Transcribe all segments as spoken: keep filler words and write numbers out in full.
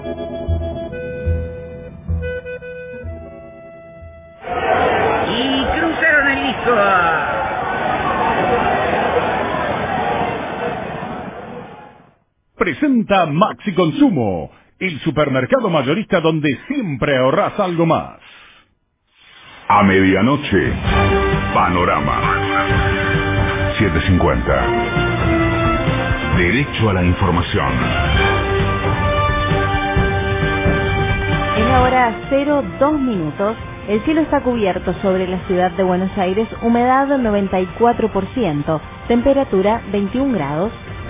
Y cruzaron el disco. Presenta Maxi Consumo, el supermercado mayorista donde siempre ahorras algo más. A medianoche, Panorama. setecientos cincuenta. Derecho a la información. Es la hora cero dos minutos. El cielo está cubierto sobre la ciudad de Buenos Aires, humedad noventa y cuatro por ciento, temperatura veintiún grados.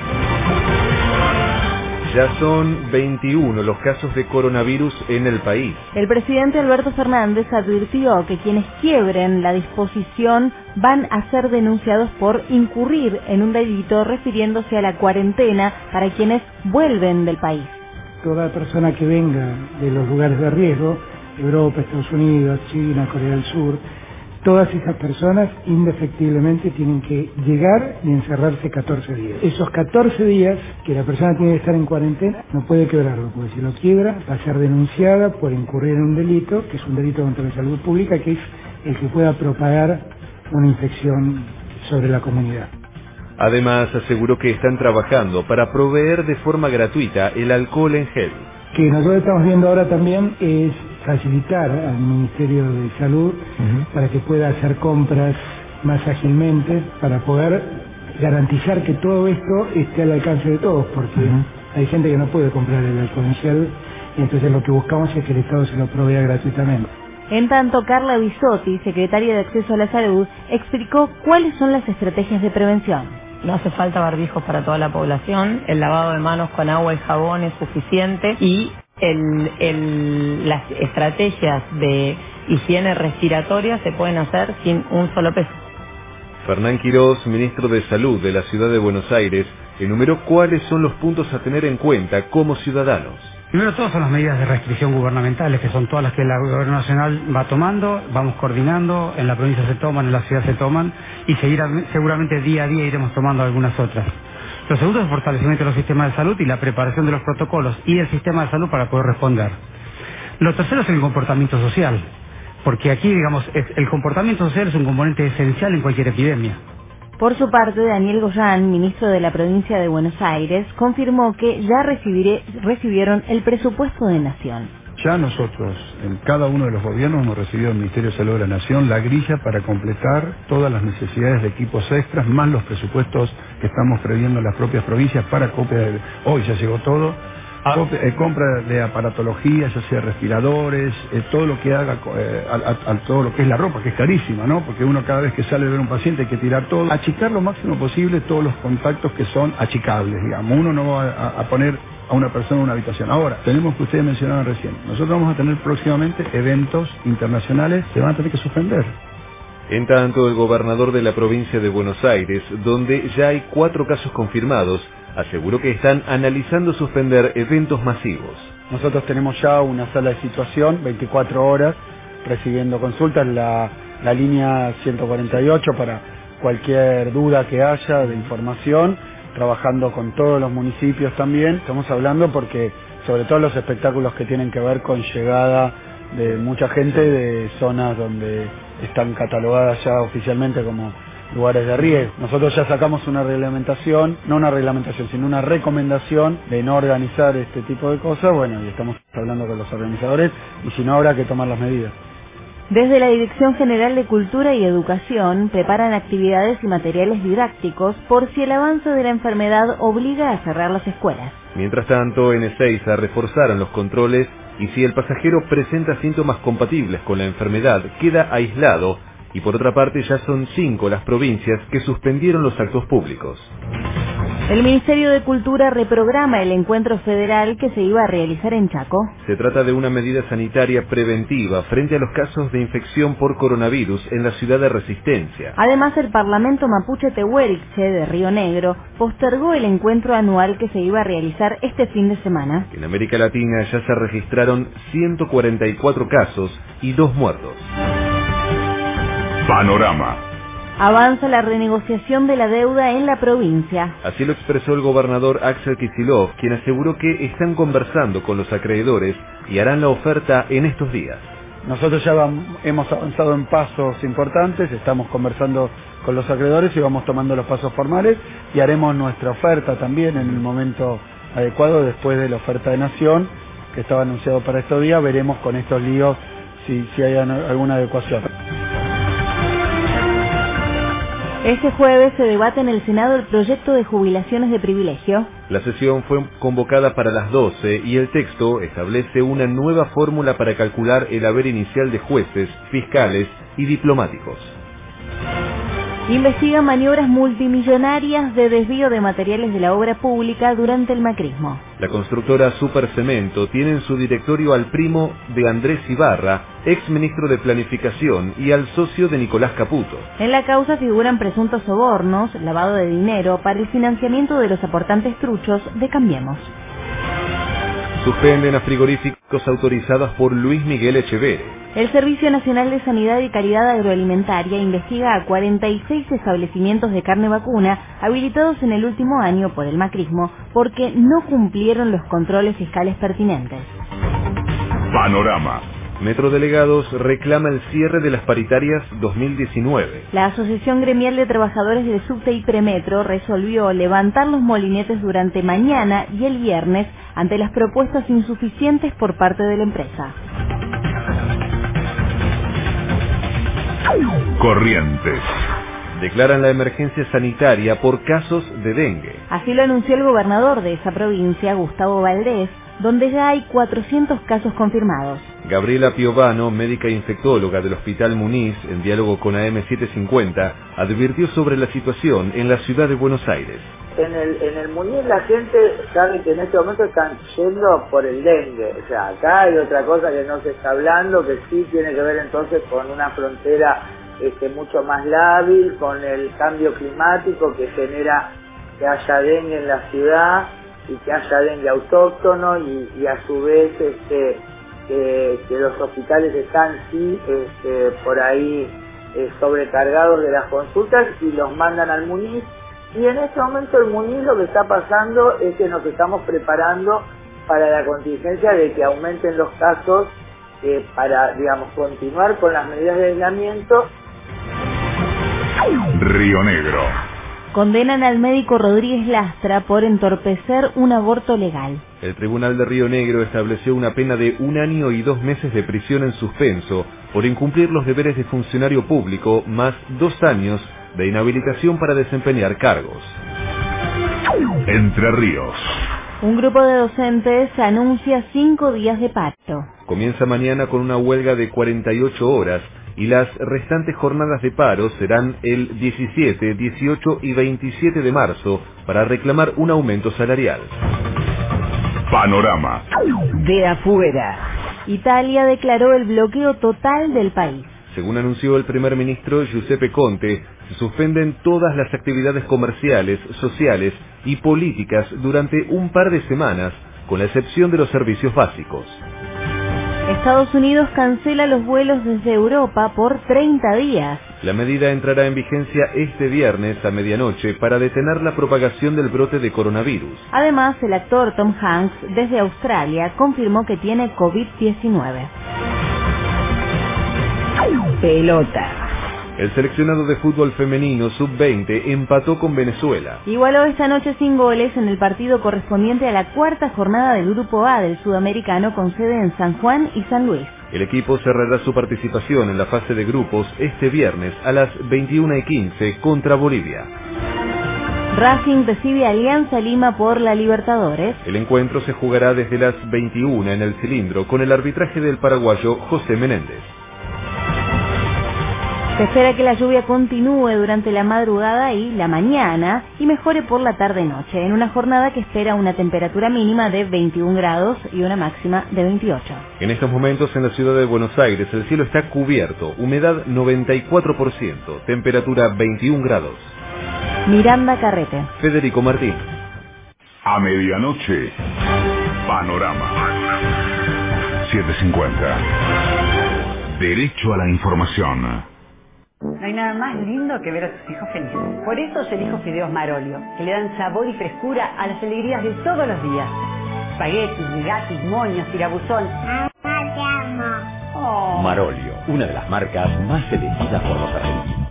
Ya son veintiuno los casos de coronavirus en el país. El presidente Alberto Fernández advirtió que quienes quiebren la disposición van a ser denunciados por incurrir en un delito, refiriéndose a la cuarentena para quienes vuelven del país. Toda persona que venga de los lugares de riesgo, Europa, Estados Unidos, China, Corea del Sur, todas esas personas indefectiblemente tienen que llegar y encerrarse catorce días. Esos catorce días que la persona tiene que estar en cuarentena no puede quebrarlo, porque si lo quiebra va a ser denunciada por incurrir en un delito, que es un delito contra la salud pública, que es el que pueda propagar una infección sobre la comunidad. Además, aseguró que están trabajando para proveer de forma gratuita el alcohol en gel. Que nosotros estamos viendo ahora también es facilitar al Ministerio de Salud uh-huh. para que pueda hacer compras más ágilmente, para poder garantizar que todo esto esté al alcance de todos, porque uh-huh. hay gente que no puede comprar el alcohol en gel, y entonces lo que buscamos es que el Estado se lo provea gratuitamente. En tanto, Carla Bisotti, secretaria de Acceso a la Salud, explicó cuáles son las estrategias de prevención. No hace falta barbijos para toda la población, el lavado de manos con agua y jabón es suficiente y el, el, las estrategias de higiene respiratoria se pueden hacer sin un solo peso. Fernán Quirós, ministro de Salud de la Ciudad de Buenos Aires, enumeró cuáles son los puntos a tener en cuenta como ciudadanos. Primero, todas son las medidas de restricción gubernamentales, que son todas las que el gobierno nacional va tomando, vamos coordinando, en la provincia se toman, en la ciudad se toman, y seguir, seguramente día a día iremos tomando algunas otras. Lo segundo es el fortalecimiento de los sistemas de salud y la preparación de los protocolos y del sistema de salud para poder responder. Lo tercero es el comportamiento social, porque aquí, digamos, es, el comportamiento social es un componente esencial en cualquier epidemia. Por su parte, Daniel Goyán, ministro de la provincia de Buenos Aires, confirmó que ya recibiré, recibieron el presupuesto de Nación. Ya nosotros, en cada uno de los gobiernos, hemos recibido del Ministerio de Salud de la Nación la grilla para completar todas las necesidades de equipos extras, más los presupuestos que estamos previendo en las propias provincias para copia de... Hoy ya llegó todo. Copia, eh, compra de aparatología, ya sea respiradores, eh, todo lo que haga, eh, a, a, a todo lo que es la ropa, que es carísima, ¿no? Porque uno cada vez que sale a ver a un paciente hay que tirar todo. Achicar lo máximo posible todos los contactos que son achicables, digamos. Uno no va a, a poner a una persona en una habitación. Ahora, tenemos que ustedes mencionaban recién, nosotros vamos a tener próximamente eventos internacionales que van a tener que suspender. En tanto, el gobernador de la provincia de Buenos Aires, donde ya hay cuatro casos confirmados, aseguró que están analizando suspender eventos masivos. Nosotros tenemos ya una sala de situación, veinticuatro horas, recibiendo consultas, la, la línea ciento cuarenta y ocho para cualquier duda que haya de información, trabajando con todos los municipios también. Estamos hablando porque, sobre todo los espectáculos que tienen que ver con llegada de mucha gente de zonas donde están catalogadas ya oficialmente como lugares de riesgo. Nosotros ya sacamos una reglamentación, no una reglamentación, sino una recomendación de no organizar este tipo de cosas, bueno, y estamos hablando con los organizadores, y si no habrá que tomar las medidas. Desde la Dirección General de Cultura y Educación preparan actividades y materiales didácticos por si el avance de la enfermedad obliga a cerrar las escuelas. Mientras tanto, en Ezeiza reforzaron los controles y si el pasajero presenta síntomas compatibles con la enfermedad, queda aislado. Y por otra parte, ya son cinco las provincias que suspendieron los actos públicos. El Ministerio de Cultura reprograma el encuentro federal que se iba a realizar en Chaco. Se trata de una medida sanitaria preventiva frente a los casos de infección por coronavirus en la ciudad de Resistencia. Además, el Parlamento Mapuche Tehuelche de Río Negro postergó el encuentro anual que se iba a realizar este fin de semana. En América Latina ya se registraron ciento cuarenta y cuatro casos y dos muertos. Panorama. Avanza la renegociación de la deuda en la provincia. Así lo expresó el gobernador Axel Kicillof, quien aseguró que están conversando con los acreedores y harán la oferta en estos días. Nosotros ya vamos, hemos avanzado en pasos importantes, estamos conversando con los acreedores y vamos tomando los pasos formales y haremos nuestra oferta también en el momento adecuado después de la oferta de Nación, que estaba anunciado para estos días. Veremos con estos líos si, si hay alguna adecuación. Este jueves se debate en el Senado el proyecto de jubilaciones de privilegio. La sesión fue convocada para las doce y el texto establece una nueva fórmula para calcular el haber inicial de jueces, fiscales y diplomáticos. Investigan maniobras multimillonarias de desvío de materiales de la obra pública durante el macrismo. La constructora Supercemento tiene en su directorio al primo de Andrés Ibarra, ex ministro de Planificación, y al socio de Nicolás Caputo. En la causa figuran presuntos sobornos, lavado de dinero para el financiamiento de los aportantes truchos de Cambiemos. Suspenden a frigoríficos autorizados por Luis Miguel Echeverre. El Servicio Nacional de Sanidad y Calidad Agroalimentaria investiga a cuarenta y seis establecimientos de carne vacuna habilitados en el último año por el macrismo porque no cumplieron los controles fiscales pertinentes. Panorama. Metrodelegados reclama el cierre de las paritarias dos mil diecinueve. La Asociación Gremial de Trabajadores del Subte y Premetro resolvió levantar los molinetes durante mañana y el viernes ante las propuestas insuficientes por parte de la empresa. Corrientes. Declaran la emergencia sanitaria por casos de dengue. Así lo anunció el gobernador de esa provincia, Gustavo Valdés, donde ya hay cuatrocientos casos confirmados. Gabriela Piovano, médica infectóloga del Hospital Muniz, en diálogo con A M setecientos cincuenta, advirtió sobre la situación en la ciudad de Buenos Aires. En el, en el Muniz la gente sabe que en este momento están yendo por el dengue. O sea, acá hay otra cosa que no se está hablando, que sí tiene que ver entonces con una frontera este, mucho más lábil, con el cambio climático que genera que haya dengue en la ciudad y que haya dengue autóctono y, y a su vez este, que, que los hospitales están sí este, por ahí eh, sobrecargados de las consultas y los mandan al Muniz. Y en este momento el Muniz lo que está pasando es que nos estamos preparando para la contingencia de que aumenten los casos eh, para, digamos, continuar con las medidas de aislamiento. Río Negro. Condenan al médico Rodríguez Lastra por entorpecer un aborto legal. El Tribunal de Río Negro estableció una pena de un año y dos meses de prisión en suspenso por incumplir los deberes de funcionario público, más dos años de inhabilitación para desempeñar cargos. Entre Ríos. Un grupo de docentes anuncia cinco días de paro. Comienza mañana con una huelga de cuarenta y ocho horas y las restantes jornadas de paro serán el diecisiete, dieciocho y veintisiete de marzo para reclamar un aumento salarial. Panorama. De afuera. Italia declaró el bloqueo total del país. Según anunció el primer ministro Giuseppe Conte, se suspenden todas las actividades comerciales, sociales y políticas durante un par de semanas, con la excepción de los servicios básicos. Estados Unidos cancela los vuelos desde Europa por treinta días. La medida entrará en vigencia este viernes a medianoche para detener la propagación del brote de coronavirus. Además, el actor Tom Hanks, desde Australia, confirmó que tiene COVID diecinueve. Pelota. El seleccionado de fútbol femenino sub veinte empató con Venezuela. Igualó esta noche sin goles en el partido correspondiente a la cuarta jornada del Grupo A del Sudamericano con sede en San Juan y San Luis. El equipo cerrará su participación en la fase de grupos este viernes a las veintiuna y quince contra Bolivia. Racing recibe a Alianza Lima por la Libertadores. El encuentro se jugará desde las veintiuna en el Cilindro con el arbitraje del paraguayo José Menéndez. Se espera que la lluvia continúe durante la madrugada y la mañana y mejore por la tarde-noche, en una jornada que espera una temperatura mínima de veintiún grados y una máxima de veintiocho. En estos momentos en la ciudad de Buenos Aires el cielo está cubierto, humedad noventa y cuatro por ciento, temperatura veintiún grados. Miranda Carrete. Federico Martín. A medianoche, Panorama. setecientos cincuenta. Derecho a la información. No hay nada más lindo que ver a tus hijos felices. Por eso yo elijo fideos Marolio, que le dan sabor y frescura a las alegrías de todos los días. Espaguetis, rigatis, moños, tirabuzón. Mamá, te amo. Oh. Marolio, una de las marcas más elegidas por los argentinos.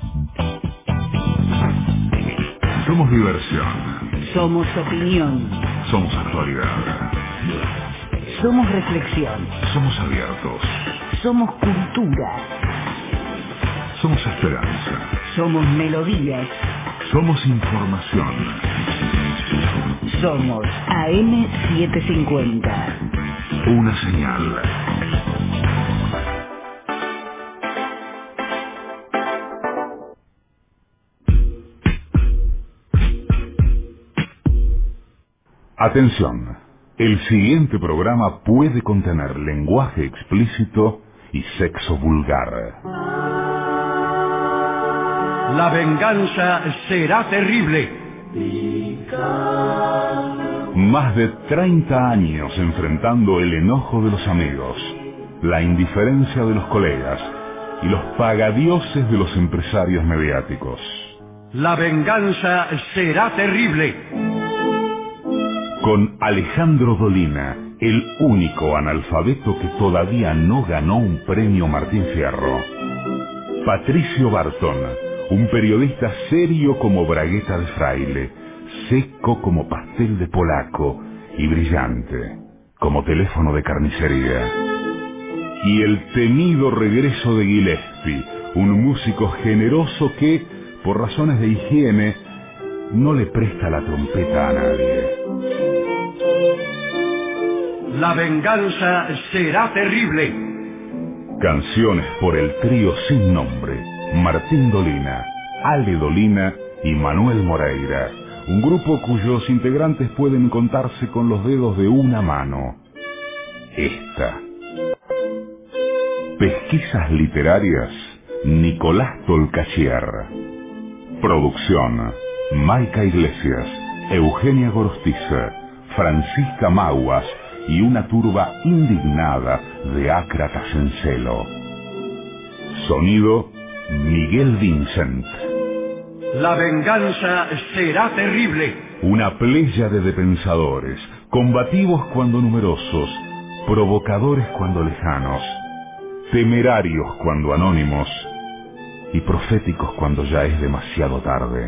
Somos diversión. Somos opinión. Somos actualidad. Somos reflexión. Somos abiertos. Somos cultura. Somos esperanza. Somos melodías. Somos información. Somos A M setecientos cincuenta. Una señal. Atención. El siguiente programa puede contener lenguaje explícito y sexo vulgar. La venganza será terrible. Más de treinta años enfrentando el enojo de los amigos, la indiferencia de los colegas y los pagadioses de los empresarios mediáticos. La venganza será terrible. Con Alejandro Dolina, el único analfabeto que todavía no ganó un premio Martín Fierro. Patricio Barton, un periodista serio como bragueta de fraile, seco como pastel de polaco y brillante como teléfono de carnicería. Y el temido regreso de Gillespie, un músico generoso que, por razones de higiene, no le presta la trompeta a nadie. La venganza será terrible. Canciones por el trío sin nombre, Martín Dolina, Ale Dolina y Manuel Moreira, un grupo cuyos integrantes pueden contarse con los dedos de una mano. Esta. Pesquisas literarias, Nicolás Tolcachier. Producción, Maica Iglesias, Eugenia Gorostiza, Francisca Maguas y una turba indignada de ácratas en celo. Sonido, Miguel Vincent. La venganza será terrible. Una pléyade de pensadores, combativos cuando numerosos, provocadores cuando lejanos, temerarios cuando anónimos y proféticos cuando ya es demasiado tarde.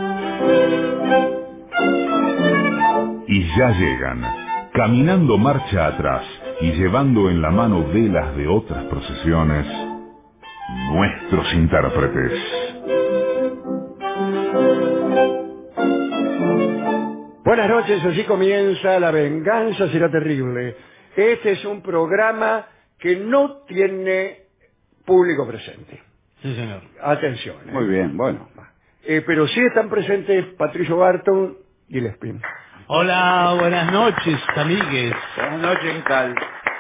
Y ya llegan, caminando marcha atrás y llevando en la mano velas de otras procesiones, nuestros intérpretes. Buenas noches, así comienza La venganza será terrible. Este es un programa que no tiene público presente. Sí, señor. Atención. ¿eh? Muy bien, bueno. Eh, pero sí están presentes Patricio Barton y Gillespie. Hola, buenas noches, amigues. Buenas noches, ¿qué tal?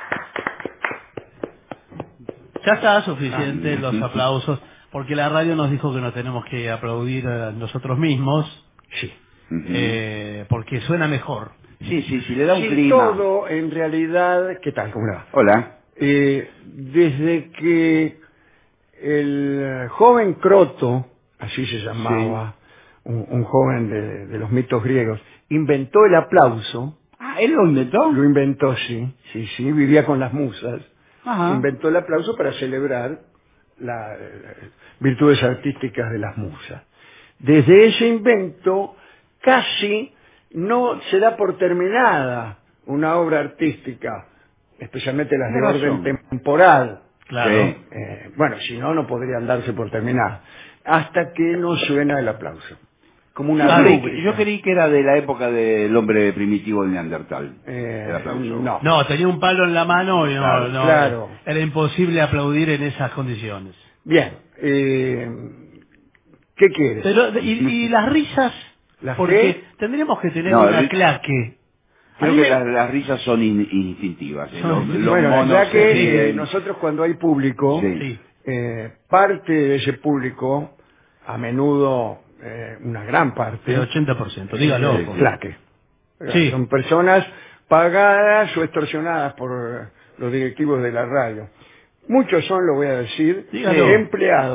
Ya está suficiente ah, los aplausos, porque la radio nos dijo que no tenemos que aplaudir a nosotros mismos. Sí. Eh, porque suena mejor. Sí, sí, sí, le da un sí, clima. Todo, en realidad, ¿qué tal? ¿Cómo le va? Hola. Eh, desde que el joven Croto, así se llamaba, sí. un, un joven de, de los mitos griegos, inventó el aplauso. Ah, ¿él lo inventó? Lo inventó, sí, sí, sí, vivía con las musas. Ajá. Inventó el aplauso para celebrar las virtudes artísticas de las musas. Desde ese invento casi no se da por terminada una obra artística, especialmente las de orden temporal. Claro. Eh, bueno, si no, no podrían darse por terminada. Hasta que no suena el aplauso. Como una yo, rúbrica. creí, yo creí que era de la época del hombre primitivo de Neandertal. Eh, el aplauso. No. No, tenía un palo en la mano y no, claro, no claro. Era imposible aplaudir en esas condiciones. Bien. Eh, ¿Qué quieres? Pero, ¿y, y las risas? ¿Las Porque qué? tendríamos que tener No, una el- claque. Creo A mí que me- las, las risas son in- instintivas. ¿eh? Los, los Bueno, la monos verdad que se eh, ríen. nosotros cuando hay público, Sí. eh, parte de ese público, a menudo eh, una gran parte, El ochenta por ciento, dígalo. eh, claque. Sí. Son personas pagadas o extorsionadas por los directivos de la radio. Muchos son, lo voy a decir, Dígalo. empleados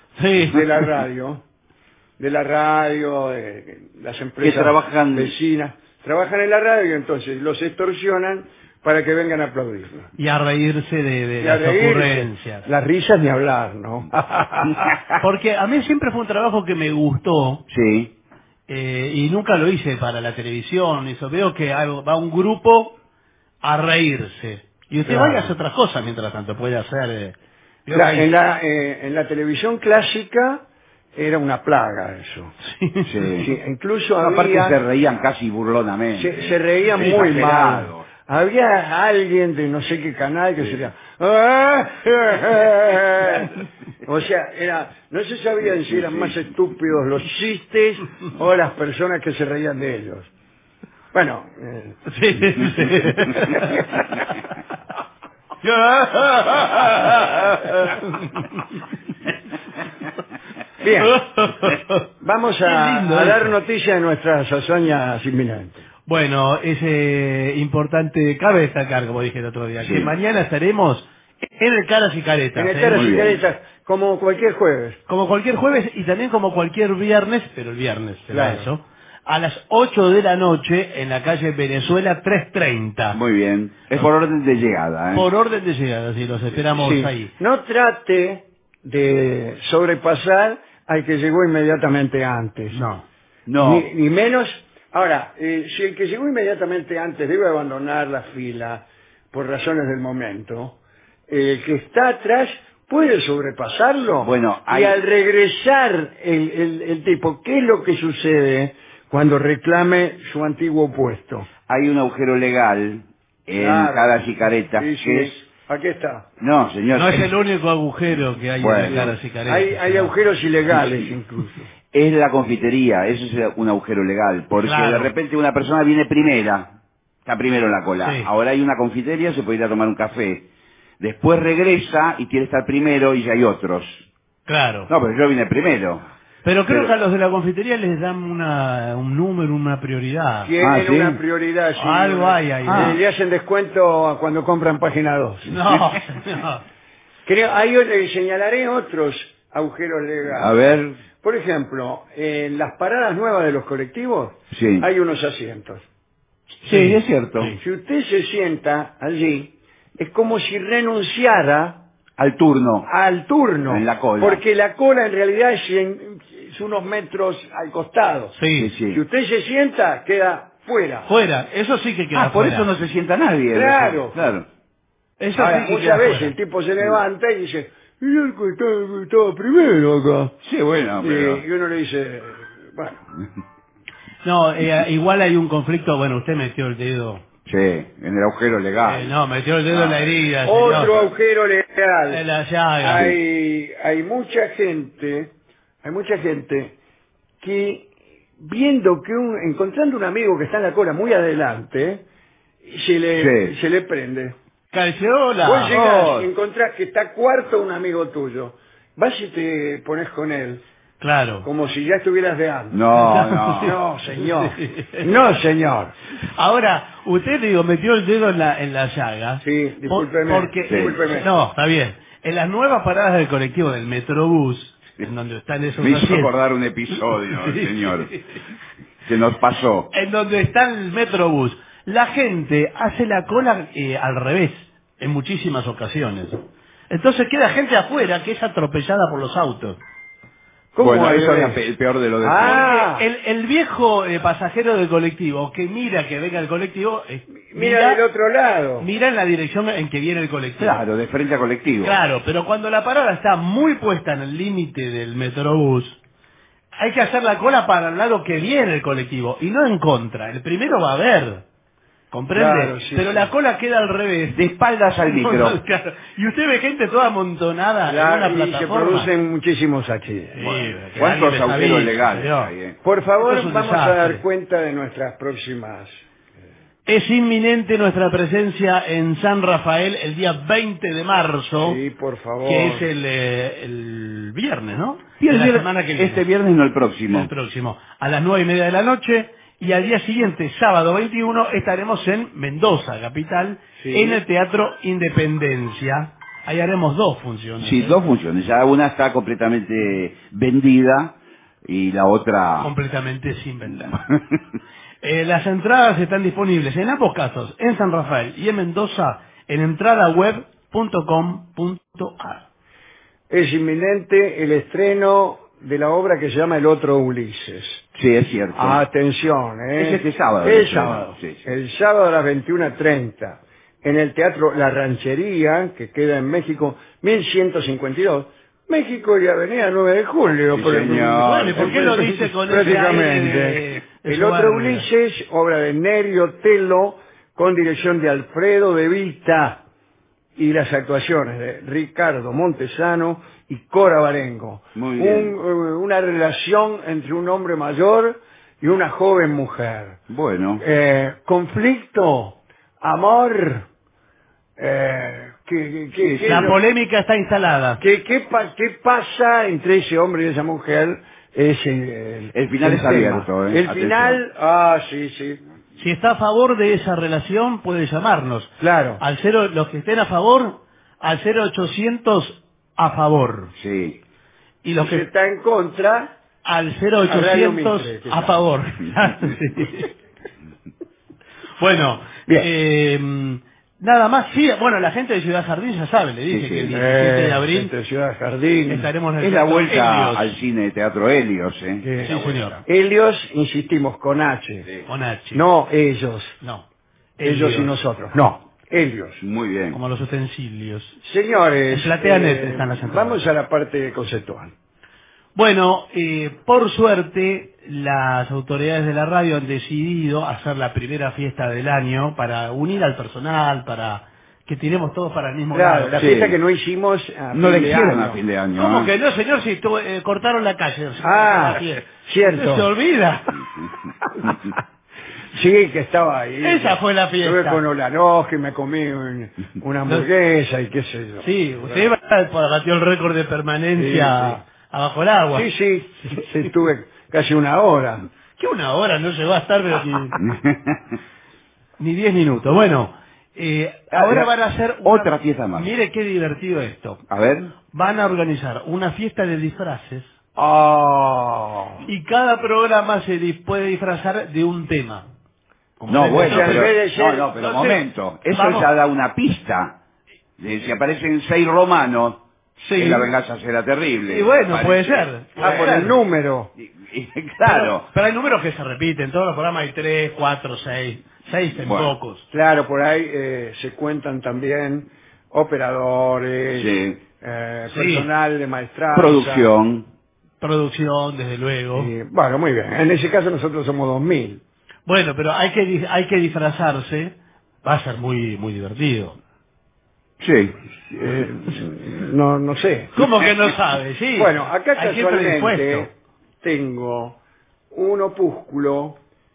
Sí. de la radio, de la radio, eh, las empresas Que trabajan- vecinas, trabajan en la radio y entonces los extorsionan para que vengan a aplaudirlo. Y a reírse de, de Y a las reírse. ocurrencias. Las risas ni hablar, ¿no? Porque a mí siempre fue un trabajo que me gustó. Sí. Eh, y nunca lo hice para la televisión. Eso. Veo que hay- va un grupo a reírse. Y usted Claro. vaya a hacer otras cosas mientras tanto. Puede hacer... eh, veo La- que hay- en, la, eh, en la televisión clásica era una plaga eso. Sí. Sí, incluso Aparte había- se reían casi burlonamente. Se, se reían Sí, muy exagerado. mal. Había alguien de no sé qué canal que sería... O sea, era, no se sabía si eran más estúpidos los chistes o las personas que se reían de ellos. Bueno, eh, Sí, sí. bien, vamos a, Qué lindo a dar eso. noticia de nuestras hazañas inminentes. Bueno, es eh, importante, cabe destacar, como dije el otro día, Sí. que mañana estaremos en el Caras y Caretas. En el ¿eh? Caras Muy y bien. Caretas, como cualquier jueves. Como cualquier jueves y también como cualquier viernes, pero el viernes será Claro. eso, a las ocho de la noche en la calle Venezuela trescientos treinta. Muy bien. Es por orden de llegada, ¿eh? Por orden de llegada, si los esperamos Sí. ahí. No trate de sobrepasar al que llegó inmediatamente antes. No. No. Ni, ni menos. Ahora, eh, si el que llegó inmediatamente antes debe abandonar la fila por razones del momento, el que está atrás puede sobrepasarlo. Bueno, y hay- al regresar el, el- el tipo, ¿qué es lo que sucede cuando reclame su antiguo puesto? Hay un agujero legal en Claro. Caras y Caretas Sí, sí. que es... Aquí está. No, señor. No es el único agujero que hay Bueno. en la Caras y Caretas. Hay, hay ¿no? agujeros ilegales incluso. Es la confitería, eso es un agujero legal, porque Claro. de repente una persona viene primera, está primero en la cola, Sí. ahora hay una confitería, se puede ir a tomar un café, después regresa y quiere estar primero y ya hay otros. Claro. No, pero yo vine primero. Pero creo Pero- que a los de la confitería les dan una, un número, una prioridad. Tienen Ah, ¿sí? una prioridad. sí. Algo hay ahí, Eh, ¿no? Le hacen descuento cuando compran página dos. No, no. Creo, ahí le señalaré otros agujeros legales. A ver, Por ejemplo, en las paradas nuevas de los colectivos sí. hay unos asientos. Sí, es cierto. Si usted se sienta allí, es como si renunciara Al turno. al turno. En la cola. Porque la cola en realidad es, en- es unos metros al costado. Sí, Sí, sí. Si usted se sienta, queda fuera. Fuera, eso sí que queda Ah, por fuera. eso no se sienta nadie. Claro. Claro. Eso Ahora, sí que muchas queda veces fuera. el tipo se levanta y dice, y el que estaba, estaba primero acá. Sí, bueno, pero... Y, y uno le dice, bueno, No, eh, igual hay un conflicto, bueno, usted metió el dedo. Sí, en el agujero legal. Eh, no, metió el dedo en la herida. otro señor. agujero legal. En la llaga. Hay, hay mucha gente, hay mucha gente que viendo que un, encontrando un amigo que está en la cola muy adelante, se le, Sí. se le prende. Calceola. Vos llegás Oh, y encontrás que está cuarto un amigo tuyo. Vas y te pones con él, claro. como si ya estuvieras de antes. No, no. No, señor. No, señor. Ahora, usted, digo, metió el dedo en la, en la llaga. Sí, discúlpeme. Por- porque, Sí. discúlpeme. No, está bien. En las nuevas paradas del colectivo del Metrobús, en donde están esos Me hizo asientos, acordar un episodio, Sí. señor. Se nos pasó. en donde está el Metrobús, la gente hace la cola eh, al revés, en muchísimas ocasiones. Entonces queda gente afuera que es atropellada por los autos. ¿Cómo Bueno, al eso es revés? la pe- el peor de lo de Ah. El, el viejo eh, pasajero del colectivo que mira que venga el colectivo, eh, Mira del otro lado. mira en la dirección en que viene el colectivo. Claro, de frente a colectivo. Claro, pero cuando la parada está muy puesta en el límite del Metrobús, hay que hacer la cola para el lado que viene el colectivo y no en contra. El primero va a ver. ¿Comprende? Claro, sí, pero sí. la cola queda al revés. De espaldas al micro. Claro. Y usted ve gente toda amontonada Claro, en una y se plataforma. producen muchísimos accidentes. Sí, Bueno, que ¿Cuántos alguien les agujeros avise, legales señor. hay, eh? por favor, Esto es un vamos a desastre. dar cuenta de nuestras próximas. Es inminente nuestra presencia en San Rafael el día veinte de marzo, Sí, por favor. que es el, eh, el viernes, ¿no? Y el De la viernes- semana que viene. este viernes no el próximo. El próximo, a las nueve y media de la noche, y al día siguiente, sábado veintiuno, estaremos en Mendoza, capital, Sí. en el Teatro Independencia. Ahí haremos dos funciones. Sí, ¿eh? dos funciones. Ya una está completamente vendida y la otra... Completamente sin vender. eh, las entradas están disponibles en ambos casos, en San Rafael y en Mendoza, en entradaweb punto com punto ar. Es inminente el estreno de la obra que se llama El Otro Ulises. Sí, es cierto. Atención, ¿eh? Es este sábado. El sí. sábado. Sí, sí. El sábado a las veintiuna treinta. En el Teatro La Ranchería, que queda en México, mil ciento cincuenta y dos. México y Avenida nueve de julio. Sí, por el- señor. Bueno, ¿y por qué lo dice con ese Prácticamente. aire de- de El Otro soberbia? Ulises, obra de Nerio Telo, con dirección de Alfredo de Vita, y las actuaciones de Ricardo Montesano y Cora Barengo. Muy bien. Un, eh, una relación entre un hombre mayor y una joven mujer. Bueno. Eh, conflicto, amor, eh, ¿qué, qué- qué- La qué- polémica está instalada. ¿Qué, qué, pa- qué pasa entre ese hombre y esa mujer? Es el, el- El final es tema. abierto, ¿eh? El Atención. final, ah, sí, sí. Si está a favor de esa relación, puede llamarnos. Claro. Al cero, los que estén a favor, al cero ochocientos a favor. Sí. Y los Si que está en contra, al cero a Radio ochocientos Mitre, que a llama. favor. Sí. Bueno, Bien. eh, nada más. Sí, bueno, la gente de Ciudad Jardín ya sabe, le dije Sí, sí. que el diecisiete de Eh, abril entre Ciudad Jardín. estaremos en el Es la Teatro vuelta Helios. al cine de Teatro Helios, ¿eh? que- Sí, señor. Helios, insistimos, con H. Sí. Con H. No ellos. No. Ellos Helios. y nosotros. No, Helios. Muy bien. Como los utensilios. Señores, En Plateanet están las entradas. vamos a la parte conceptual. Bueno, eh, por suerte, las autoridades de la radio han decidido hacer la primera fiesta del año para unir al personal, para que tiremos todos para el mismo Claro, lado. la Sí. fiesta que no hicimos a No fin le de hicieron año. a fin de año. ¿Cómo ¿eh? que no, señor? Si tu- eh, cortaron la calle. Ah, La fiesta. cierto. Se olvida. Sí, que estaba ahí. Esa fue la fiesta. Estuve con Olanowski, me comí un- una hamburguesa y qué sé yo. Sí, usted iba a batió el récord de permanencia Sí, sí. abajo el agua. Sí, sí, sí, estuve casi una hora. Que una hora no llegó a estar, pero ni, ni diez minutos. Bueno, eh, ahora van a hacer una- Otra fiesta más. Mire qué divertido esto. A ver. Van a organizar una fiesta de disfraces Ah. y cada programa se dis- puede disfrazar de un tema. Como No, ven, bueno, o sea, en pero, vez de ser- no, no, pero no un sé. momento. Eso Vamos. ya da una pista. Eh, Si aparecen seis romanos, Sí. eh, la venganza será terrible. Y bueno, Parece. puede ser. Ah, por el número. Y- y- claro. Pero, pero hay números que se repiten. En todos los programas hay tres, cuatro, seis. Seis en Bueno. pocos. Claro, por ahí eh, se cuentan también operadores, Sí. eh, Sí. personal de maestranza. Producción. Producción, desde luego. Y, bueno, muy bien. En ese caso nosotros somos dos mil. Bueno, pero hay que di- hay que disfrazarse. Va a ser muy muy divertido. Sí. Eh, no, no sé. ¿Cómo que no sabe? Sí. Bueno, acá Hay gente casualmente dispuesto. tengo un opúsculo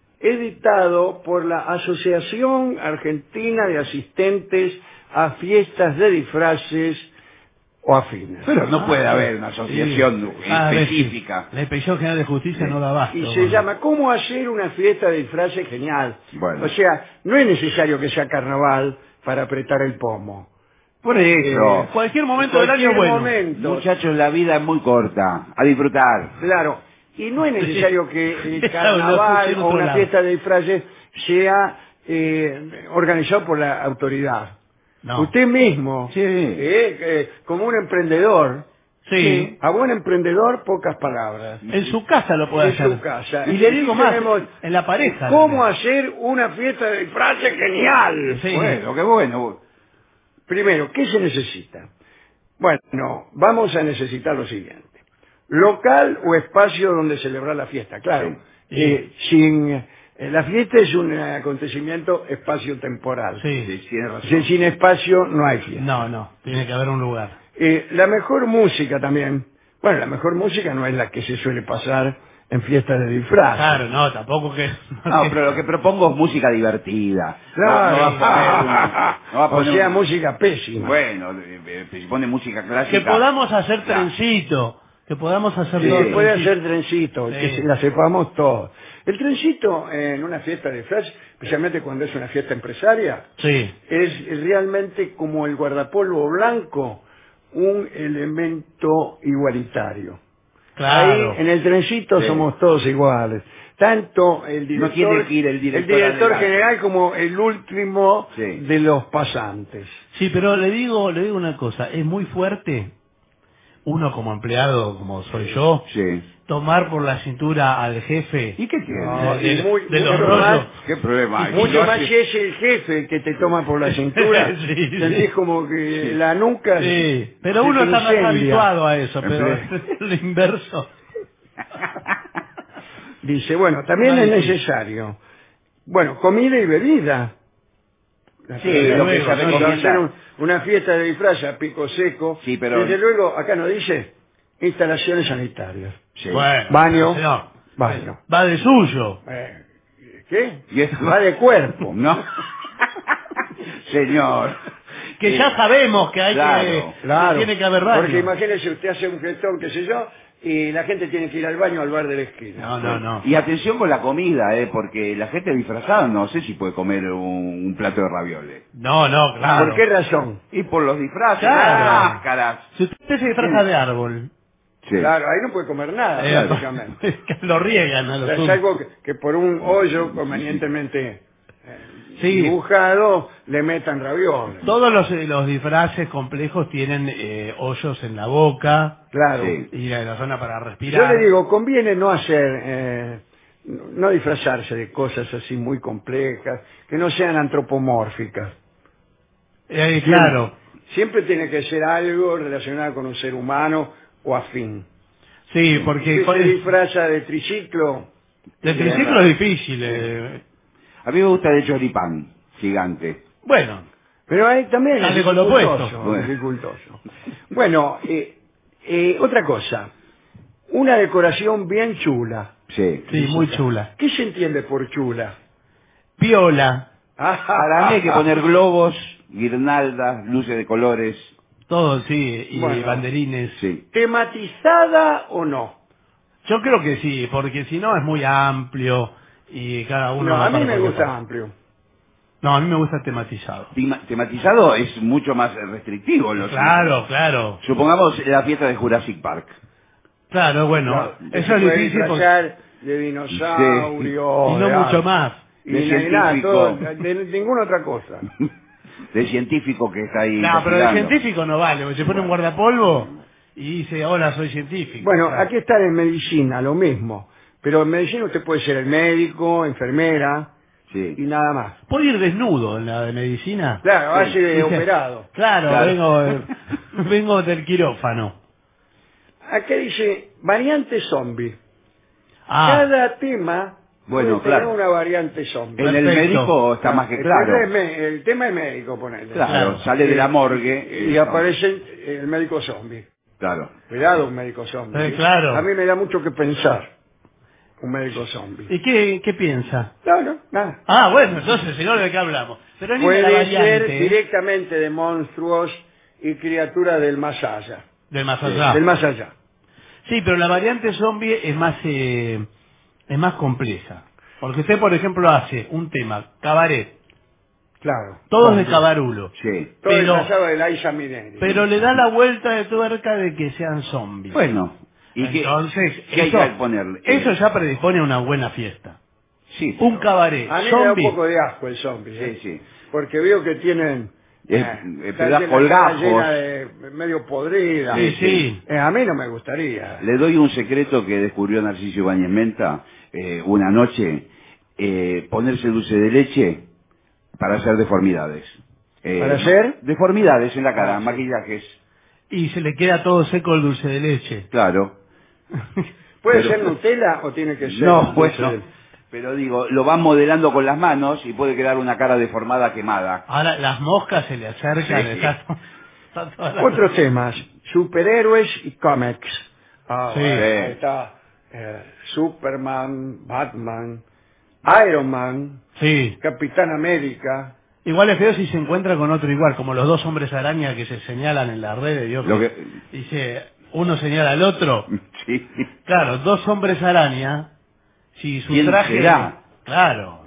editado por la Asociación Argentina de Asistentes a Fiestas de Disfraces o afines. Pero no puede haber una asociación Ah, ves, específica. La Inspección General de Justicia no da abasto. Y se llama ¿Cómo hacer una fiesta de disfraces genial? Bueno. O sea, no es necesario que sea carnaval para apretar el pomo. Por eso. Eh, Cualquier momento del año Cualquier bueno. momento. Muchachos, la vida es muy corta. A disfrutar. Claro. Y no es necesario que el Lo carnaval escuché en o otro una lado. fiesta de disfraces sea eh, organizado por la autoridad. No. Usted mismo, Sí. eh, eh, como un emprendedor, Sí. a buen emprendedor pocas palabras. En su casa lo puede En hacer. su casa. Y le digo Aquí más, tenemos en la pareja. ¿Cómo hacer una fiesta de disfraces genial? Sí. Bueno, qué bueno. Primero, ¿qué se necesita? Bueno, vamos a necesitar lo siguiente. Local o espacio donde celebrar la fiesta, claro. Sí. Eh, sin, eh, la fiesta es un acontecimiento espacio-temporal. Sí. Sí, tiene razón. Sin, sin espacio no hay fiesta. No, no. Tiene que haber un lugar. Eh, la mejor música también. Bueno, la mejor música no es la que se suele pasar en fiestas de disfraz. Claro, no, tampoco que... No, pero lo que propongo es música divertida. No- Claro. No, va a poner un- no va a o poner sea, un- música pésima. Bueno, eh, eh, si pone música clásica. Que podamos hacer trencito. Que podamos hacer Sí, todo se puede trencito. hacer trencito, Sí. que se- la sepamos todos. El trencito en una fiesta de disfraz, especialmente cuando es una fiesta empresaria, Sí. es realmente como el guardapolvo blanco, un elemento igualitario. Claro. Ahí en el trencito Sí. somos todos iguales. Tanto el director, No tiene que ir el director director adelante. general como el último Sí. de los pasantes. Sí, pero le digo, le digo una cosa, es muy fuerte uno como empleado, como soy yo, Sí. tomar por la cintura al jefe. ¿Y qué tiene? No, de, y muy- de los mucho rollos. más- ¿Qué problema hay? Mucho Lo más hace- si es el jefe el que te toma por la cintura. Sí, sí. Sentís como que la nuca Sí, pero se uno te está más incendia. habituado a eso, pero En lo inverso. Dice, bueno, también No, es sí. necesario. Bueno, comida y bebida. Sí, Desde lo que luego, se ¿no? recomienda. Hacer un- una fiesta de disfraz a pico seco. Sí, pero- Desde luego, acá nos dice instalaciones sanitarias. Sí. Bueno, Baño. señor, Baño. va de suyo. Eh, ¿Qué? Y eso- Va de cuerpo. No. Señor. Que Eh, ya sabemos que hay claro, que, Claro. que tiene que haber baño. Porque imagínese, usted hace un gestón, qué sé yo, y la gente tiene que ir al baño al bar de la esquina. No, no, no. Y atención con la comida, eh, porque la gente disfrazada no sé si puede comer un, un plato de ravioles. No, no, claro. ¿Por qué razón? Y por los disfraces, Claro. las máscaras. Si usted se disfraza de árbol, Sí. Claro, ahí no puede comer nada, eh, prácticamente. lo riegan a los Es zumos. algo que, que por un hoyo convenientemente eh, Sí. dibujado le metan ravioles. Todos los, eh, los disfraces complejos tienen eh, hoyos en la boca Claro. Sí. y en la zona para Yo respirar. le digo, conviene no hacer, eh, no no disfrazarse de cosas así muy complejas, que no sean antropomórficas. Eh, claro. Siempre, siempre tiene que ser algo relacionado con un ser humano o afín. Sí, porque Si con se el- disfraza de triciclo, de triciclo es difícil. eh. A mí me gusta de choripán, gigante. Bueno, pero ahí también Sale es con lo dificultoso, opuesto. Bueno. dificultoso. Bueno, eh, eh, otra cosa, una decoración bien chula. Sí. sí, muy chula. ¿Qué se entiende por chula? Piola, Para mí hay que poner globos, guirnaldas, luces de colores. todo, sí, y Bueno. banderines. Sí. ¿Tematizada o no? Yo creo que sí, porque si no es muy amplio y cada uno... No, va a mí para me cualquier gusta cosa. amplio. No, a mí me gusta tematizado. Tema- Tematizado es mucho más restrictivo. Los Claro, claro. Supongamos la fiesta de Jurassic Park. Claro, bueno, Claro, eso se es puede difícil porque... disfrazar de dinosaurio, Y no de mucho algo. más. Y De de nada, científico. todo- de ninguna otra cosa. De científico que está ahí. No, pero de vacilando. científico no vale, porque se pone un guardapolvo y dice, hola, soy científico. Bueno, Claro. aquí está en medicina, lo mismo. Pero en medicina usted puede ser el médico, enfermera Sí. y nada más. ¿Puedo ir desnudo en la de medicina? Claro, Sí. hace de Dice, operado. Claro, Claro. vengo eh, vengo del quirófano. Aquí dice variante zombie. Ah, Cada tema Bueno, puede tener claro. una variante zombie. En el Perfecto. médico está más que el, claro. tema es, me- el tema es médico, ponele. Claro, Claro. sale de la morgue. Y eh, aparece el médico zombie. Claro. Cuidado, un médico zombie. Eh, claro. A mí me da mucho que pensar. Un médico zombie. ¿y qué, qué piensa? No, no, nada. Ah, bueno, entonces, señor, ¿de qué hablamos? Pero ni de Puede la ser variante, ¿eh? directamente de monstruos y criaturas del más allá. Del más allá. Del más allá. Sí, pero la variante zombie es más eh, es más compleja. Porque usted, por ejemplo, hace un tema, cabaret, Claro. todos de cabarulo, Sí. Todo pero- disfrazado de Liza Minnelli. pero le da la vuelta de tuerca de que sean zombies. Bueno. ¿Y qué- Entonces, qué hay eso, que ponerle? eso ya predispone a una buena fiesta. Sí. Un cabaret, A mí me da un zombie. poco de asco el zombie. Sí, ¿eh? sí. Porque veo que tienen... Es- eh, eh, están da llena- colgajos. llena de medio podrida. Sí, sí. Eh, a mí no me gustaría. Le doy un secreto que descubrió Narciso Ibáñez Menta eh, una noche. Eh, ponerse dulce de leche para hacer deformidades. Eh, ¿Para hacer? Deformidades en la cara, Ah, sí. maquillajes. Y se le queda todo seco el dulce de leche. Claro. ¿Puede Pero- ser Nutella o tiene que ser... No, dulce bueno. de- Pero digo, lo van modelando con las manos y puede quedar una cara deformada quemada. Ahora las moscas se le acercan. Sí. Está, está toda la- Otros temas, superhéroes y cómics. Ah, Sí. bueno, ahí está eh, Superman, Batman, Iron Man, Sí. Capitán América. Igual es feo si se encuentra con otro igual, como los dos hombres araña que se señalan en la red de Dios. Lo que- Dice, uno señala al otro. Sí. Claro, dos hombres araña. Si su ¿Quién traje... será? Claro.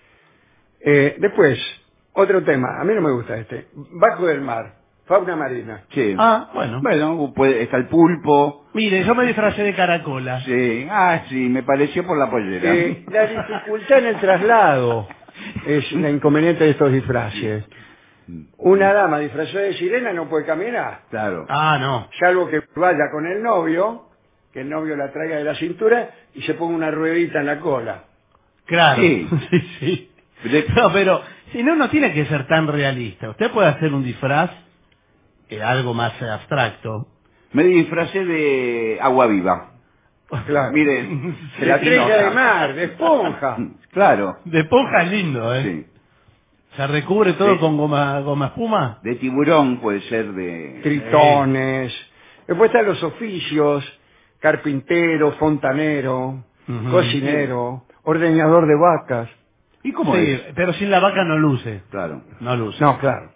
Eh, después, otro tema, a mí no me gusta este. Bajo del mar, fauna marina. Sí. Ah, bueno. Bueno, puede, está el pulpo. Mire, yo me disfracé de caracola. Sí. Ah, sí, me pareció por la pollera. Eh, la dificultad en el traslado es la inconveniente de estos disfraces. Una dama disfrazada de sirena no puede caminar, Claro. Ah, no. salvo que vaya con el novio, que el novio la traiga de la cintura y se ponga una ruedita en la cola. Claro. Sí. Sí, sí. No, pero si no, no tiene que ser tan realista. Usted puede hacer un disfraz, eh, algo más abstracto. Me disfracé de agua viva. Claro. Miren, De estrella de mar, de esponja. Claro. De esponja es lindo, ¿eh? Sí. Se recubre todo Sí. con goma, goma espuma. De tiburón puede ser de... Tritones. Después están los oficios, carpintero, fontanero, Ujú. cocinero, ordeñador de vacas. ¿Y cómo Sí, es? pero sin la vaca no luce. Claro. No luce. No, claro.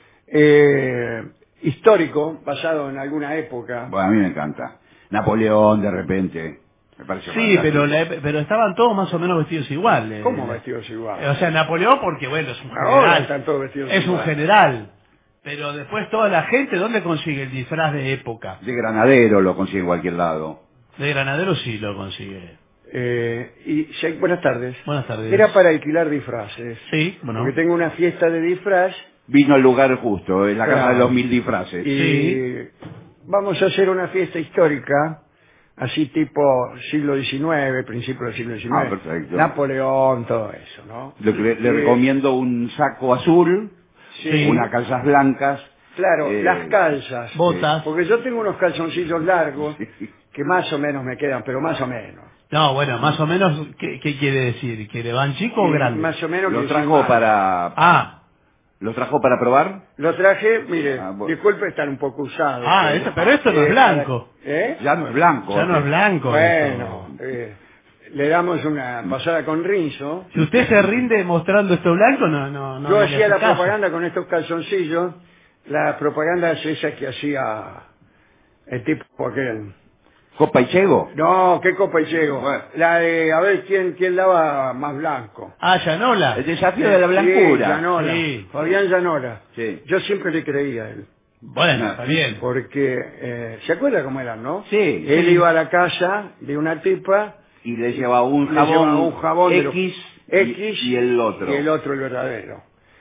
Eh, histórico, basado en alguna época. Bueno, a mí me encanta. Napoleón, de repente. Me parece Sí, fantástico. pero, la- pero estaban todos más o menos vestidos iguales. ¿Cómo vestidos igual? O sea, Napoleón porque, bueno, es un Ahora general. están todos vestidos Es un igual. general. Pero después toda la gente, ¿dónde consigue el disfraz de época? De granadero lo consigue en cualquier lado. De granadero sí lo consigue. Eh, y sí, buenas tardes. Buenas tardes. Era para alquilar disfraces. Sí, bueno. Porque tengo una fiesta de disfraz Vino al lugar justo, en la casa Claro. de los mil disfraces. y vamos a hacer una fiesta histórica, así tipo siglo diecinueve, principio del siglo diecinueve. Ah, perfecto. Napoleón, todo eso, ¿no? Lo que le, le Eh, recomiendo un saco azul, Sí. unas calzas blancas. Claro, eh, las calzas. botas. Porque yo tengo unos calzoncillos largos que más o menos me quedan, pero más o menos. No, bueno, más o menos, ¿qué, qué quiere decir? ¿Que le van chico o Y grande? Más o menos. ¿Lo que trajo sí, para... Ah, ¿Lo trajo para probar? Lo traje, mire, Ah, bueno. disculpe, están un poco usados. ah, esto- pero esto no es Eh, blanco. ¿Eh? Ya no es blanco. Ya no es blanco. Bueno, esto. eh, le damos una pasada con rinzo. Si usted se rinde mostrando esto blanco, no, no, no. Yo no le hacía hace la caso. propaganda con estos calzoncillos, la propaganda es esa que hacía el tipo aquel. ¿Copa y Chego? No, qué copa y llego. Bueno. La de, a ver quién, quién daba más blanco. Ah, Llanola. El desafío de la blancura. Sí, Llanola. Sí. Fabián Llanola. Sí. Yo siempre le creía a él. Bueno, está bien. Porque, eh, ¿se acuerda cómo eran, no? Sí. Él sí. iba a la casa de una tipa, Y le llevaba un le jabón, llevaba un jabón de los- X, y- X y, el otro. y el otro el verdadero.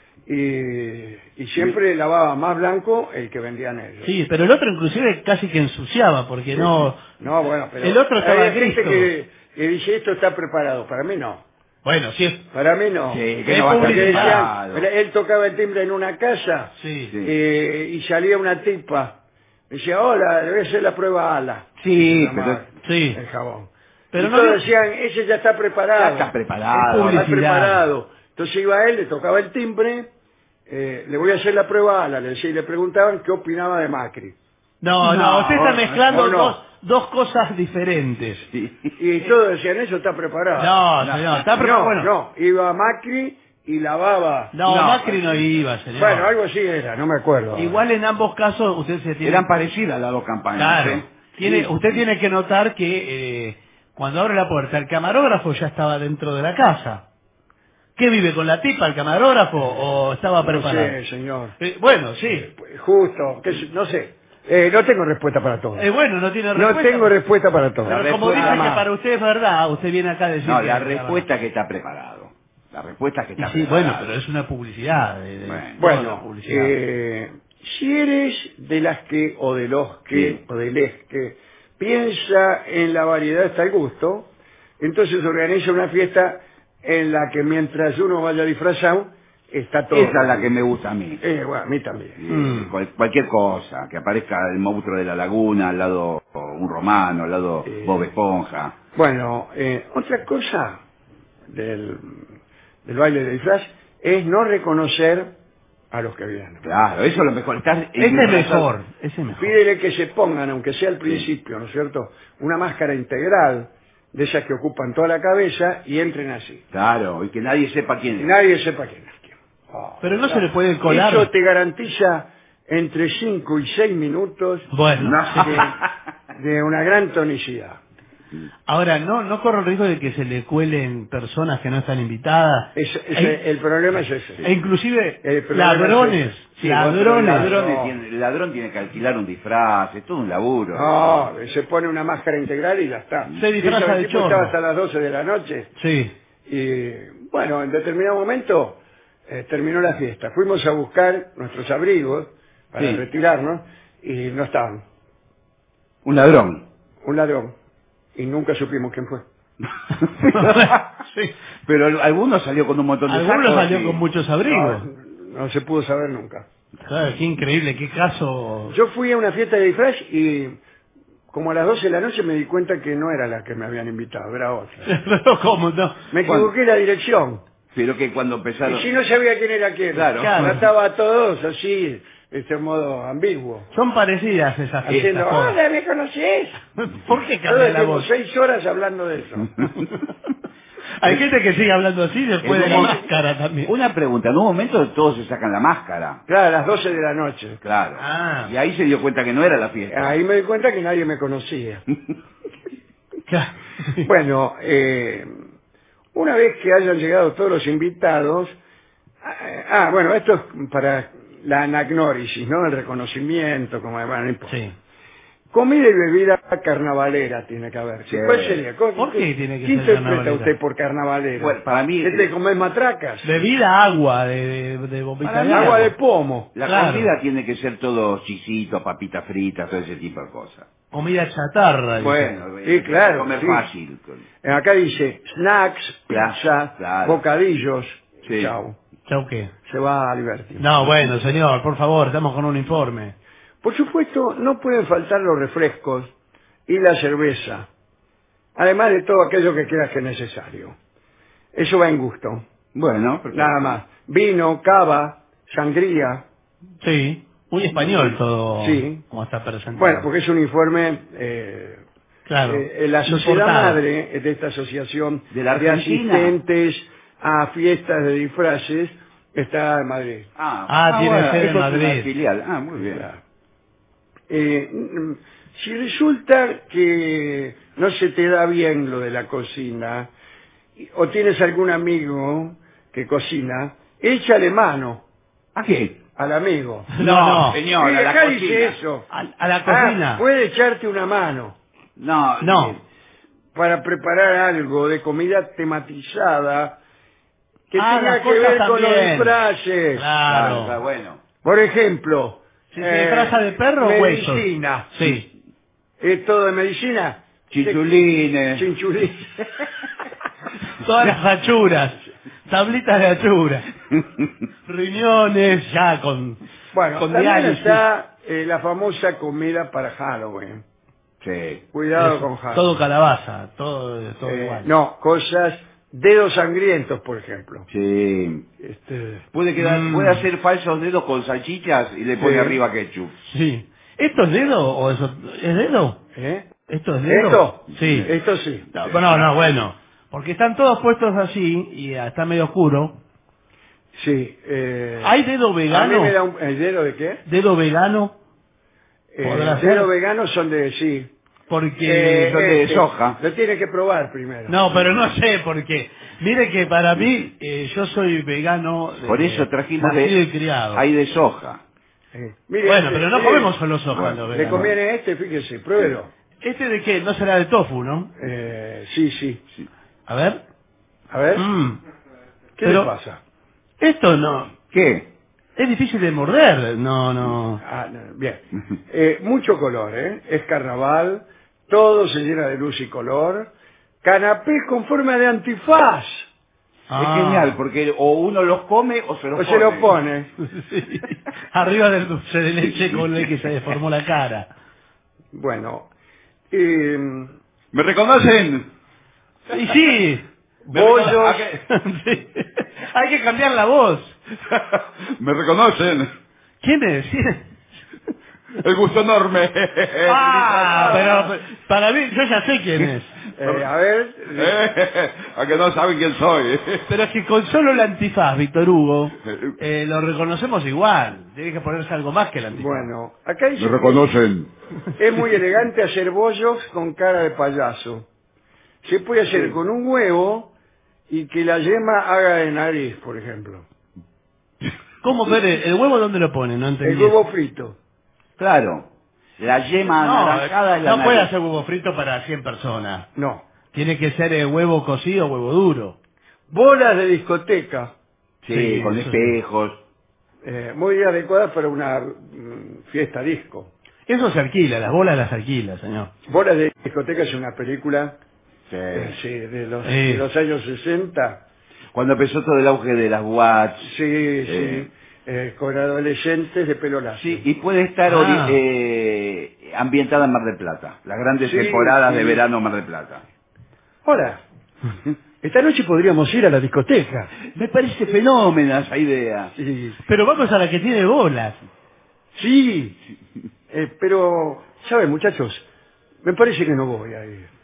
Y, y siempre lavaba más blanco el que vendían ellos. Sí, pero el otro inclusive casi que ensuciaba, porque no... No, bueno, pero El otro estaba hay gente listo. que, que dice esto está preparado. Para mí no. Bueno, sí es... Para mí no. Sí, que Es no va a estar Porque decían, preparado. él tocaba el timbre en una casa Sí. Sí. eh, y salía una tipa. Decía, hola, debe hacer la prueba ala. Sí, Se pero... llamaba Sí. el jabón. Pero y no todos le- decían, ese ya está preparado. Ya está preparado. Es Está publicidad. preparado. Entonces iba él, le tocaba el timbre, eh, le voy a hacer la prueba ala, le decía, y le preguntaban qué opinaba de Macri. No, no, No, usted está no, mezclando no. Dos, dos cosas diferentes. Sí. Y todos decían, eso está preparado. No, señor, está preparado. No, Bueno, no, iba Macri y lavaba. no, No, Macri no iba, señor. Bueno, algo así era, no me acuerdo. Igual en ambos casos usted se tiene... Eran parecidas las dos campañas. Claro. ¿eh? Tiene, Sí. usted tiene que notar que eh, cuando abre la puerta el camarógrafo ya estaba dentro de la casa. ¿Qué vive con la tipa el camarógrafo o estaba No preparado? sé, señor. Eh, bueno, sí. Justo, que se- no sé. Eh, no tengo respuesta para todo. Eh, bueno, no tiene no respuesta. tengo respuesta para todo. Pero La como dice respuesta que más. para usted es verdad, usted viene acá a decir No, que la es respuesta es que está preparado. La respuesta es que Y está sí, preparado. bueno, pero es una publicidad. de- de- Bueno. toda la Bueno, publicidad. eh, si eres de las que o de los que Sí. o de les que piensa en la variedad hasta el gusto, entonces organiza una fiesta en la que mientras uno vaya disfrazado está todo. Esa es la que me gusta a mí. Eh, bueno, a mí también. Eh, cual- cualquier cosa, que aparezca el monstruo de la laguna, al lado un romano, al lado Eh. Bob Esponja. Bueno, eh, otra cosa del, del baile de disfraz es no reconocer a los que vienen. Claro, eso es lo mejor. Estás Ese es disfrazado. mejor, ese es mejor. Pídele que se pongan, aunque sea al principio, ¿no es cierto?, una máscara integral de esas que ocupan toda la cabeza y entren así. Claro, y que nadie sepa quién Y es. nadie sepa quién es quién. Oh, Pero no ¿verdad? se le puede colar. Eso te garantiza entre cinco y seis minutos Bueno, No. sí. de una gran tonicidad. Ahora, ¿no no corre el riesgo de que se le cuelen personas que no están invitadas? Es- es- Hay- el problema es ese. E inclusive El problema ladrones, es ese. Sí, ladrones. El ladrón, No. tiene, el ladrón tiene que alquilar un disfraz, es todo un laburo. No, se pone una máscara integral y ya está. Se disfraza Eso, el de tipo chorro. estaba hasta las doce de la noche Sí. y, bueno, en determinado momento eh, terminó la fiesta. Fuimos a buscar nuestros abrigos para Sí. retirarnos y no estaban. Un ladrón. Un ladrón. Y nunca supimos quién fue. Sí. Pero alguno salió con un montón de Algunos sacos salió y- con muchos abrigos. No, no se pudo saber nunca. Claro, qué increíble, qué caso. Yo fui a una fiesta de disfraz y como a las doce de la noche me di cuenta que no era la que me habían invitado, era otra. Pero cómo no. Me equivoqué en la dirección. Pero que cuando empezaron... Y si no sabía quién era quién. Claro. Claro. Trataba a todos así, de este modo ambiguo. Son parecidas esas fiestas. Haciendo, todas. hola, ¿me conoces? ¿Por qué Todo cambia el la tiempo, voz? seis horas hablando de eso. Hay gente que sigue hablando así después de En la un- máscara también. Una pregunta, en un momento todos se sacan la máscara. Claro, a las doce de la noche. Claro. Ah. Y ahí se dio cuenta que no era la fiesta. Ahí me di cuenta que nadie me conocía. Claro. Bueno, eh, una vez que hayan llegado todos los invitados, ah, ah, bueno, esto es para la anagnórisis, ¿no? El reconocimiento, como bueno, no importa. Sí. Comida y bebida carnavalera tiene que haber. Sí. ¿Cuál sería? ¿Cuál- ¿Por qué tiene que ¿Qué ser interpreta carnavalera? usted por carnavalera? Bueno, para mí- ¿Qué te comes matracas? Bebida, agua, de, de, de bombita Para mí de Agua agua. de pomo. La Claro. comida tiene que ser todo chisito, papitas fritas, todo ese tipo de cosas. Comida chatarra. dice. Bueno, Sí, claro, comer sí. fácil. Acá dice snacks, Claro, pizza, claro. bocadillos. Sí. Chao. ¿Chau qué? Se va a Liberty. No, bueno, señor, por favor, estamos con un informe. Por supuesto, no pueden faltar los refrescos y la cerveza, además de todo aquello que creas que es necesario. Eso va en gusto. Bueno, perfecto. Nada más. Vino, cava, sangría. Sí, muy español todo. Sí. Como está presentado. Bueno, porque es un informe... eh, claro. eh, la sociedad importado. madre de esta asociación De la de Argentina. asistentes a fiestas de disfraces está en Madrid. Ah, Ah, tiene bueno, sede en eso es Madrid. una filial. Ah, muy bien. Eh, mm, si resulta que no se te da bien lo de la cocina, y- o tienes algún amigo que cocina, échale mano ¿A qué? al amigo. No, no. señor, Sí, a la acá cocina. dice eso. A, a la cocina. Ah, puede echarte una mano No, No. para preparar algo de comida tematizada que Ah, tenga las que cosas ver con los también. disfraces. Claro. está bueno. Por ejemplo, Si se disfraza de perro o huesos. medicina. Sí. ¿Es todo de medicina? Chinchulines. Chinchulines. Todas las achuras. Tablitas de achura. Riñones, ya con. Bueno, con también diálisis. está eh, la famosa comida para Halloween. Sí. Cuidado Eso, con Halloween. todo calabaza, todo, todo Eh, igual. no, cosas, dedos sangrientos, por ejemplo. Sí. Este, Puede quedar, Mm. puede hacer falsos dedos con salchichas y le pone Sí. arriba ketchup. Sí. ¿Esto es dedo o eso? ¿Es dedo? ¿eh? ¿Esto es dedo? ¿Esto? Sí. Esto sí. No, no, no, bueno. Porque están todos puestos así y está medio oscuro. Sí. eh, ¿Hay dedo a mí vegano? me da un, ¿el dedo de qué? ¿Dedo vegano? Eh, ¿Podrá ser? dedos veganos son de, sí. Porque... Eh, son de este, soja. Lo tiene que probar primero. No, pero no sé por qué. Mire que para mí, eh, yo soy vegano. de- Por eso trajimos nacido y de, criado. hay de soja. Eh, mire, Bueno, este, pero no eh, comemos solo soja bueno, los Le veganos. conviene este, fíjese, pruébelo. ¿Este de qué? No será de tofu, ¿no? Eh, sí, sí. A ver. A ver, Mm. ¿qué pero- le pasa? Esto no. ¿Qué? Es difícil de morder. No, no. Ah, no, bien. Eh, mucho color, ¿eh? Es carnaval, todo se llena de luz y color. Canapé con forma de antifaz. Ah. Es genial, porque o uno los come o se los O pone. se lo pone. Sí. Arriba del dulce de leche con el que se deformó la cara. Bueno, eh, ¿Me reconocen? Y sí. bollos, Sí. Hay que cambiar la voz. ¿Me reconocen? ¿Quién es? ¿Quién es? El gusto enorme. Ah, pero para mí, yo ya sé quién es. Eh, a ver. A que no saben quién soy. Pero es que con solo el antifaz, Víctor Hugo, eh, lo reconocemos igual. Tiene que ponerse algo más que el antifaz. Bueno, acá dice Me reconocen. que es muy elegante hacer bollos con cara de payaso. Se puede hacer Sí. con un huevo y que la yema haga de nariz, por ejemplo. ¿Cómo, Pérez? ¿El huevo dónde lo pone? No entendí. El huevo frito. Claro. La yema No, anaranjada es la no puede nariz. hacer huevo frito para cien personas. No. Tiene que ser eh, huevo cocido o huevo duro. Bolas de discoteca. Sí, Sí, con eso sí. espejos. Eh, muy adecuadas para una mm, fiesta disco. Eso se alquila, las bolas las alquila, señor. Bolas de discoteca es una película Sí. eh, sí, de, los, Sí. de los años sesenta. Cuando empezó todo el auge de las boats. Sí, Eh. sí. Eh, con adolescentes de pelo lacio. Sí, y puede estar Ah. ori- eh, ambientada en Mar del Plata. Las grandes Sí, temporadas sí. de verano en Mar del Plata. Ahora, esta noche podríamos ir a la discoteca. Me parece fenómena esa idea. Sí, Pero vamos a la que tiene bolas. sí. Eh, pero, ¿saben, muchachos? Me parece que no voy a ir.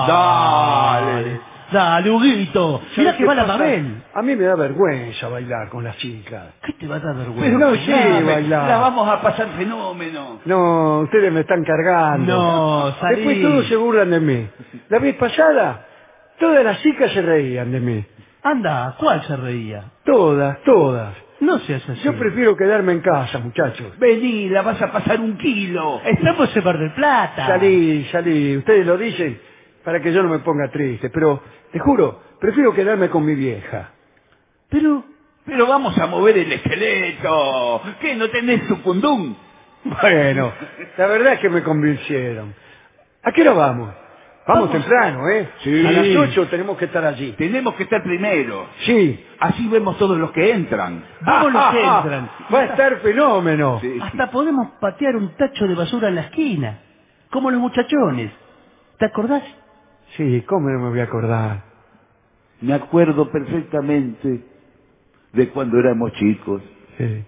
Dale. Dale, Huguito. ¿Sabe Mira qué que va la pasa? Mabel. A mí me da vergüenza bailar con las chicas. ¿Qué te va a dar vergüenza? Pero no sé Dame, bailar. La vamos a pasar fenómeno. No, ustedes me están cargando. No, salí. Después todos se burlan de mí. La vez pasada, todas las chicas se reían de mí. Anda, ¿cuál se reía? Todas, todas. No seas así. Yo prefiero quedarme en casa, muchachos. Vení, la vas a pasar un kilo. Estamos en Mar del Plata. Salí, salí. Ustedes lo dicen para que yo no me ponga triste, pero te juro, prefiero quedarme con mi vieja. Pero, pero vamos a mover el esqueleto. ¿Qué, no tenés tu pundún? Bueno, la verdad es que me convencieron. ¿A qué hora vamos? Vamos, Vamos. temprano, ¿eh? Sí. A las ocho tenemos que estar allí. Tenemos que estar primero. Sí. Así vemos todos los que entran. Vamos los que entran. Va a estar fenómeno. Sí. Hasta podemos patear un tacho de basura en la esquina. Como los muchachones. ¿Te acordás? Sí, ¿cómo no me voy a acordar? Me acuerdo perfectamente de cuando éramos chicos. Sí.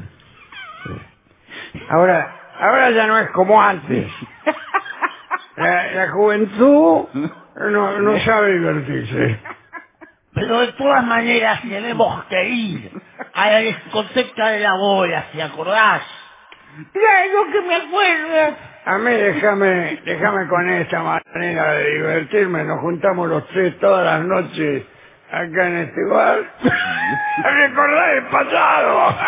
Ahora, ahora ya no es como antes. La, la juventud no, no sabe divertirse. Pero de todas maneras tenemos que ir a la discoteca de la bola, ¿te acordás? Claro que me acuerdo. A mí déjame, déjame con esta manera de divertirme. Nos juntamos los tres todas las noches acá en este bar. A recordar el pasado.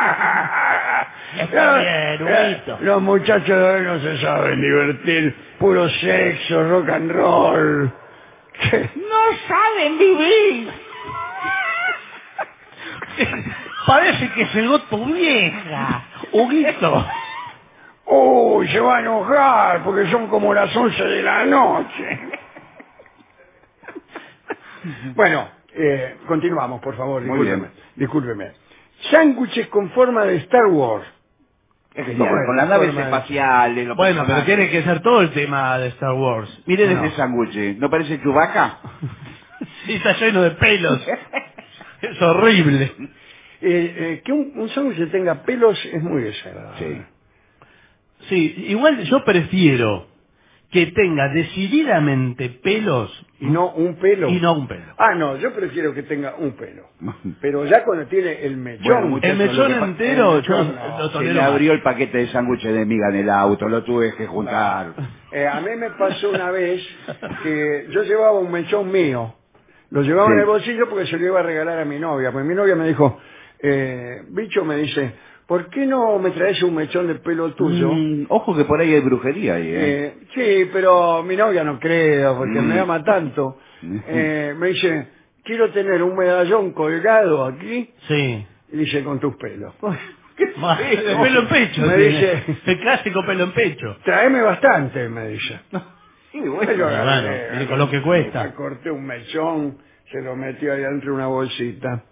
Está bien, Huguito. Los muchachos de hoy no se saben divertir. Puro sexo, rock and roll. No saben vivir. Parece que llegó tu vieja, Huguito. Uy, se va a enojar porque son como las once de la noche. Bueno, eh, continuamos, por favor. Muy Discúlpeme. bien. Discúlpeme. Sándwiches con forma de Star Wars. Es genial. con, con las La naves forma de- espaciales. los Bueno, pero personajes. tiene que ser todo el tema de Star Wars. Miren No. ese sándwich. ¿No parece Chewbacca? Sí, está lleno de pelos. Es horrible. Eh, eh, que un, un sándwich tenga pelos es muy desagradable. Sí. Sí, igual yo prefiero que tenga decididamente pelos Y no un pelo. y no un pelo. Ah, no, yo prefiero que tenga un pelo. Pero ya cuando tiene el mechón. Bueno, muchachos, El mechón lo que pa- entero, el mechón, yo no. lo Se tolero me más. abrió el paquete de sándwiches de miga en el auto. Lo tuve que juntar. Eh, a mí me pasó una vez que yo llevaba un mechón mío. Lo llevaba Sí. en el bolsillo porque se lo iba a regalar a mi novia. Pues mi novia me dijo, eh, bicho, me dice, ¿por qué no me traes un mechón de pelo tuyo? Mm, ojo que por ahí hay brujería ahí, ¿eh? Eh, sí, pero mi novia no creo, porque Mm. me ama tanto. Eh, me dice, quiero tener un medallón colgado aquí, Sí. y dice, con tus pelos. Más, el pelo en pecho. Me tiene. dice- El clásico pelo en pecho. Tráeme bastante, me dice. Sí, Yo bueno, agarré, y con lo que cuesta. me corté un mechón, se lo metió ahí adentro de una bolsita.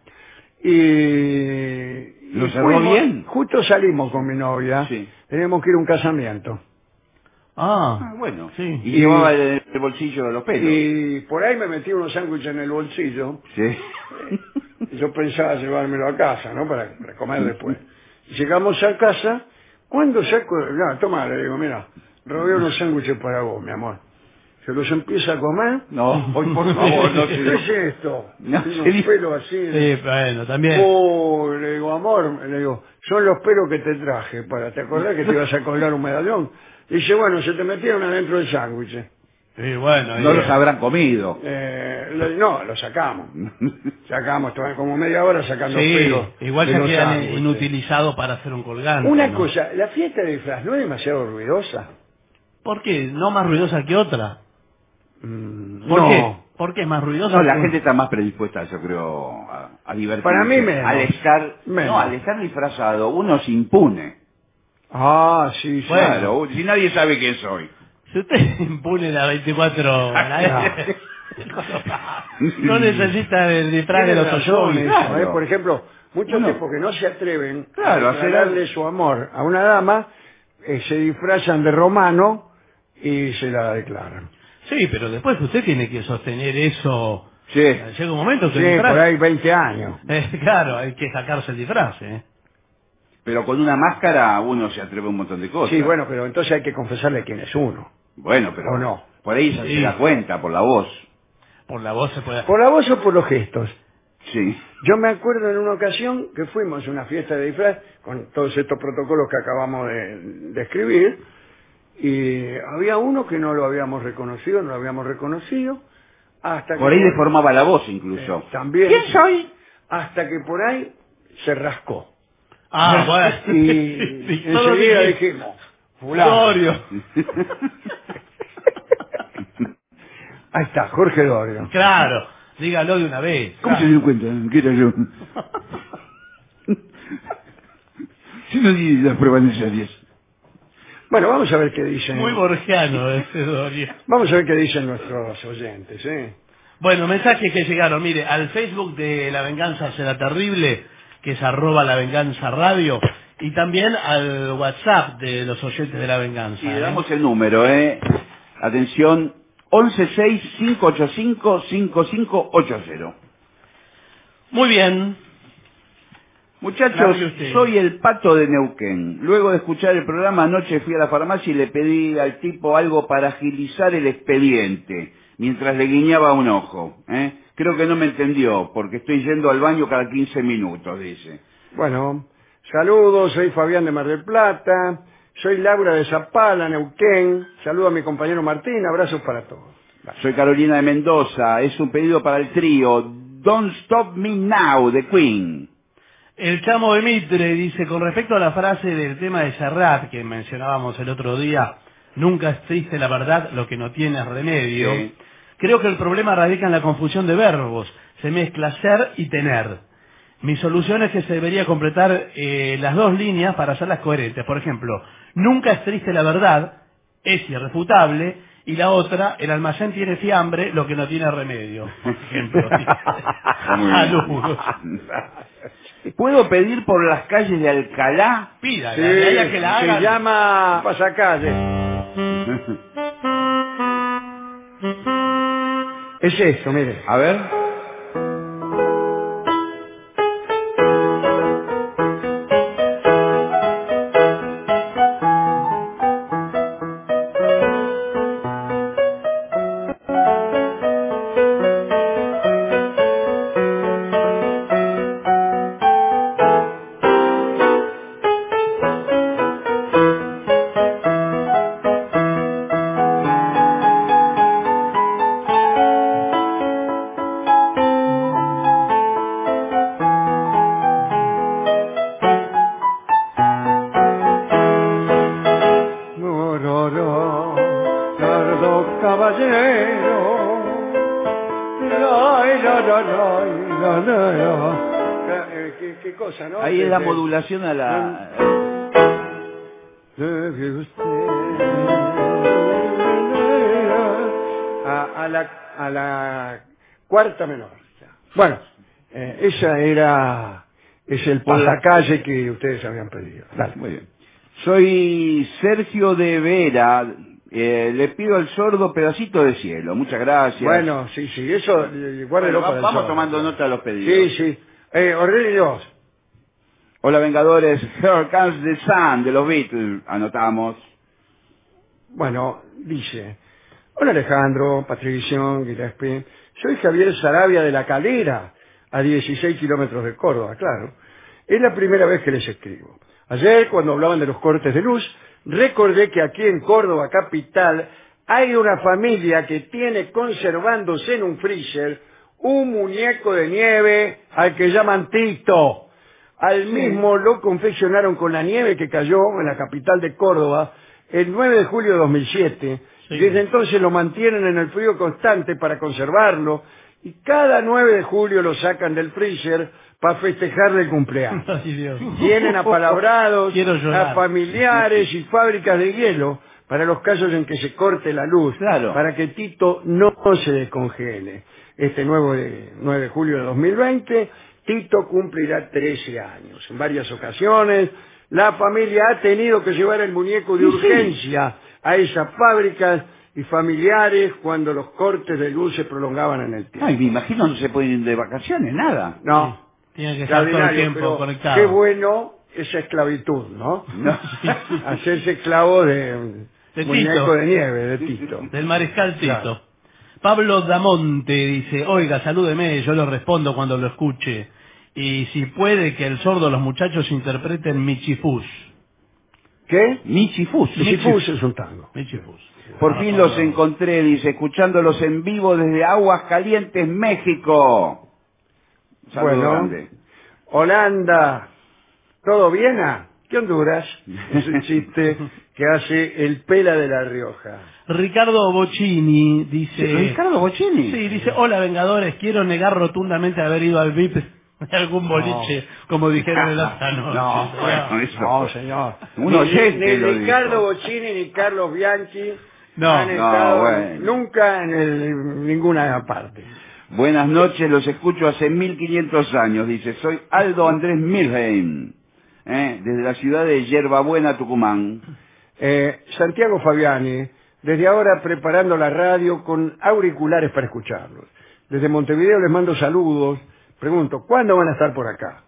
Y... ¿Lo y cerró fuimos- bien? Justo salimos con mi novia. Sí. Teníamos que ir a un casamiento. Ah, Ah, bueno. sí. Y, llevaba el, el bolsillo de los pelos. Y por ahí me metí unos sándwiches en el bolsillo. Sí. Y yo pensaba llevármelo a casa, ¿no? Para, para comer después. Y llegamos a casa Cuando saco, no, toma, le digo, mira, robé unos sándwiches para vos, mi amor. Se los empieza a comer. No, hoy por favor, no se ¿Qué lo- es esto? No, Unos se di- pelos así. Sí, bueno, también. Oh, le digo, amor, le digo, son los pelos que te traje. Para, ¿te acordás que te ibas a colgar un medallón? Dice, bueno, se te metieron adentro del sándwich. Sí, bueno. No y- los habrán comido. Eh, le- no, lo sacamos. Sacamos, estaban como media hora sacando Sí, pelos. igual de ya los quedan sándwiches. inutilizados para hacer un colgante. Una ¿no? cosa, la fiesta de disfraz no es demasiado ruidosa. ¿Por qué? ¿No más ruidosa que otra? Mm, ¿Por no. qué? ¿Por qué es más ruidosa? No, la que- gente está más predispuesta, yo creo, a, a divertirse. Para mí menos. Al estar, Menos. no, al estar disfrazado, uno se impune. Ah, sí, sí. Claro, si nadie sabe quién soy. Si usted impune la veinticuatro horas, no necesita el disfraz de Tiene los razón Toyobi. eso, claro. ¿eh? Por ejemplo, muchos Uno- tipos que no se atreven Claro, a a hacer declararle algo. su amor a una dama, eh, se disfrazan de romano y se la declaran. Sí, pero después usted tiene que sostener eso. Sí. Llega un momento que Sí, el disfraz... por ahí veinte años. Eh, claro, hay que sacarse el disfraz, ¿eh? Pero con una máscara uno se atreve a un montón de cosas. Sí, bueno, pero entonces hay que confesarle quién es uno. Bueno, pero ¿O no? por ahí se Sí. da cuenta, por la voz. Por la voz se puede... ¿Por la voz o por los gestos? Sí. Yo me acuerdo en una ocasión que fuimos a una fiesta de disfraz con todos estos protocolos que acabamos de, de escribir y había uno que no lo habíamos reconocido, no lo habíamos reconocido hasta que Por ahí deformaba la voz incluso. Eh, también ¿Quién soy? hasta que por ahí se rascó Ah, bueno. y Sí, solo enseguida dije- dijimos fulano. Dorio. Ahí está, Jorge Dorio. Claro, dígalo de una vez. ¿Cómo se dio cuenta que era yo? Si no di las pruebas necesarias. Bueno, vamos a ver qué dicen. Muy borgiano ese Dorio. Vamos a ver qué dicen nuestros oyentes, ¿eh? Bueno, mensajes que llegaron, mire, al Facebook de La Venganza Será Terrible, que es arroba La Venganza Radio, y también al WhatsApp de los oyentes de La Venganza. Y le ¿eh? damos el número, ¿eh? Atención, once seis cinco ocho cinco cinco cinco ocho cero. Muy bien. Muchachos, Largue usted. soy el Pato de Neuquén. Luego de escuchar el programa anoche fui a la farmacia y le pedí al tipo algo para agilizar el expediente, mientras le guiñaba un ojo. ¿eh? Creo que no me entendió, porque estoy yendo al baño cada quince minutos, dice. Bueno, saludos, soy Fabián de Mar del Plata, soy Laura de Zapala, Neuquén, saludo a mi compañero Martín, abrazos para todos. Soy Carolina de Mendoza, es un pedido para el trío Don't Stop Me Now de Queen. El Chamo de Mitre dice, con respecto a la frase del tema de Serrat que mencionábamos el otro día, nunca es triste la verdad, lo que no tiene es remedio. Sí. Creo que el problema radica en la confusión de verbos. Se mezcla ser y tener. Mi solución es que se debería completar eh, las dos líneas para hacerlas coherentes. Por ejemplo, nunca es triste la verdad, es irrefutable, y la otra, el almacén tiene fiambre, lo que no tiene remedio. Por ejemplo. Saludos. ¿Puedo pedir por las calles de Alcalá? Pida, Sí, la idea que la se hagan. llama Pasacalle. Es eso, mire. A ver. Mororo, Nardo Caballero. Lai, la, la, la, la, la, la. Eh, ¿Qué, qué cosa, no? Ahí es la De- modulación a la... Debe usted a, a la a la cuarta menor. Bueno, eh, esa era es el pasacalle que ustedes habían pedido. Dale. Muy bien. Soy Sergio de Vera. Eh, le pido al sordo pedacito de cielo. Muchas gracias. Bueno, sí, sí, eso eh, guárdelo Bueno, va- para el vamos sábado. tomando nota de los Sí, pedidos. sí. Eh, Aurelio, Hola Vengadores, Here Comes the Sun de los Beatles, anotamos. Bueno, dice, hola Alejandro, Patricio, Gillespie, soy Javier Sarabia de La Calera, a dieciséis kilómetros de Córdoba, claro. Es la primera vez que les escribo. Ayer, cuando hablaban de los cortes de luz, recordé que aquí en Córdoba capital hay una familia que tiene conservándose en un freezer un muñeco de nieve al que llaman Tito. Al mismo lo confeccionaron con la nieve que cayó en la capital de Córdoba el nueve de julio de dos mil siete. Sí. Desde entonces lo mantienen en el frío constante para conservarlo y cada nueve de julio lo sacan del freezer para festejarle el cumpleaños. Ay, Dios. Tienen apalabrados a familiares y fábricas de hielo para los casos en que se corte la luz, claro, para que Tito no se descongele. Este nuevo de, nueve de julio de dos mil veinte, Tito cumplirá trece años. En varias ocasiones, la familia ha tenido que llevar el muñeco de urgencia a esas fábricas y familiares cuando los cortes de luz se prolongaban en el tiempo. Ay, me imagino no se pueden ir de vacaciones, nada. No. Tiene que estar todo el tiempo conectado. Qué bueno esa esclavitud, ¿no? no. Hacerse esclavo de, de muñeco Tito. de nieve, de Tito. Del mariscal Tito. Claro. Pablo Damonte dice, oiga, salúdeme, yo lo respondo cuando lo escuche. Y si puede que el sordo los muchachos interpreten Michifús. ¿Qué? Michifús. Michifús es un tango. Michifús. Por fin los encontré, dice, escuchándolos en vivo desde Aguascalientes, México. Saludo bueno, grande. Holanda, ¿todo Viena? ¿Qué Honduras? Es un chiste que hace el Pela de La Rioja. Ricardo Bocini dice... ¿Sí, ¿Ricardo Bocini? Sí, dice, hola Vengadores, quiero negar rotundamente haber ido al V I P de algún boliche, no, como dijeron en otra noche. No, bueno, eso. No, señor. Un oyente ni, ni lo Ricardo dijo. Bocini ni Carlos Bianchi no, han no, estado bueno. nunca en el, ninguna parte. Buenas noches, los escucho hace mil quinientos años, dice, soy Aldo Andrés Milheim, ¿eh? desde la ciudad de Yerbabuena, Tucumán. Eh, Santiago Fabiani, desde ahora preparando la radio con auriculares para escucharlos. Desde Montevideo les mando saludos. Pregunto, ¿cuándo van a estar por acá?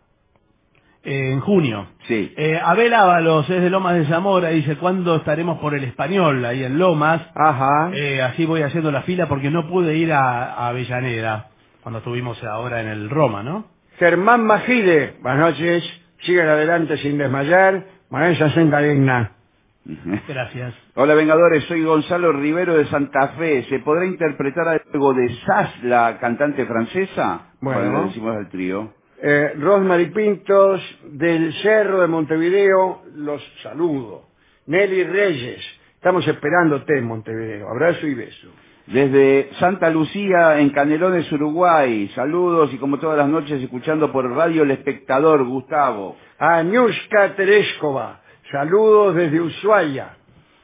Eh, en junio. Sí. Eh, Abel Ábalos es de Lomas de Zamora, dice, ¿cuándo estaremos por el Español, ahí en Lomas? Ajá. Eh, así voy haciendo la fila porque no pude ir a, a Avellaneda, cuando estuvimos ahora en el Roma, ¿no? Germán Majide, buenas noches, sigan adelante sin desmayar, maneja senda digna. Gracias. Hola Vengadores, soy Gonzalo Rivero de Santa Fe. ¿Se podrá interpretar algo de Sass, la cantante francesa? Bueno. Bueno, le decimos al trío. Eh, Rosmary Pintos, del Cerro de Montevideo, los saludo. Nelly Reyes, estamos esperándote en Montevideo. Abrazo y beso. Desde Santa Lucía, en Canelones, Uruguay. Saludos y como todas las noches escuchando por Radio El Espectador, Gustavo. A Ñushka Tereshkova, saludos desde Ushuaia.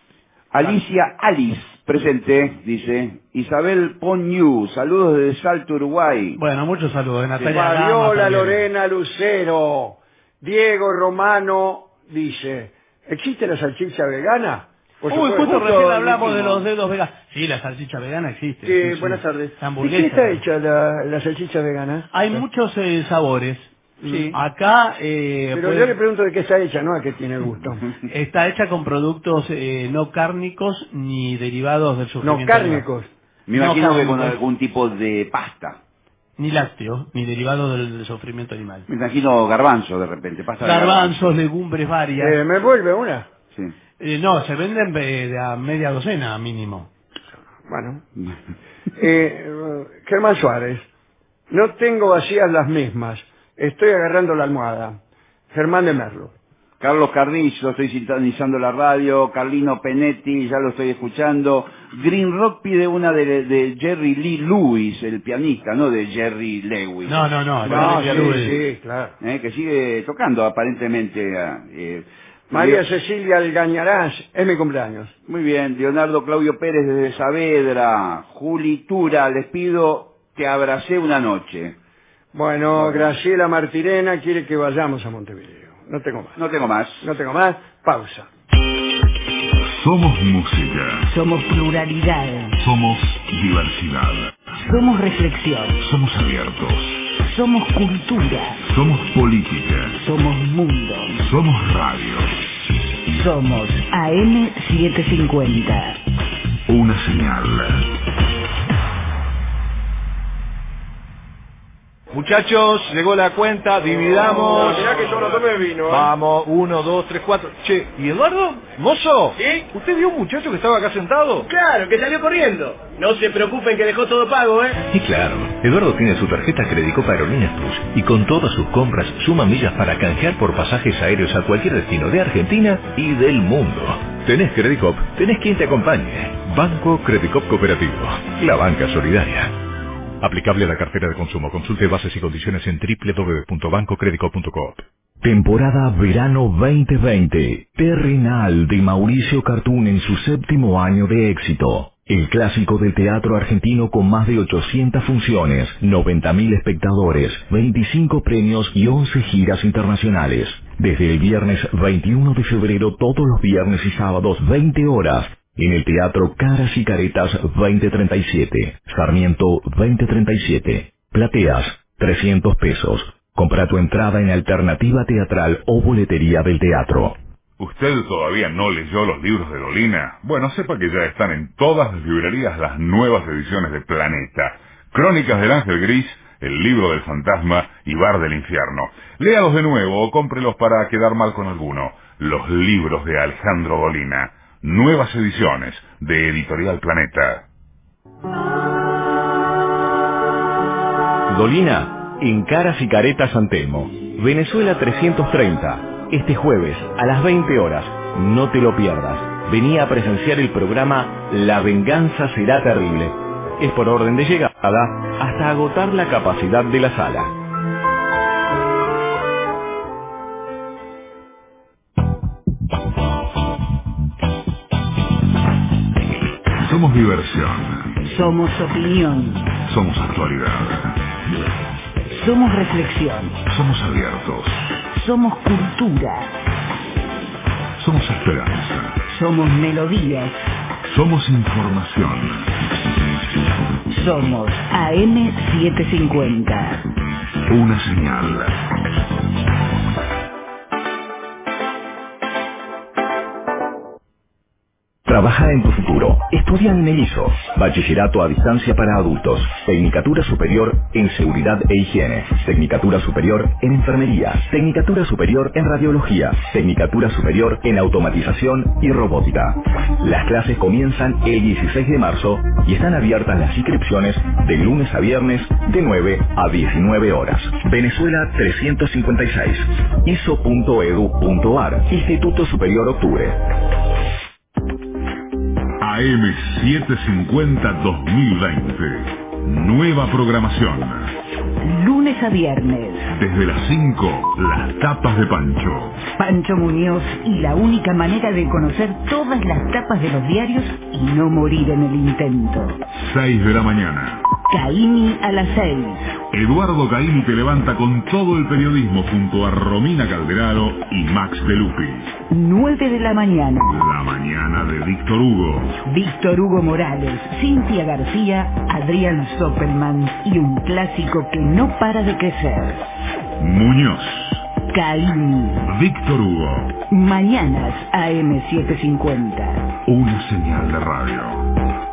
Alicia Alice, presente, dice. Isabel Ponyu, saludos desde Salto, Uruguay. Bueno, muchos saludos. De Natalia Fabiola Gama, Lorena Lucero. Diego Romano dice, ¿existe la salchicha vegana? Uy, justo recién hablamos de los dedos veganos. Sí, la salchicha vegana existe. Sí, sí, sí. buenas tardes. ¿De qué está hecha la, la salchicha vegana? Hay muchos eh, sabores. Sí. Acá... Eh, Pero puede... yo le pregunto de qué está hecha, no a qué tiene gusto. Está hecha con productos eh, no cárnicos ni derivados del sufrimiento. No cárnicos. Me no imagino cárnicos. que con algún tipo de pasta. Ni lácteo, ni derivado del, del sufrimiento animal. Me imagino garbanzo de repente. Pasta Garbanzos, de garbanzo. legumbres varias. Eh, ¿Me vuelve una? Sí. Eh, no, se venden de, de a media docena mínimo. Bueno. eh, Germán Suárez, no tengo vacías las mismas. Estoy agarrando la almohada. Germán de Merlo. Carlos Carrillo, estoy sintonizando la radio. Carlino Penetti, ya lo estoy escuchando. Green Rock pide una de, de Jerry Lee Lewis, el pianista, no de Jerry Lewis. No, no, no. No, sí, Lewis. sí, claro. Eh, que sigue tocando aparentemente. Eh, María Cecilia Algañarás, es mi cumpleaños. Muy bien, Leonardo Claudio Pérez desde Saavedra. Juli Tura, les pido que abracé una noche. Bueno, Bueno. Graciela Martirena quiere que vayamos a Montevideo. No tengo más. No tengo más. No tengo más. Pausa. Somos música. Somos pluralidad. Somos diversidad. Somos reflexión. Somos abiertos. Somos cultura. Somos política. Somos mundo. Somos radio. Somos A M setecientos cincuenta. Una señal. Muchachos, llegó la cuenta, dividamos. Mirá que yo no tomé vino. ¿eh? Vamos, uno, dos, tres, cuatro. Che, ¿y Eduardo? ¿Mozo? ¿Sí? ¿Usted vio un muchacho que estaba acá sentado? Claro, que salió corriendo. No se preocupen que dejó todo pago, ¿eh? Y claro, Eduardo tiene su tarjeta Credicop Aerolíneas Plus y con todas sus compras suma millas para canjear por pasajes aéreos a cualquier destino de Argentina y del mundo. Tenés Credicop, tenés quien te acompañe. Banco Credicop Cooperativo, la banca solidaria. Aplicable a la cartera de consumo. Consulte bases y condiciones en doble u doble u doble u punto banco credicop punto coop. Temporada Verano veinte veinte. Terrenal de Mauricio Cartún en su séptimo año de éxito. El clásico del teatro argentino con más de ochocientas funciones, noventa mil espectadores, veinticinco premios y once giras internacionales. Desde el viernes veintiuno de febrero todos los viernes y sábados veinte horas. En el Teatro Caras y Caretas veinte treinta y siete, Sarmiento veinte treinta y siete. Plateas, trescientos pesos. Compra tu entrada en Alternativa Teatral o Boletería del Teatro. ¿Usted todavía no leyó los libros de Dolina? Bueno, sepa que ya están en todas las librerías las nuevas ediciones de Planeta. Crónicas del Ángel Gris, El Libro del Fantasma y Bar del Infierno. Léalos de nuevo o cómprelos para quedar mal con alguno. Los libros de Alejandro Dolina. Nuevas ediciones de Editorial Planeta. Dolina, en Caras y Caretas San Telmo. Venezuela trescientos treinta. Este jueves a las veinte horas. No te lo pierdas. Vení a presenciar el programa La Venganza Será Terrible. Es por orden de llegada hasta agotar la capacidad de la sala. Somos diversión. Somos opinión. Somos actualidad. Somos reflexión. Somos abiertos. Somos cultura. Somos esperanza. Somos melodías. Somos información. Somos A M setecientos cincuenta. Una señal. Trabaja en tu futuro. Estudia en el I S O. Bachillerato a distancia para adultos. Tecnicatura superior en seguridad e higiene. Tecnicatura superior en enfermería. Tecnicatura superior en radiología. Tecnicatura superior en automatización y robótica. Las clases comienzan el dieciséis de marzo y están abiertas las inscripciones de lunes a viernes de nueve a diecinueve horas. Venezuela trescientos cincuenta y seis. I S O punto edu punto ar. Instituto Superior Octubre. A M setecientos cincuenta dos mil veinte. Nueva programación. Lunes a viernes. Desde las cinco, las tapas de Pancho. Pancho Muñoz y la única manera de conocer todas las tapas de los diarios y no morir en el intento. seis de la mañana. Caimi a las seis. Eduardo Caimi te levanta con todo el periodismo junto a Romina Calderaro y Max De Lupi. nueve de la mañana. La mañana de Víctor Hugo. Víctor Hugo Morales, Cintia García, Adrián Soppelman y un clásico que no para de crecer. Muñoz. Caimi. Víctor Hugo. Mañanas A M setecientos cincuenta. Una señal de radio.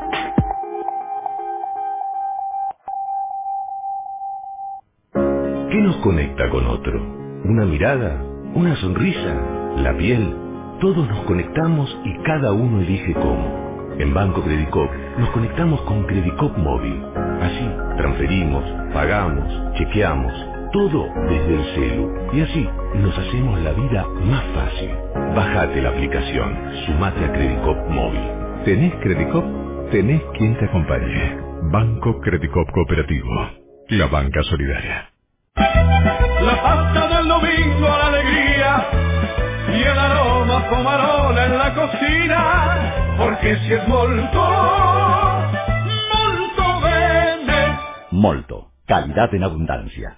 ¿Qué nos conecta con otro? ¿Una mirada? ¿Una sonrisa? ¿La piel? Todos nos conectamos y cada uno elige cómo. En Banco Credicop nos conectamos con Credicop Móvil. Así, transferimos, pagamos, chequeamos, todo desde el celu. Y así, nos hacemos la vida más fácil. Bájate la aplicación, sumate a Credicop Móvil. ¿Tenés Credicop? Tenés quien te acompañe. Banco Credicop Cooperativo. La banca solidaria. La pasta del domingo, la alegría y el aroma pomarola en la cocina, porque si es molto, molto bene. Molto, calidad en abundancia.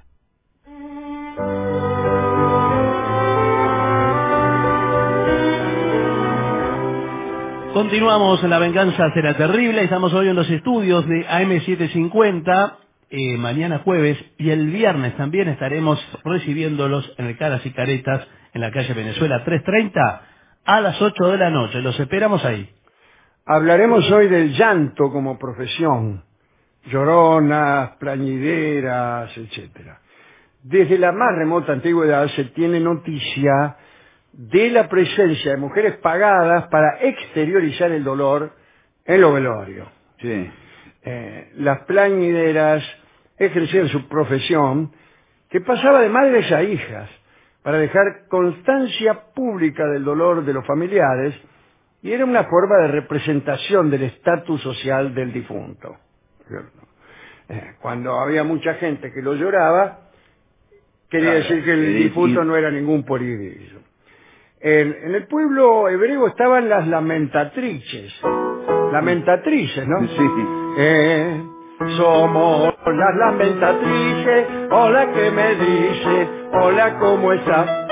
Continuamos en La Venganza Será Terrible. Estamos hoy en los estudios de A M setecientos cincuenta. eh, mañana jueves, y el viernes también estaremos recibiéndolos en el Caras y Caretas, en la calle Venezuela tres treinta, a las ocho de la noche. Los esperamos ahí. Hablaremos hoy del llanto como profesión, lloronas, plañideras, etcétera. Desde la más remota antigüedad se tiene noticia de la presencia de mujeres pagadas para exteriorizar el dolor en los velorios. Sí. Eh, las plañideras ejercían su profesión, que pasaba de madres a hijas, para dejar constancia pública del dolor de los familiares, y era una forma de representación del estatus social del difunto. Eh, cuando había mucha gente que lo lloraba, quería Claro, decir que el el- difunto y- no era ningún polibrillo. En, en el pueblo hebreo estaban las lamentatrices. Lamentatrices, ¿no? Sí. Eh, somos las lamentatrices, hola que me dice, hola cómo está.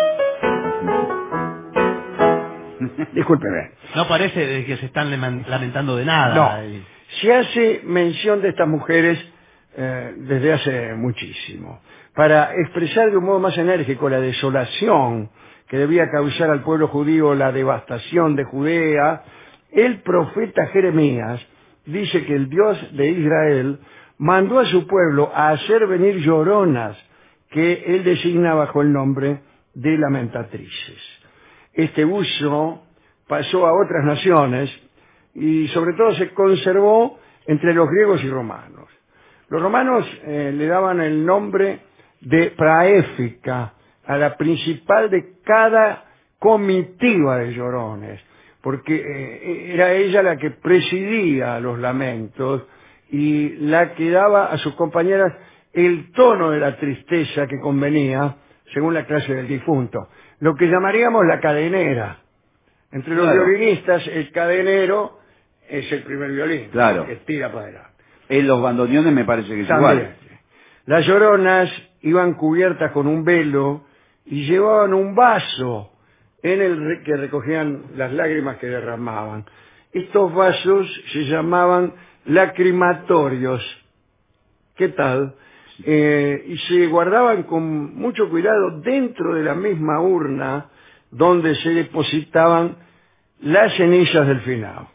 Discúlpeme. No parece de que se están leman- lamentando de nada. No. Y- Se hace mención de estas mujeres eh, desde hace muchísimo, para expresar de un modo más enérgico la desolación que debía causar al pueblo judío la devastación de Judea. El profeta Jeremías dice que el Dios de Israel mandó a su pueblo a hacer venir lloronas, que él designa bajo el nombre de lamentatrices. Este uso pasó a otras naciones y sobre todo se conservó entre los griegos y romanos. Los romanos eh, le daban el nombre de praéfica a la principal de cada comitiva de llorones, porque eh, era ella la que presidía los lamentos y la que daba a sus compañeras el tono de la tristeza que convenía según la clase del difunto, lo que llamaríamos la cadenera. Entre los Claro. violinistas, el cadenero es el primer violín, Claro. que tira para adelante. En los bandoneones me parece que es También. igual. Las lloronas iban cubiertas con un velo y llevaban un vaso en el re- que recogían las lágrimas que derramaban. Estos vasos se llamaban lacrimatorios. ¿Qué tal? Eh, y se guardaban con mucho cuidado dentro de la misma urna donde se depositaban las cenizas del finado.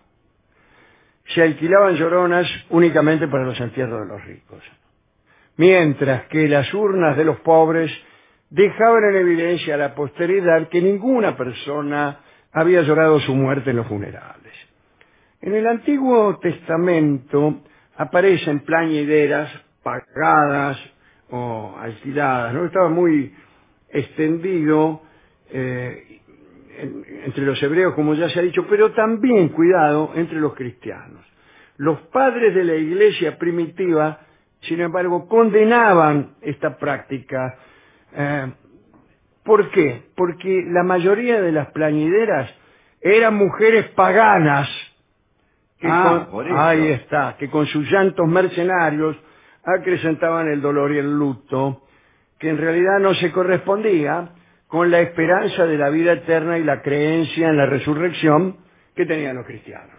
Se alquilaban lloronas únicamente para los entierros de los ricos, mientras que las urnas de los pobres dejaban en evidencia a la posteridad que ninguna persona había llorado su muerte en los funerales. En el Antiguo Testamento aparecen plañideras pagadas o alquiladas, ¿no? Estaba muy extendido eh, en- entre los hebreos, como ya se ha dicho, pero también, cuidado, entre los cristianos. Los padres de la iglesia primitiva, sin embargo, condenaban esta práctica. Eh, ¿Por qué? Porque la mayoría de las plañideras eran mujeres paganas, que Ah, con- por eso. ahí está, que con sus llantos mercenarios acrecentaban el dolor y el luto, que en realidad no se correspondía con la esperanza de la vida eterna y la creencia en la resurrección que tenían los cristianos.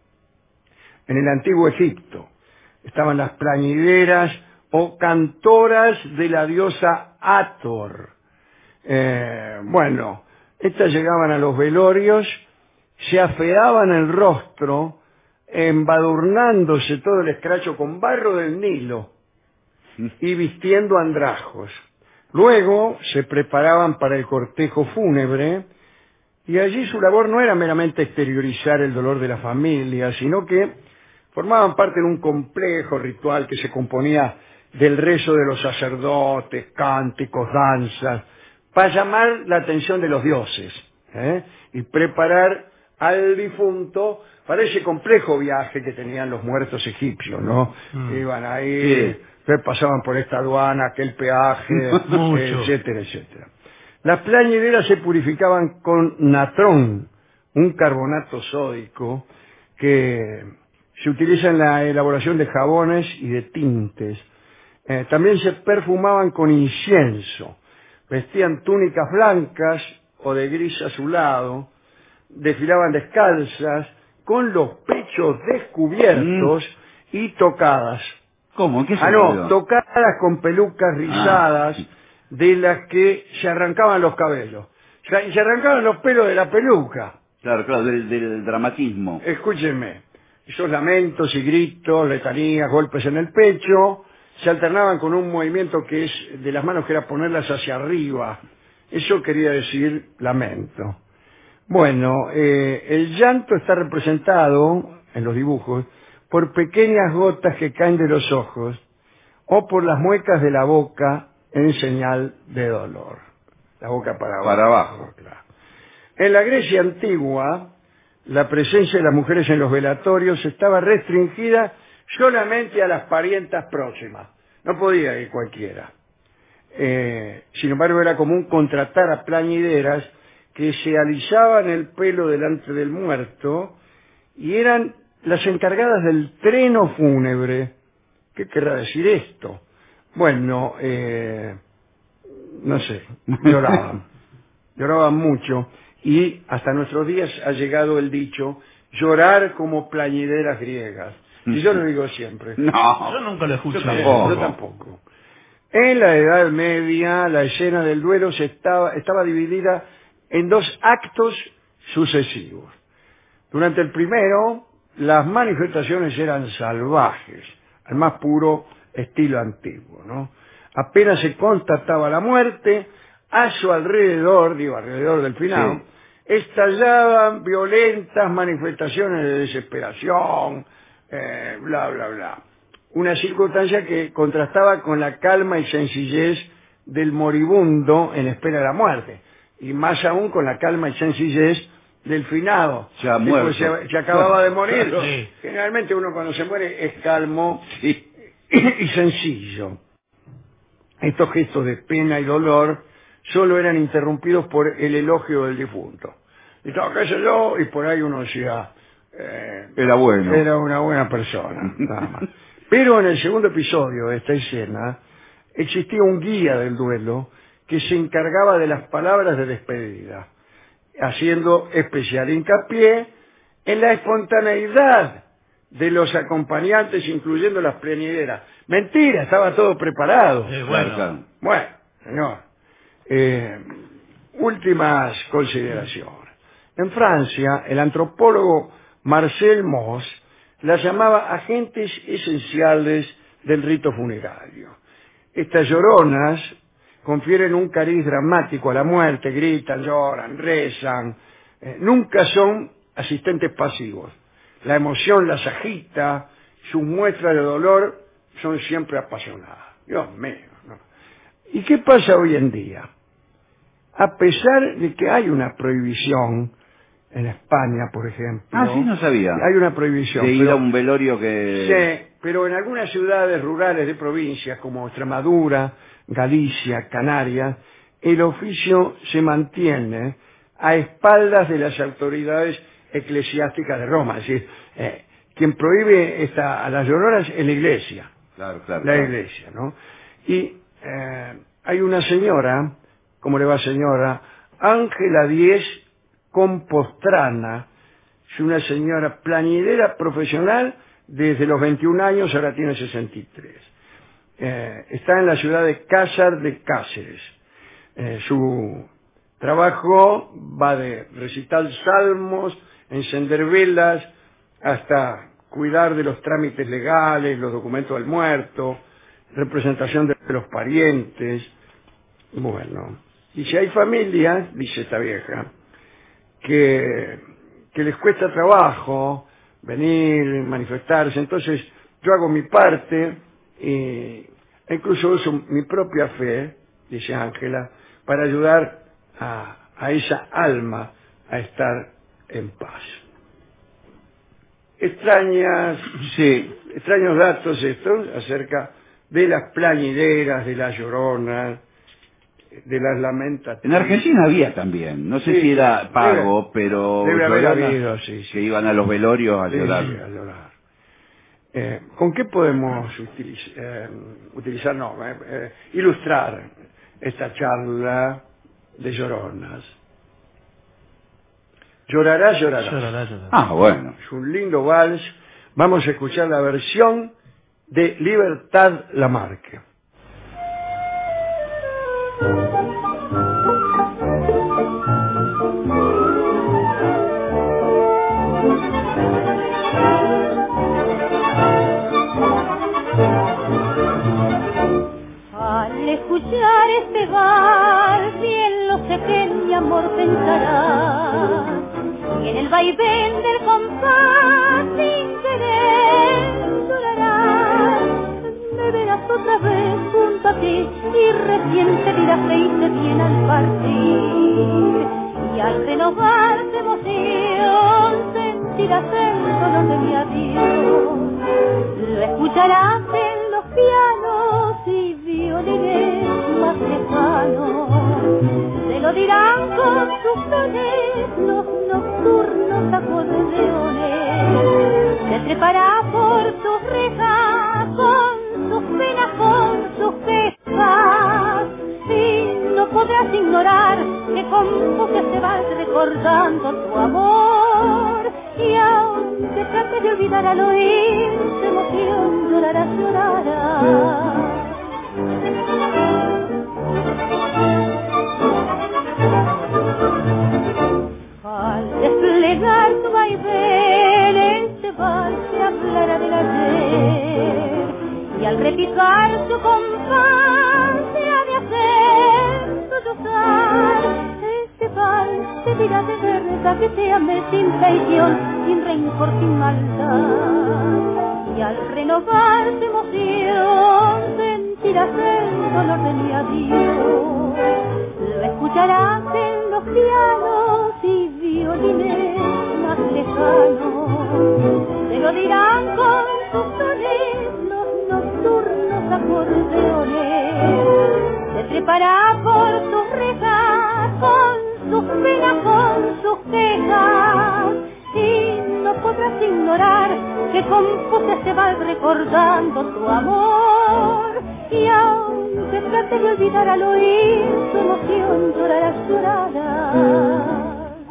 En el antiguo Egipto estaban las plañideras o cantoras de la diosa Hathor. Eh, bueno, estas llegaban a los velorios, se afeaban el rostro, embadurnándose todo el escracho con barro del Nilo y vistiendo andrajos. Luego se preparaban para el cortejo fúnebre y allí su labor no era meramente exteriorizar el dolor de la familia, sino que formaban parte de un complejo ritual que se componía del rezo de los sacerdotes, cánticos, danzas, para llamar la atención de los dioses, ¿eh? y preparar al difunto para ese complejo viaje que tenían los muertos egipcios, ¿no? Mm. Iban ahí, Sí. que pasaban por esta aduana, aquel peaje, Mucho. etcétera, etcétera. Las plañideras se purificaban con natrón, un carbonato sódico que se utiliza en la elaboración de jabones y de tintes. Eh, también se perfumaban con incienso. Vestían túnicas blancas o de gris azulado, desfilaban descalzas, con los pechos descubiertos y tocadas ¿Cómo? ¿Qué se Ah, no, tocadas con pelucas rizadas Ah. de las que se arrancaban los cabellos. Se, se arrancaban los pelos de la peluca. Claro, claro, del, del dramatismo. Escúchenme, esos lamentos y gritos, letanías, golpes en el pecho, se alternaban con un movimiento que es de las manos que era ponerlas hacia arriba. Eso quería decir lamento. Bueno, eh, el llanto está representado en los dibujos por pequeñas gotas que caen de los ojos o por las muecas de la boca en señal de dolor. La boca para abajo. Para abajo. Claro. En la Grecia antigua, la presencia de las mujeres en los velatorios estaba restringida solamente a las parientas próximas. No podía ir cualquiera. Eh, sin embargo, era común contratar a plañideras que se alisaban el pelo delante del muerto y eran las encargadas del treno fúnebre. ¿Qué querrá decir esto? Bueno, eh, no sé, lloraban, lloraban mucho y hasta nuestros días ha llegado el dicho, llorar como plañideras griegas. Y yo lo digo siempre. No, yo nunca lo escuché. Yo tampoco. Yo tampoco. En la Edad Media, la escena del duelo se estaba, estaba dividida en dos actos sucesivos. Durante el primero, las manifestaciones eran salvajes, al más puro estilo antiguo, ¿no? Apenas se constataba la muerte, a su alrededor, digo, alrededor del final, sí, estallaban violentas manifestaciones de desesperación, eh, bla, bla, bla. Una circunstancia que contrastaba con la calma y sencillez del moribundo en espera de la muerte, y más aún con la calma y sencillez del finado. Ya muerto. Se, se acababa de morir. Claro. Sí. Generalmente uno cuando se muere es calmo, sí, y sencillo. Estos gestos de pena y dolor solo eran interrumpidos por el elogio del difunto. Y todo, qué sé yo, y por ahí uno decía, eh, era bueno. Era una buena persona, nada más. Pero en el segundo episodio de esta escena existía un guía del duelo que se encargaba de las palabras de despedida, haciendo especial hincapié en la espontaneidad de los acompañantes, incluyendo las plañideras. Mentira, estaba todo preparado. Eh, bueno. Bueno, señor. Eh, últimas consideraciones. En Francia, el antropólogo Marcel Mauss las llamaba agentes esenciales del rito funerario. Estas lloronas confieren un cariz dramático a la muerte, gritan, lloran, rezan, eh, nunca son asistentes pasivos. La emoción las agita, sus muestras de dolor son siempre apasionadas. Dios mío, ¿no? ¿Y qué pasa hoy en día? A pesar de que hay una prohibición en España, por ejemplo. Ah, sí, no sabía. Hay una prohibición. De ir pero, a un velorio que... Sí, pero en algunas ciudades rurales de provincias como Extremadura, Galicia, Canarias, el oficio se mantiene a espaldas de las autoridades eclesiásticas de Roma. Es decir, eh, quien prohíbe esta, a las lloronas es la iglesia. Claro, claro. La claro. iglesia, ¿no? Y eh, hay una señora, ¿cómo le va señora? Ángela Díez Compostrana, es una señora plañidera profesional desde los veintiún años, ahora tiene sesenta y tres. Eh, está en la ciudad de Cásar de Cáceres. Eh, su trabajo va de recitar salmos, encender velas, hasta cuidar de los trámites legales, los documentos del muerto, representación de los parientes. Bueno, y si hay familias, dice esta vieja, que, que les cuesta trabajo venir, manifestarse, entonces yo hago mi parte e incluso uso mi propia fe, dice Ángela, para ayudar a, a esa alma a estar en paz. Extrañas, sí, extraños datos estos acerca de las plañideras, de las lloronas, de las lamentaciones. En Argentina había también, no sé sí, si era pago, debe, pero debe haber lloronas habido, sí, sí. que iban a los velorios a sí, llorar. Sí, a llorar. Eh, ¿Con qué podemos utiliz eh, utilizar, no, eh, eh, ilustrar esta charla de lloronas? Llorará, llorará. Llorará, llorará. Ah, bueno. Es un lindo vals. Vamos a escuchar la versión de Libertad Lamarque. Al escuchar este vals, bien lo sé que mi amor pensará, y en el vaivén del compás sin querer llorarás. Me verás otra vez junto a ti y recién te dirás que hice bien al partir, y al renovar tu emoción sentirás el dolor de mi adiós. Lo escucharás en los pianos y violines más lejanos, te lo dirán con sus sones los nocturnos acordeones. Se trepará por tus rejas con sus penas, con sus quejas, y no podrás ignorar que con voces se va recordando tu amor. Y aunque trate de olvidar al oír tu emoción, llorarás, llorarás. Al desplegar tu vaivén, este vals te hablará del ayer, y al repicar su compás te ha de hacer sollozar. Este vals te dirá de verdad que te amé sin traición, sin rencor, sin maldad, y al renovar tu emoción sentirás el dolor de mi adiós. Lo escucharás en los pianos y violines más lejanos, te lo dirán con sus sones los nocturnos acordeones. Se trepará por tus rejas con sus penas, con sus quejas, y no podrás ignorar que con voces se va recordando tu amor. Y aunque trate de olvidar al oír tu emoción, llorarás, llorarás.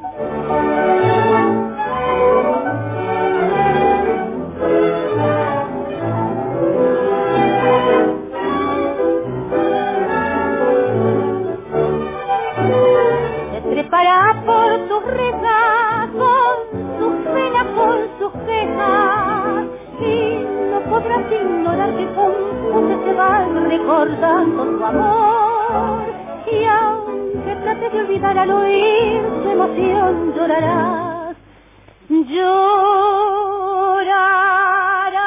Se trepará por tus rejas con sus penas, con sus quejas, y no podrás ignorar que con voces se va recordando tu amor. Y aunque trate de olvidar al oír tu emoción, llorarás, llorarás.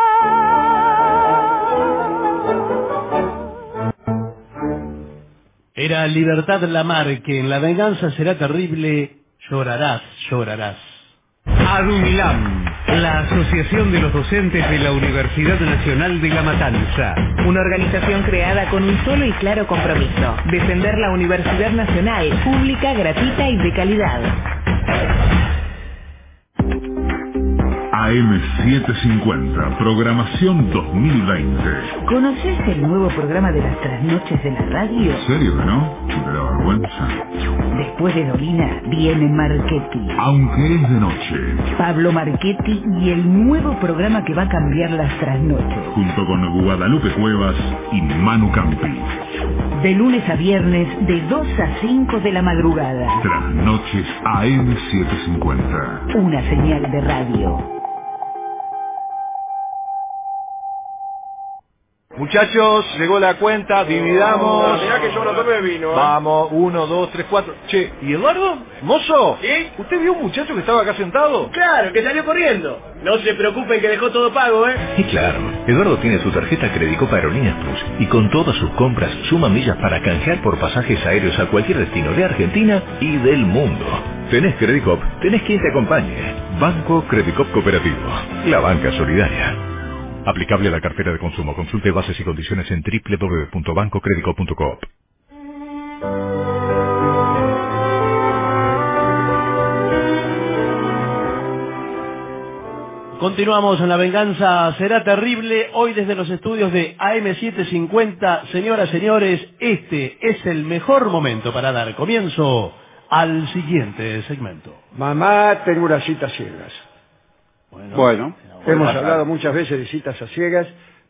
Era Libertad Lamarque, en La venganza será terrible, llorarás, llorarás. ADUNILAM, la Asociación de los Docentes de la Universidad Nacional de La Matanza. Una organización creada con un solo y claro compromiso: defender la Universidad Nacional, pública, gratuita y de calidad. A M setecientos cincuenta, programación dos mil veinte. ¿Conoces el nuevo programa de las trasnoches de la radio? ¿En serio que no? ¿Te da vergüenza? Después de Dolina viene Marchetti. Aunque es de noche. Pablo Marchetti y el nuevo programa que va a cambiar las trasnoches. Junto con Guadalupe Cuevas y Manu Campi. De lunes a viernes, de dos a cinco de la madrugada. Trasnoches A M setecientos cincuenta. Una señal de radio. Muchachos, llegó la cuenta, dividamos. Ah, mirá que yo no tomé vino, ¿eh? Vamos, uno, dos, tres, cuatro. Che, ¿y Eduardo? ¿Mozo? ¿Sí? ¿Usted vio un muchacho que estaba acá sentado? Claro, que salió corriendo. No se preocupen que dejó todo pago, ¿eh? Y claro, Eduardo tiene su tarjeta Credicop Aerolíneas Plus y con todas sus compras suma millas para canjear por pasajes aéreos a cualquier destino de Argentina y del mundo. Tenés Credicop, tenés quien te acompañe. Banco Credicop Cooperativo, la banca solidaria. Aplicable a la cartera de consumo. Consulte bases y condiciones en doble u doble u doble u punto banco credicop punto coop. Continuamos en La venganza será terrible, hoy desde los estudios de A M setecientos cincuenta. Señoras, señores, este es el mejor momento para dar comienzo al siguiente segmento. Mamá, tengo una cita a ciegas. Bueno. Hemos hablado muchas veces de citas a ciegas,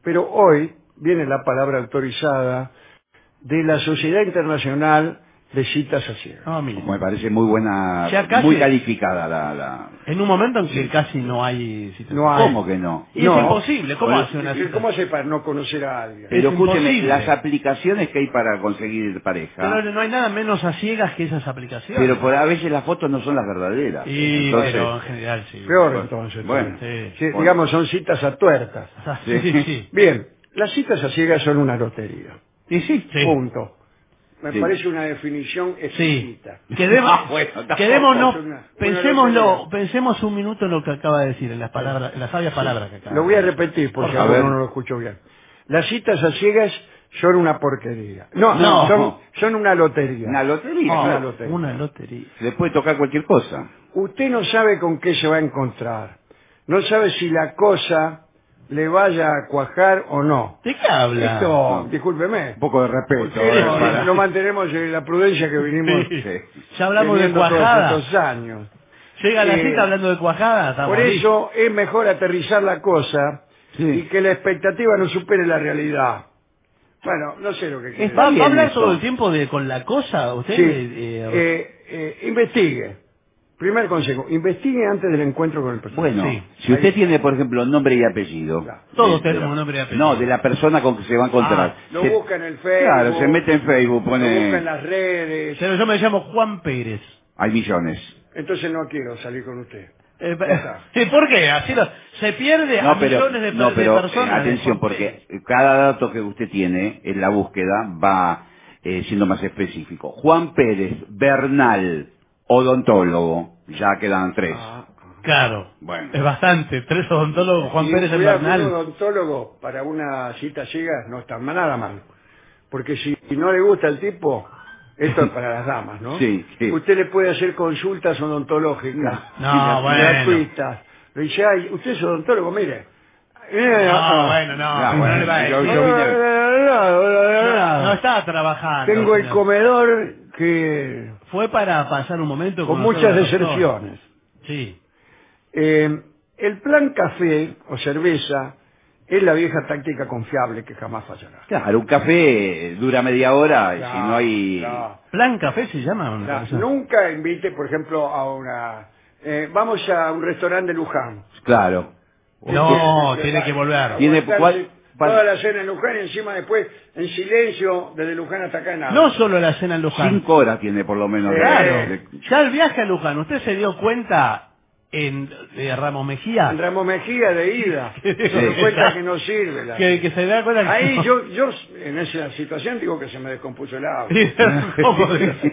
Pero hoy viene la palabra autorizada de la Sociedad Internacional de Citas a Ciegas. Ah, mira. Me parece muy buena, Ya casi- muy calificada la... la... En un momento en que casi no hay situación. No hay. ¿Cómo que no? Y No. es imposible. ¿Cómo Bueno, hace una ¿Y cita? ¿Cómo hace para no conocer a alguien? Pero Es escúcheme, imposible. las aplicaciones que hay para conseguir pareja, Pero no hay nada menos a ciegas que esas aplicaciones. pero por a veces las fotos no son las verdaderas. Y, Entonces, pero en general sí. Peor bueno, entonces. bueno. también. Sí. Sí, Bueno. digamos, son citas a tuertas. Sí, sí, sí. Bien, las citas a ciegas son una lotería. Y sí, Sí. Punto. Me Sí. parece una definición Sí. exquisita. Quedemos, Ah, bueno, tampoco. quedémonos, Es una- una pensémoslo, lotería. pensemos un minuto en lo que acaba de decir, en las palabras, en las sabias palabras que acaba Lo de voy a decir. repetir por Por si favor. alguno no lo escuchó bien. Las citas a ciegas son una porquería. No, No. son, son una lotería. Una lotería. Ah, claro. una lotería. Una lotería. Le puede tocar cualquier cosa. Usted no sabe con qué se va a encontrar. No sabe si la cosa le vaya a cuajar o no. ¿De qué habla? Esto, No. discúlpeme. Un poco de respeto. Porque ¿eh? no, Para- no mantenemos eh, la prudencia que vinimos Sí. Sí. Ya hablamos de teniendo todos cuajada. estos años. Llega la Eh, cita hablando de cuajada. estamos Por listos. eso es mejor aterrizar la cosa Sí. y que la expectativa no supere la realidad. Bueno, no sé lo que quiere ¿Va, Está va a bien hablar eso. todo el tiempo de con la cosa? ¿Usted? Sí. eh, Eh, eh, investigue. Primer consejo, investigue antes del encuentro con el personaje. Bueno, Sí. si usted tiene, por ejemplo, nombre y apellido. Claro. Todos de- de tenemos la- nombre y apellido. No, de la persona con que se va a encontrar. Ah, lo Se- busca en el Facebook. Claro, se mete en Facebook, Lo busca en pone... las redes. Pero yo me llamo Juan Pérez. Hay millones. Entonces no quiero salir con usted. Eh, Ya está. ¿sí, ¿Por qué? Así lo- se pierde a No, pero, millones de, no, de pero, personas. eh, atención, Juan Pérez. porque cada dato que usted tiene en la búsqueda va eh, siendo más específico. Juan Pérez, Bernal, odontólogo, ya quedan tres. Ah, Claro. Bueno. Es bastante. Tres odontólogos, Juan Y Pérez en cuidado, un Bernal. odontólogo para una cita ciega no está nada mal. Porque si no le gusta el tipo, esto es para las damas, ¿no? Sí, sí. Usted le puede hacer consultas odontológicas. No, bueno. gratuitas. Le dice, ay, usted es odontólogo, mire. Eh, No, ah, bueno, no. Ah, no bueno, le va a yo- decir. yo vine- No, no estaba trabajando. Tengo el señor. comedor que Fue para pasar un momento con nosotros, muchas doctor. deserciones. Sí. Eh, el plan café o cerveza es la vieja táctica confiable que jamás fallará. Claro, un café dura media hora y si no hay... No, ¿Plan Café se llama? me no, parece? nunca invite, por ejemplo, a una... eh, vamos a un restaurante de Luján. Claro. No, tiene que volver. Tiene- Aguantarse ¿cuál- cuál- Toda la cena en Luján y encima después en silencio desde Luján hasta acá en nada. No solo la cena en Luján. Cinco horas tiene por lo menos. de- Claro. de- Ya el viaje a Luján, ¿usted se dio cuenta en de Ramos Mejía? En Ramos Mejía de ida. Se Sí. da cuenta que no sirve. la- Que, que se da cuenta que Ahí no. yo, yo en esa situación digo que se me descompuso el agua. ¿Cómo dice?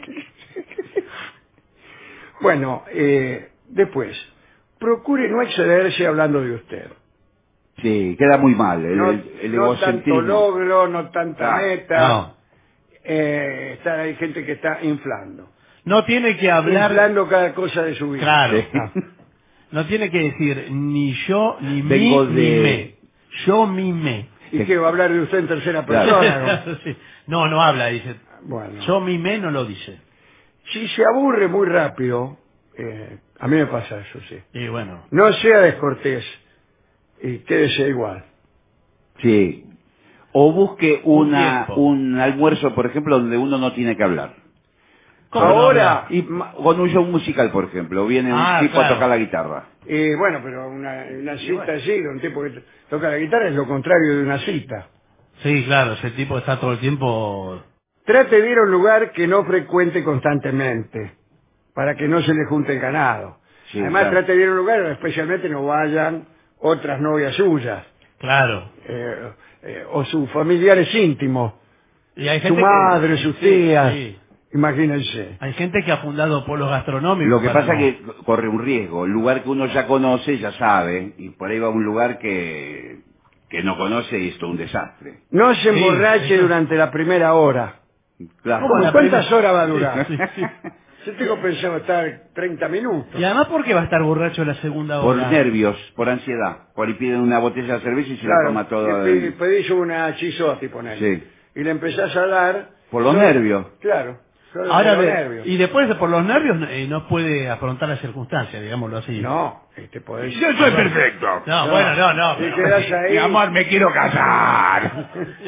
Bueno, eh, después, procure no excederse hablando de usted. Sí, queda muy mal. El, No, el- el no egocentrismo. tanto logro, no tanta Ah, meta. no. Eh, está, hay gente que está inflando. No tiene que hablar. Inflando cada cosa de su vida. Claro. Sí. Ah. No tiene que decir ni yo, ni Vengo mi, de- ni me. Yo, mi, me. ¿Y qué va a hablar de usted en tercera Claro. persona? ¿no? Sí. No, no habla, dice. Bueno. Yo, mi, me no lo dice. Si se aburre muy rápido, eh, a mí me pasa eso, sí. Y bueno. No sea descortés y quédese igual. Sí. O busque Un una, tiempo. un almuerzo, por ejemplo, donde uno no tiene que hablar. ¿Cómo no Ahora, habla? Y ma- con un show musical, por ejemplo. Viene Ah, un tipo claro. a tocar la guitarra. eh, bueno, pero una, una cita así, de un tipo que to- toca la guitarra es lo contrario de una cita. Sí, claro, ese tipo está todo el tiempo. Trate de ir a un lugar que no frecuente constantemente, para que no se le junte el ganado. Sí, Además, claro. trate de ir a un lugar donde especialmente no vayan otras novias suyas, Claro. eh, eh, o sus familiares íntimos, Y hay su gente madre, que, sus sí, tías. sí. Imagínense. Hay gente que ha fundado polos gastronómicos. Lo que para pasa no- es que corre un riesgo. El lugar que uno ya conoce, ya sabe, y por ahí va a un lugar que, que no conoce y esto es un desastre. No se Sí, emborrache eso- durante la primera hora. Claro. ¿Cómo la ¿Cuántas primera? horas va a durar? Sí, sí. Yo tengo pensado estar treinta minutos. Y además, ¿por qué va a estar borracho la segunda Por hora? nervios, por ansiedad. Por ahí piden una botella de cerveza y se la Claro, toma toda. y pe- pedís una chisotti, ponele. Sí. Y le empezás a dar... Por los no- nervios. Claro. Solo Ahora por los ve- nervios. y después por los nervios eh, no puede afrontar las circunstancias, digámoslo así. No, este podés... Yo soy perfecto. No, bueno, no, no. Si pero- quedás ahí... Mi amor, me quiero casar.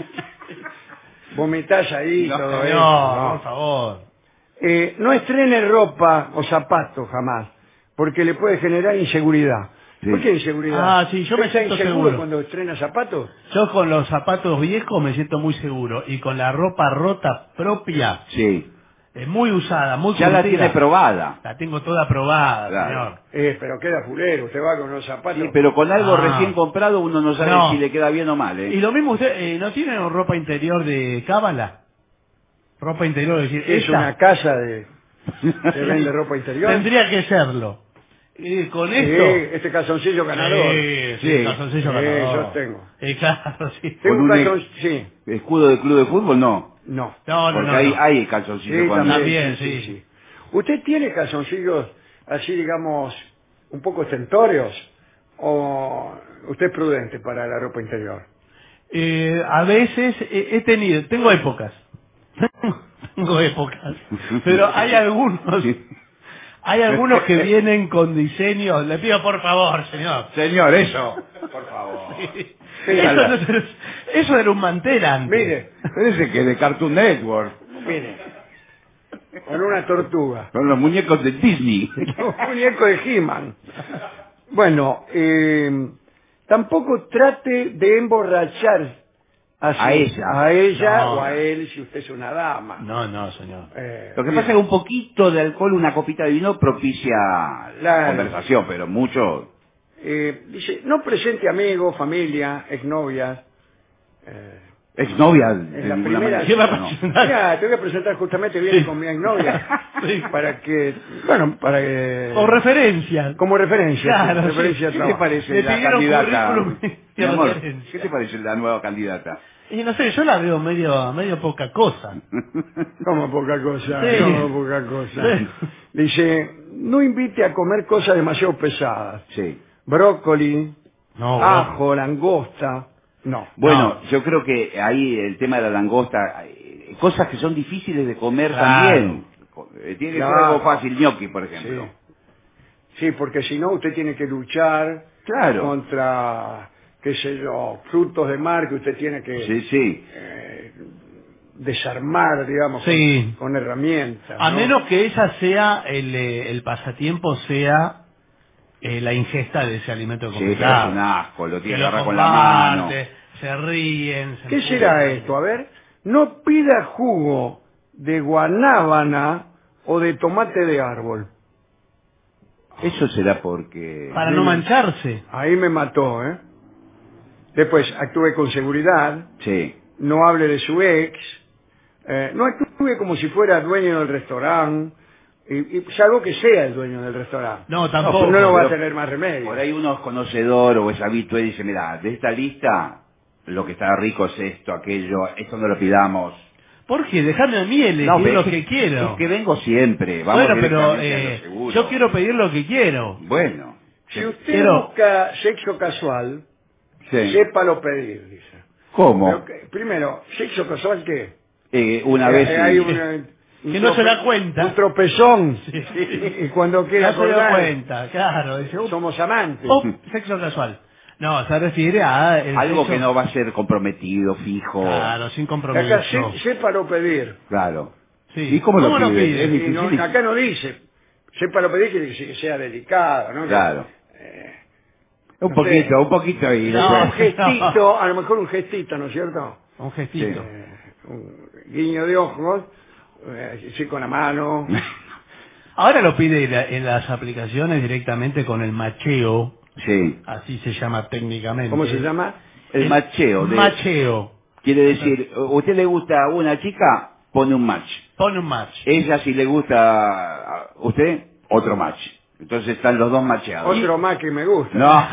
Vomitás ahí, No, todo señor, eso. por favor. Eh, no estrene ropa o zapatos jamás, porque le puede generar inseguridad. ¿Por qué inseguridad? Ah, sí, yo me ¿Está siento inseguro seguro. cuando estrena zapatos? Yo con los zapatos viejos me siento muy seguro y con la ropa rota propia, Sí. eh, muy usada, muy Ya la curtida. tiene probada. La tengo toda probada, Claro. señor. Eh, pero queda fulero, usted va con unos zapatos. Sí, pero con algo Ah. recién comprado uno no sabe No. si le queda bien o mal, ¿eh? Y lo mismo usted, eh, ¿no tiene ropa interior de cábala? Ropa interior, es decir, Es esta una casa de... ¿Se vende ropa interior? tendría que serlo. Y con Sí, esto... este calzoncillo ganador. Sí, sí, calzoncillo Sí, ganador. yo tengo. Eh, claro, sí. Tengo Con un un calzón... Sí, ¿Escudo de club de fútbol? No. no. No, no, Porque no. hay, no. hay calzoncillos Sí, cuando... también. sí. ¿Usted tiene calzoncillos así, digamos, un poco estentóreos? ¿O usted es prudente para la ropa interior? Eh, a veces eh, he tenido, tengo épocas. Tengo épocas. Pero hay algunos... Hay algunos que vienen con diseño. Le pido por favor, señor. Señor, eso. Por favor. Eso, no es- eso era un mantel antes. Mire, Parece que de Cartoon Network. mire. Con una tortuga. Son los muñecos de Disney. Un muñeco de He-Man. Bueno, eh, tampoco trate de emborrachar así, A ella. a ella No. o a él si usted es una dama. No, no, señor. Eh, Lo que mire, pasa es que un poquito de alcohol, una copita de vino propicia la Claro. conversación, pero mucho... eh, dice, no presente amigos, familia, exnovias. Eh, Exnovia. en de la ninguna primera... manera, ¿Qué va a no. presentar? Mira, te voy a presentar justamente, viene Sí. con mi exnovia. Sí. Para que, bueno, para que... O referencia. Como referencia. Claro, sí, referencia sí. a ¿Qué te trabajo. parece Le la pidieron candidata? currículum y Mi amor, referencia. ¿qué te parece la nueva candidata? Y no sé, yo la veo medio, medio poca cosa. Como poca cosa, Sí. como poca cosa. Sí. Dice, no invite a comer cosas demasiado pesadas. Sí. Brócoli, No, ajo, langosta. No. Bueno, yo creo que ahí el tema de la langosta, eh, cosas que son difíciles de comer Claro. también. Eh, Tiene que ser Claro. algo fácil, gnocchi, por ejemplo. Sí. Sí, porque si no usted tiene que luchar Claro. contra, qué sé yo, frutos de mar que usted tiene que Sí, sí. eh, desarmar, digamos, Sí. con, con herramientas. A ¿no? menos que esa sea, el, eh, el pasatiempo sea eh, la ingesta de ese alimento Sí, pero es complicado. un asco, lo Que tiene que lo agarrar con la mano. comparte, se ríen. se ¿Qué empujan. será esto? A ver, no pida jugo de guanábana o de tomate de árbol. Eso será porque... Para no mancharse. Ahí me mató, ¿eh? Después, actúe con seguridad, Sí. no hable de su ex, eh, no actúe como si fuera dueño del restaurante, y, y salvo que sea el dueño del restaurante. No, tampoco. No, no, lo va a pero tener más remedio. Por ahí uno es conocedor o es habitué y dice, mira, de esta lista, lo que está rico es esto, aquello, esto no lo pidamos. ¿Por qué? Dejarme a mí elegir No, lo pero que es quiero. Es que vengo siempre, vamos bueno, pero directamente a lo eh, seguro. yo quiero pedir lo que quiero. Bueno. Si usted Quiero- busca sexo casual, Sí. sépalo pedir, dice. ¿Cómo? Pero que- primero, ¿sexo casual qué? Eh, una Eh, vez... eh, sí. hay una- un Que no se trope- da cuenta. Un tropezón. Sí. Y cuando quiera No se da acordar, cuenta, claro. Dice, "Up, somos amantes. up, sexo casual. No, se refiere a... el Algo sexo- que no va a ser comprometido, fijo. Claro, sin compromiso. Acá sé- sépalo pedir. Claro. Sí. ¿Y cómo, lo lo pide? pide? Es Y difícil. no- acá no dice, sépalo pedir que que sea delicado, ¿no? Claro. Eh, Un no poquito, sé. un poquito ahí. No. después. Un gestito, a lo mejor un gestito, ¿no es cierto? Un gestito. Eh, un guiño de ojos, eh, sí con la mano. Ahora lo pide en, la- en las aplicaciones directamente con el macheo, Sí. así se llama técnicamente. ¿Cómo se llama? El macheo. de- Macheo. Quiere decir, ¿usted le gusta a una chica? Pone un match. Pone un match. Ella, si le gusta a usted, otro match. Entonces están los dos macheados. Otro más que me gusta. No.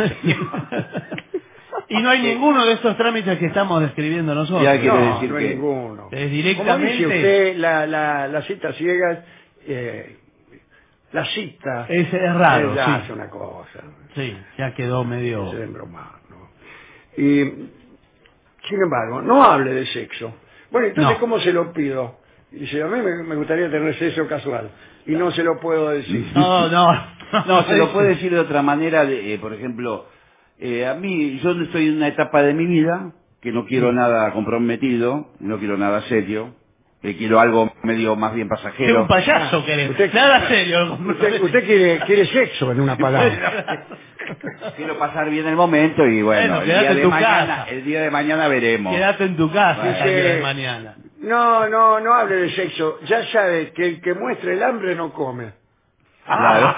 Y no hay ninguno de estos trámites que estamos describiendo nosotros. Ya quiere No, decir no hay que- ninguno. Es Como directamente... dice usted, la, la, las citas ciegas, eh, la cita Es, es raro, es, ya sí. es una cosa. Sí, ya quedó medio... Se deben bromar, ¿no? Y, sin embargo, no hable de sexo. Bueno, entonces, No. ¿cómo se lo pido? Y dice, a mí me, me gustaría tener sexo casual. Y no se lo puedo decir. No, no. No, se lo puede decir de otra manera, de, eh, por ejemplo, eh, a mí, yo no estoy en una etapa de mi vida que no quiero nada comprometido, no quiero nada serio, eh, quiero algo medio más bien pasajero. Es un payaso querés, Usted- nada serio. Usted, usted quiere, quiere sexo en una palabra. Quiero pasar bien el momento y bueno, Bueno, el, quédate día en de tu mañana, casa. el día de mañana veremos. Quédate en tu casa Bueno. hasta el día de Sí. mañana. No, no, no hable de sexo. Ya sabe que el que muestra el hambre no come. Claro.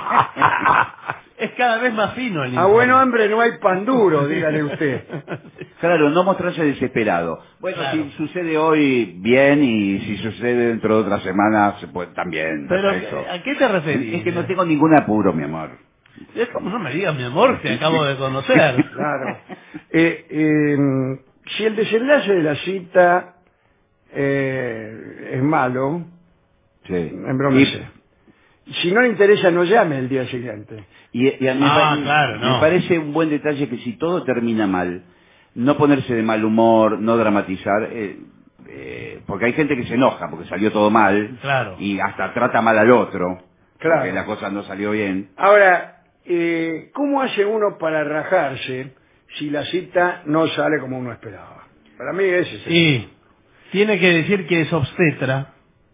Es cada vez más fino el A informe. buen hambre no hay pan duro, dígale usted. Claro, no mostrarse desesperado. Bueno, Claro. si sucede hoy, bien, y si sucede dentro de otra semana, se puede también. Pero, perfecto. ¿a qué te referís? Es que no tengo ningún apuro, mi amor. Es como no me digas, mi amor, te acabo de conocer. Claro. Eh, eh, si el desenlace de la cita eh, es malo, Sí. embrómese. Si no le interesa, no llame el día siguiente. Y, y a mí Ah, me, claro, no. me parece un buen detalle que si todo termina mal, no ponerse de mal humor, no dramatizar, eh, eh, porque hay gente que se enoja porque salió todo mal Claro. y hasta trata mal al otro Claro. porque la cosa no salió bien. Ahora, eh, ¿cómo hace uno para rajarse si la cita no sale como uno esperaba? Para mí ese es el... Sí. Tiene que decir que es obstetra.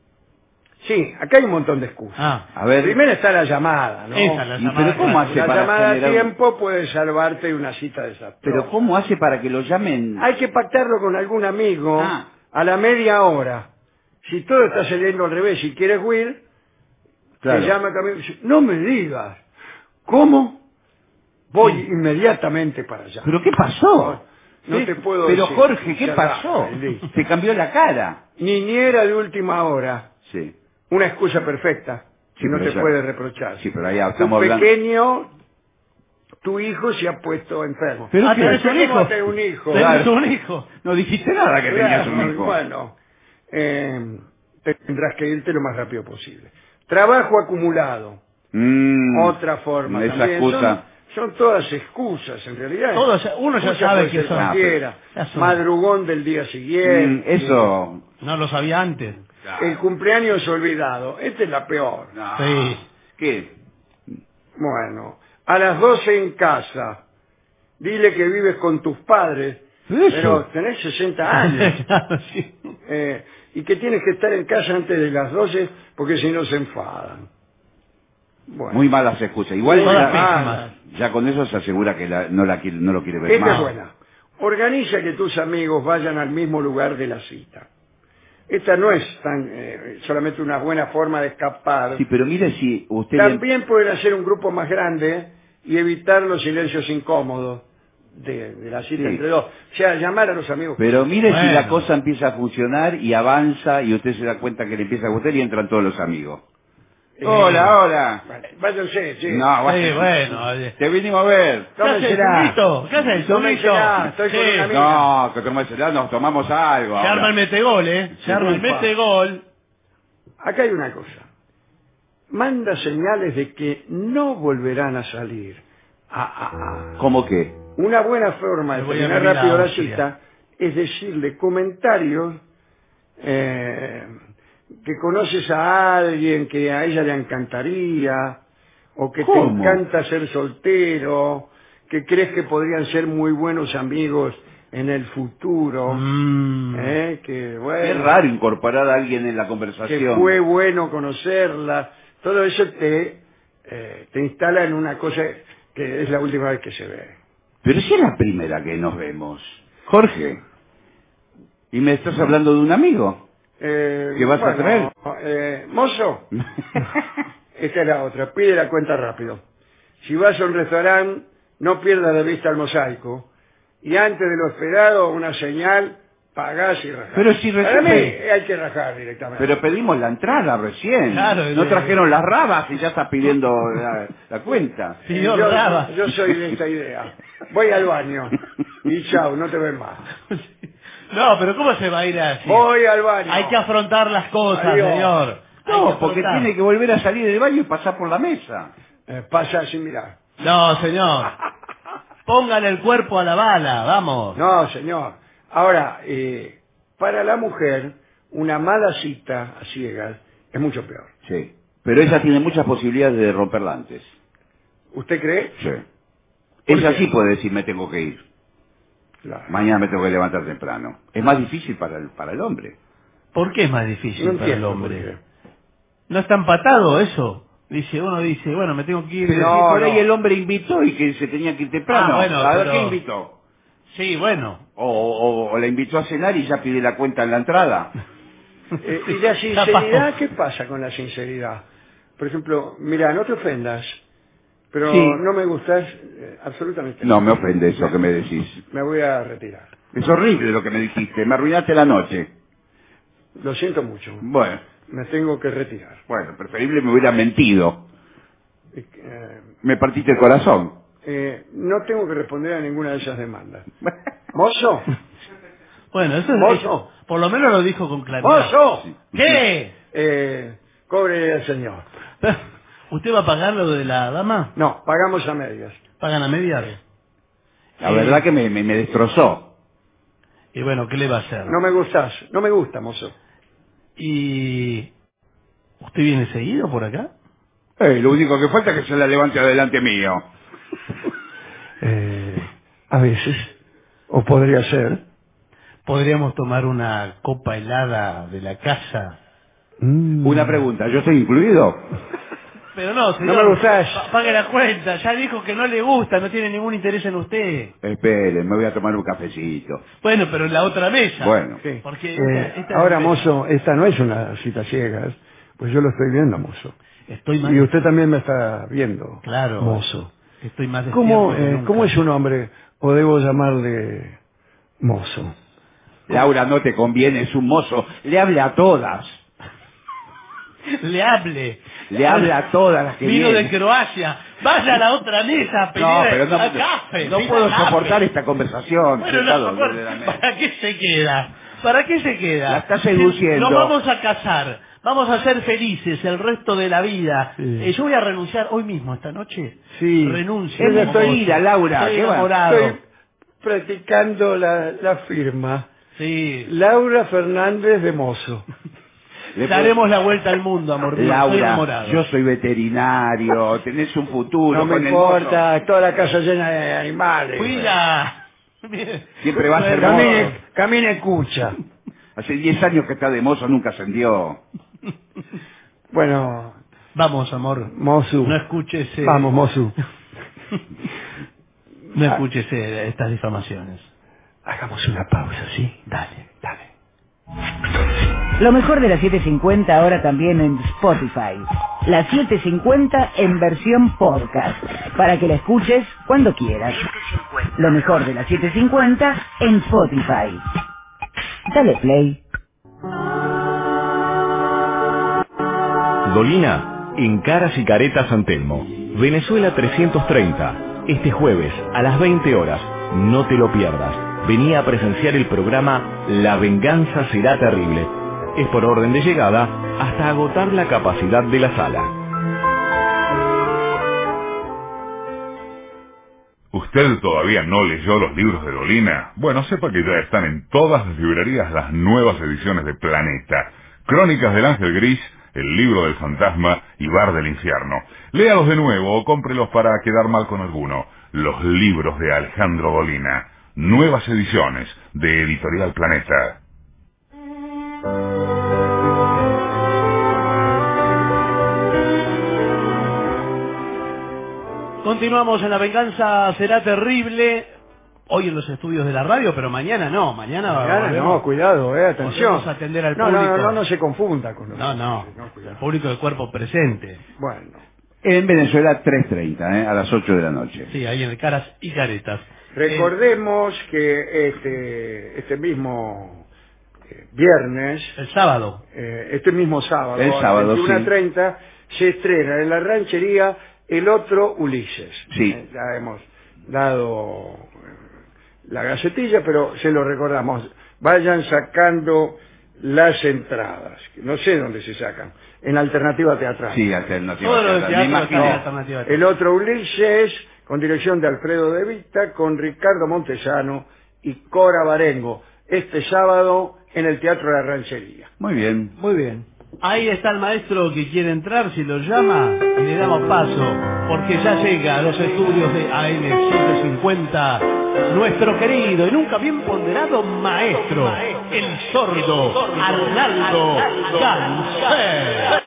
Sí, acá hay un montón de excusas. Ah, A ver, Primero está la llamada, ¿no? esa la y llamada. pero ¿cómo hace La para llamada a generar- tiempo puede salvarte de una cita desastrosa. pero cómo hace para que lo llamen? Hay que pactarlo con algún amigo Ah. a la media hora. Si todo está saliendo al revés, si quieres Will, Claro. te llama también y dice, no me digas. ¿Cómo? Voy inmediatamente para allá. ¿Pero qué pasó? No Sí, te puedo Pero decir. Jorge, ¿qué Ya pasó? está, listo. Se cambió la cara. Niñera de última hora. Sí. Una excusa perfecta. Sí, Que no pero te ya- puede reprochar. Sí, pero ahí Tu estamos hablando. pequeño, tu hijo se ha puesto enfermo. ¿Pero Ah, qué? tenés un hijo. Tenés un hijo. Tenés Claro. un hijo. No dijiste nada que tenías Claro, un hijo. Bueno, eh, tendrás que irte lo más rápido posible. Trabajo acumulado. Mm, Otra forma esa también. excusa. Son, son todas excusas, en realidad. Todo ya- uno ya Excusa sabe puede que ser son- cualquiera. ya son- Madrugón del día siguiente. Mm, eso. No lo sabía antes. El cumpleaños olvidado. Esta es la peor. No. Sí. ¿Qué? Bueno, a las doce en casa. Dile que vives con tus padres. Eso. Pero tenés sesenta años. Claro, sí. Eh, y que tienes que estar en casa antes de las doce porque si no se enfadan. Bueno, Muy malas excusas. Igual Muy ya, malas. ya con eso se asegura que la- no, la quiere, no lo quiere ver esta más. es buena. Organiza que tus amigos vayan al mismo lugar de la cita. Esta no es tan eh, solamente una buena forma de escapar. Sí, pero mire si usted... le- También pueden hacer un grupo más grande y evitar los silencios incómodos de, de la cita Sí. entre dos. O sea, llamar a los amigos. Pero mire si Bueno. la cosa empieza a funcionar y avanza y usted se da cuenta que le empieza a gustar y entran todos los amigos. Eh, Hola, hola. Vale, váyanse, sí. No, Sí, bueno. bueno. oye. Te vinimos a ver. ¿Qué haces, Tómensela. Zumito? ¿Qué haces, Tómensela, Zumito? estoy con Sí. una amiga. No, que tomársela, nos tomamos algo. Se ahora. arma el metegol, ¿eh? Se arma el Disculpa. metegol. Acá hay una cosa. Manda señales de que no volverán a salir. Ah, ah, ah. ¿Cómo qué? Una buena forma de Me voy a terminar venir a rápido la Austria. cita es decirle comentarios eh, que conoces a alguien que a ella le encantaría, o que ¿Cómo? te encanta ser soltero, que crees que podrían ser muy buenos amigos en el futuro, Mm. eh, que bueno, Es raro incorporar a alguien en la que conversación. fue bueno conocerla, todo eso te, eh, te instala en una cosa que es la última vez que se ve. Pero si es la primera que nos vemos. Jorge. ¿Y me estás hablando de un amigo? Eh, ¿Qué vas a traer? Eh, mozo, esta es la otra, pide la cuenta rápido. Si vas a un restaurante, no pierdas de vista el mosaico, y antes de lo esperado, una señal, pagás y rajás. Pero si Para recién- mí hay que rajar directamente. Pero pedimos la entrada recién. Claro, no de- trajeron las rabas y ya está pidiendo la, la cuenta. Eh, yo, yo soy de esta idea. Voy al baño y chao, no te ven más. No, pero ¿cómo se va a ir así? Voy al baño. Hay que afrontar las cosas, Adiós. señor. Hay que No, porque afrontar. tiene que volver a salir del baño y pasar por la mesa. Eh, pasa sin mirar. No, señor. Pongan el cuerpo a la bala, vamos. No, señor. Ahora, eh, para la mujer, una mala cita a ciegas es mucho peor. Sí. Pero ella tiene muchas posibilidades de romperla antes. ¿Usted cree? Sí. Ella sí puede decir, me tengo que ir. Claro. Mañana me tengo que levantar temprano. Es más difícil para el, para el hombre. ¿Por qué es más difícil No para el entiendo hombre? por qué. ¿No está empatado eso? Dice, uno dice, bueno, me tengo que ir. Pero No, si por no. ahí el hombre invitó y que se tenía que ir temprano. Ah, bueno, ¿A ver pero- qué invitó? Sí, bueno. O, o, o la invitó a cenar y ya pide la cuenta en la entrada. Eh, ¿Y la sinceridad? ¿Qué pasa con la sinceridad? Por ejemplo, mira, no te ofendas, pero Sí. no me gustas eh, absolutamente No, nada. me ofende eso que me decís. Me voy a retirar. Es horrible lo que me dijiste. Me arruinaste la noche. Lo siento mucho. Bueno, Me tengo que retirar. bueno, preferible me hubiera mentido. Eh, eh, Me partiste el corazón. eh, no tengo que responder a ninguna de esas demandas. ¿Mozo? Bueno, eso es... ¿Mozo? Por lo menos lo dijo con claridad. ¡Mozo! ¿Qué? Eh, cobre al señor. ¿Usted va a pagar lo de la dama? No, pagamos a medias. ¿Pagan a medias? La Eh, verdad que me, me, me destrozó. Y bueno, ¿qué le va a hacer? No me gustas, no me gusta, mozo. ¿Y usted viene seguido por acá? Eh, lo único que falta es que se la levante adelante mío. Eh, a veces. O podría ser. ¿Podríamos tomar una copa helada de la casa? Mm. Una pregunta, ¿yo estoy incluido? Pero no, señor, No me gustás. pa- pague la cuenta. Ya dijo que no le gusta, no tiene ningún interés en usted. Esperen, me voy a tomar un cafecito. Bueno, pero en la otra mesa. Bueno. Sí. Porque Eh, esta- esta ahora, es- mozo, esta no es una cita ciegas, pues yo lo estoy viendo, mozo. Estoy más... Y usted también me está viendo, Claro. mozo. Estoy más ¿Cómo, despierto que eh, nunca. ¿Cómo es su nombre? ¿O debo llamarle mozo? Laura, no te conviene, es un mozo. Le habla a todas. Le hable. Le habla a todas las que Vino vienen. de Croacia. Vaya a la otra mesa a pedir No, pero no, a café. no pida puedo café. soportar esta conversación. Bueno, no sentado soporto. desde la mesa. ¿Para qué se queda? ¿Para qué se queda? La está seduciendo. Nos vamos a casar. Vamos a ser felices el resto de la vida. Sí. Eh, yo voy a renunciar hoy mismo, esta noche. Sí. Renuncio. Es como mentira, vos. Laura, Estoy ¿qué va? enamorado. Estoy practicando la, la firma. Sí. Laura Fernández de Mozo. Le Daremos la vuelta al mundo, amor mío. Estoy Laura, enamorado. yo soy veterinario, tenés un futuro. No me con el importa, toda la casa llena de animales. Cuida. mozo. Siempre va a ser Camine, mozo. camine cucha. Hace diez años que está de mozo, nunca ascendió. Bueno, Vamos, amor. Mozu. No escuches... eh, Vamos, Mozu. No escuches eh, estas difamaciones. Hagamos una pausa, ¿sí? Dale, dale. Lo mejor de la setecientos cincuenta ahora también en Spotify. La setecientos cincuenta en versión podcast, para que la escuches cuando quieras. Lo mejor de la setecientos cincuenta en Spotify. Dale play. Dolina, en Caras y Caretas San Telmo. Venezuela trescientos treinta. Este jueves a las veinte horas. No te lo pierdas. Venía a presenciar el programa La Venganza Será Terrible. Es por orden de llegada hasta agotar la capacidad de la sala. ¿Usted todavía no leyó los libros de Dolina? Bueno, sepa que ya están en todas las librerías las nuevas ediciones de Planeta. Crónicas del Ángel Gris, El Libro del Fantasma y Bar del Infierno. Léalos de nuevo o cómprelos para quedar mal con alguno. Los libros de Alejandro Dolina. Nuevas ediciones de Editorial Planeta. Continuamos en La Venganza Será Terrible. Hoy en los estudios de la radio, pero mañana no. Mañana, Mañana volvemos- no, cuidado, eh, atención. volvemos a atender al no, público. no, no, no, no se confunda con No, nosotros. no. El público de cuerpo presente. Bueno, En Venezuela tres treinta, ¿eh? A las ocho de la noche. Sí, ahí en el Caras y Caretas. recordemos que este, este mismo eh, viernes, El sábado. eh, este mismo sábado, El sábado, a las veintiuna sí. treinta, se estrena en la ranchería El Otro Ulises. Sí. Eh, ya hemos dado eh, la gacetilla, pero se lo recordamos. Vayan sacando las entradas. No sé dónde se sacan. En Alternativa Teatral. Sí, alternativa. Todo lo de teatral. teatro Me está imaginé. en Alternativa. El Otro Ulises, con dirección de Alfredo De Vita, con Ricardo Montesano y Cora Barengo. Este sábado en el Teatro de la Ranchería. Muy bien. Muy bien. Ahí está el maestro que quiere entrar, si lo llama, y le damos paso, porque ya llega a los estudios de A M setecientos cincuenta nuestro querido y nunca bien ponderado maestro, el sordo Arnaldo Ganser.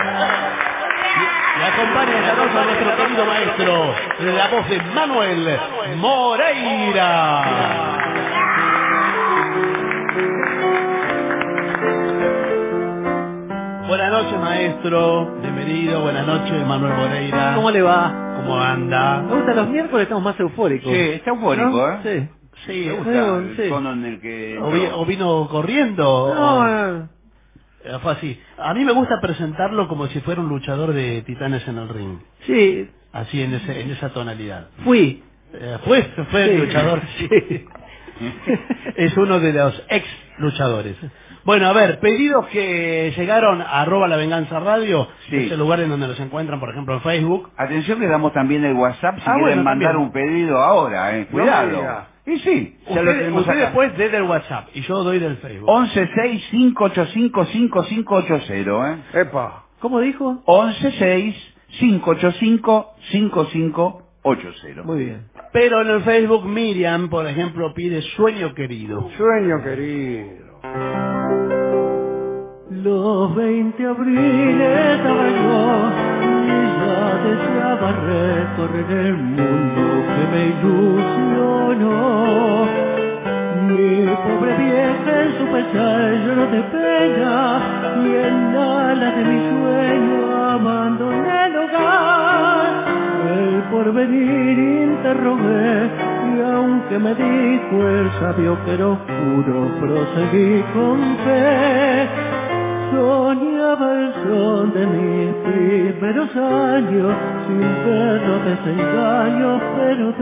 Y acompaña esta noche a nuestro querido maestro, la voz de Manuel Moreira. Buenas noches, maestro. Bienvenido. Buenas noches, Manuel Moreira. ¿Cómo le va? ¿Cómo anda? Me gustan los miércoles, estamos más eufóricos. Sí, está eufórico, ¿no? ¿eh? Sí. Sí, Me gusta Digo, el sí. tono en el que... O, vi- o vino corriendo. No, o- no. Eh, Fue así. A mí me gusta presentarlo como si fuera un luchador de titanes en el ring. Sí, Así, en, ese, en esa tonalidad. fui. Eh, fue, fue Sí. el luchador, sí. Es uno de los ex luchadores. Bueno, a ver, pedidos que llegaron a arroba la venganza radio, Sí. es el lugar en donde los encuentran, por ejemplo, en Facebook. Atención que damos también el WhatsApp si Ah, quieren bueno, mandar también. un pedido ahora, eh. No me Cuidado. diga. Y sí, ya lo Usted, tenemos usted acá. después dé del WhatsApp y yo doy del Facebook. once seis cinco ocho cinco cinco cinco ocho cero, ¿eh? Epa. ¿Cómo dijo? once seis cinco ocho cinco cinco cinco ocho cero. Muy bien. Pero en el Facebook Miriam, por ejemplo, pide Sueño Querido. Sueño querido. Los veinte abriles estaba yo y ya deseaba recorrer el mundo que me ilusionó. Mi pobre vieja en su pesar lloró de pena y en alas de mi sueño abandoné el hogar. El porvenir interrogué y aunque me dijo el sabio que era oscuro, proseguí con fe. Soñaba el son de mis primeros años, sin ver los desengaños, pero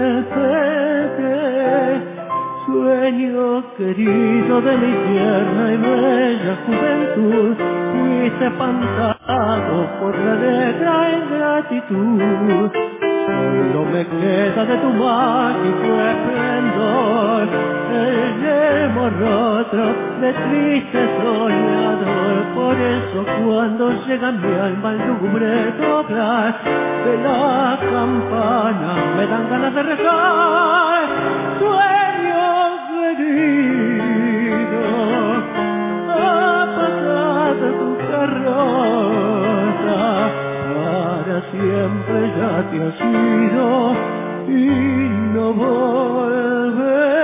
desperté. Sueño querido de mi tierna y bella juventud, fuiste espantado por la negra ingratitud. Solo me queda de tu mágico esplendor el yermo rostro de triste soñador. Por eso cuando llega mi alma al lúgubre doblar de la campana me dan ganas de rezar. Sueño querido, ha pasado tu carroza, para siempre ya te has ido y no volverás.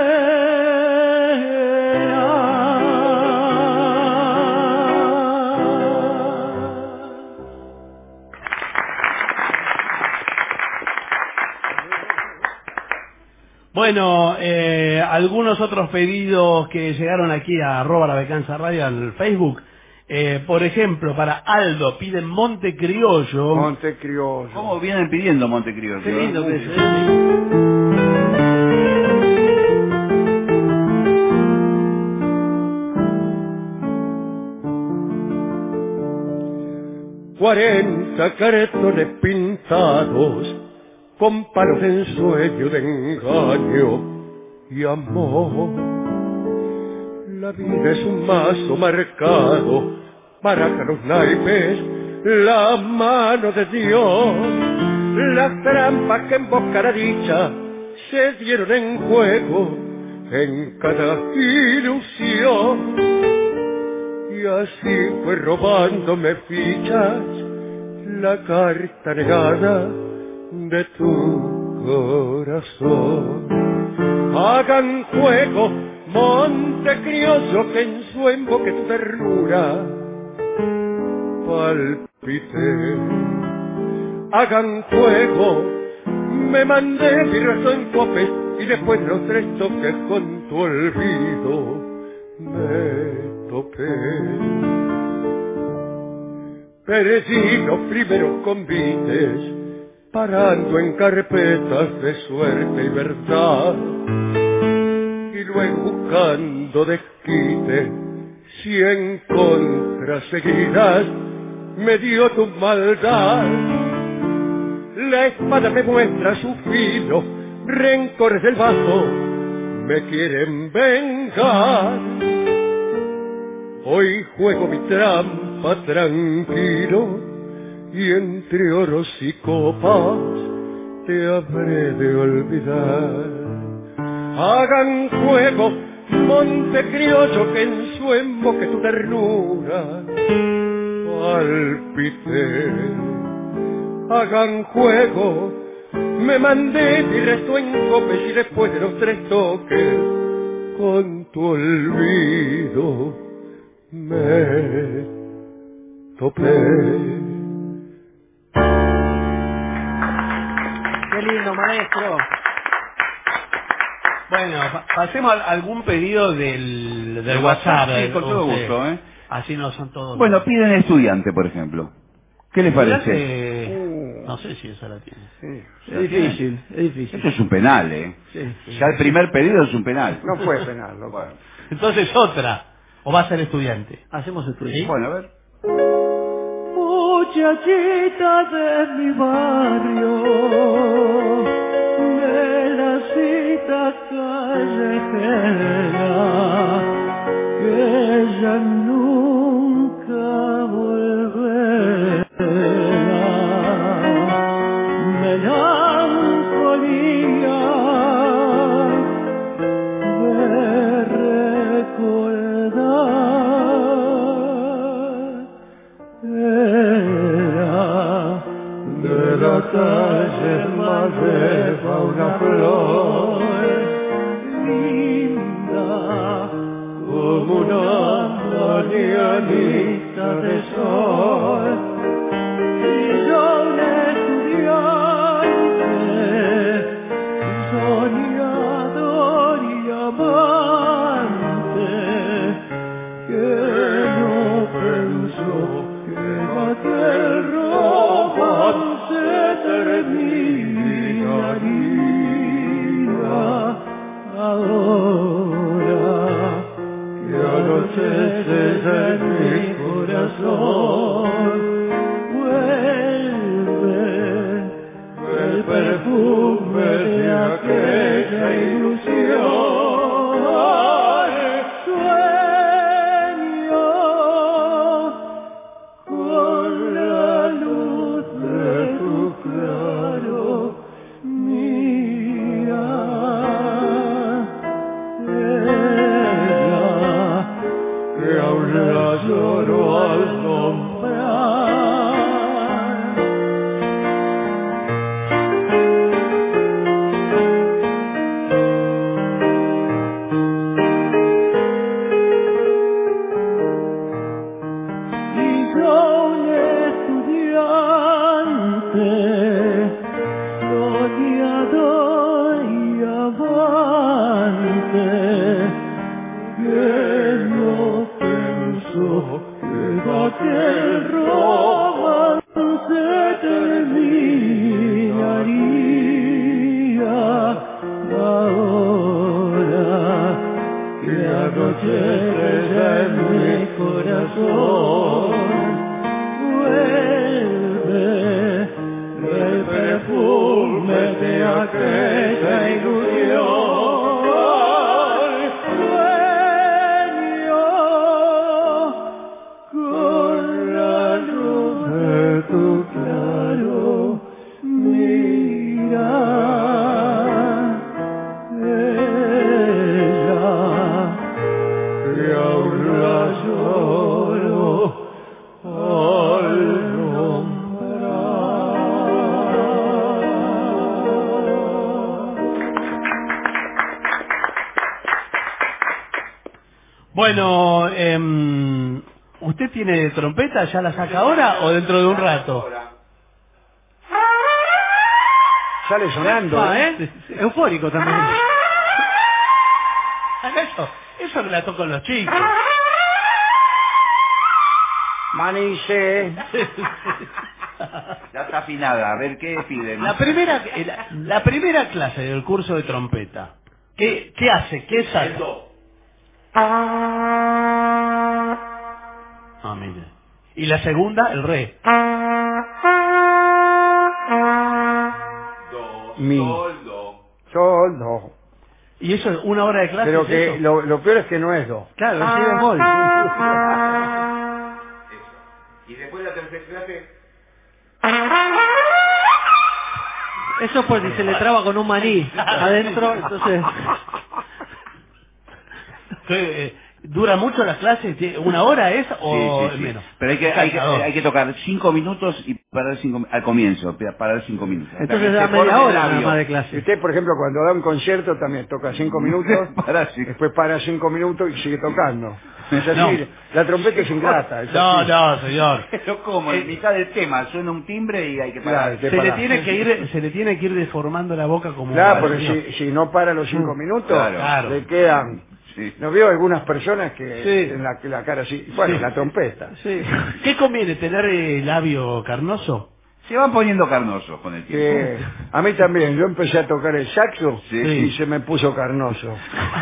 Bueno, eh, algunos otros pedidos que llegaron aquí a arroba la venganza radio en Facebook. Eh, por ejemplo, para Aldo piden Monte Criollo. Monte Criollo. ¿Cómo vienen pidiendo Monte Criollo? Qué lindo que es, ¿eh? Cuarenta cartones pintados con palos de ensueño, de engaño y amor. La vida es un mazo marcado, baraja los naipes, la mano de Dios. Las trampas que en boca la dicha se dieron en juego en cada ilusión. Y así fue robándome fichas la carta negada de tu corazón. Hagan fuego, monte criollo, que en su emboque tu ternura palpite. Hagan fuego, me mandé mi razón copes y después los tres toques con tu olvido me topé. Perdí los primeros convites, parando en carpetas de suerte y verdad, y luego buscando desquite, cien contras seguidas me dio tu maldad. La espada me muestra su filo, rencores del vaso me quieren vengar. Hoy juego mi trampa tranquilo y entre oros y copas te habré de olvidar. Hagan juego, monte criollo, que en su emboque tu ternura palpite. Hagan juego, me mandé y resto en copes y después de los tres toques con tu olvido me topé. Qué lindo, maestro. Bueno, pa pasemos a algún pedido del, del ¿El WhatsApp. WhatsApp? Sí, con todo usted. gusto, ¿eh? Así no son todos. Bueno, piden estudiante, por ejemplo. ¿Qué les parece? Eh, no sé si esa la tiene. Sí, ¿La es tiene? difícil, es difícil. Esto es un penal, ¿eh? Sí, sí. Ya el primer pedido es un penal. No fue penal, lo cual. Entonces otra. ¿O va a ser estudiante? Hacemos estudiante. ¿Sí? Bueno, a ver. Muchachita de mi barrio, de la cita callejera, que ya nunca volverá. Melancolía de recordar, era de la calle Malveva una flor linda como una mañanita de sol, y yo un estudiante soñador y amante que no pensó que aquel romance terminaría. Ahora que anochece en mi corazón, vuelve el perfume de aquella ilusión. Sueño con la luz de tu claro mirar. Ella que aún la lloro al nombrar. Y yo un estudiante soñador y amante que no pensó que aquel romance terminaría. Ahora que anochece en mi corazón, vuelve el perfume de aquella ilusión. Sueño con la luz de tu claro mirar. Ella que aún la lloro al Bueno, eh, ¿usted tiene trompeta? ¿Ya la saca ahora o dentro de un rato? Sale sonando, Ah, ¿eh? ¿eh? Eufórico también. Eso, eso que la tocan los chicos. Manice. Ya está afinada. A ver, ¿qué piden? La primera, la, la primera clase del curso de trompeta, ¿qué, qué hace? ¿Qué saca? Ah, mire. Y la segunda, el re. Mi. Sol, do. Sol, do. Y eso es una hora de clase. Pero ¿es que eso? lo, lo peor es que no es do. Claro, sí bemol. Sí. Y después la tercera clase... Eso pues si se le traba con un maní adentro, entonces... Eh, ¿Dura mucho las clases? ¿Una hora es o Sí, sí, sí. menos? Pero hay que, hay, que, hay que tocar cinco minutos y parar cinco, al comienzo, parar cinco minutos. Entonces da media hora nada más de clase. Usted, por ejemplo, cuando da un concierto también toca cinco minutos, para, sí. después para cinco minutos y sigue tocando. Es así, No. la trompeta es ingrata. Es No, así. no, señor. Pero como, en mitad del tema suena un timbre y hay que parar. Claro, te Se le parás. tiene que ir, se le tiene que ir deformando la boca como... Claro, porque si, si no para los cinco minutos, Claro. le quedan... Sí. ¿No veo algunas personas que Sí. en la, que la cara así? Bueno, Sí. la trompeta. Sí. ¿Qué conviene, tener eh, labio carnoso? Se van poniendo carnosos con el tiempo. Que a mí también, yo empecé a tocar el saxo Sí. y se me puso carnoso.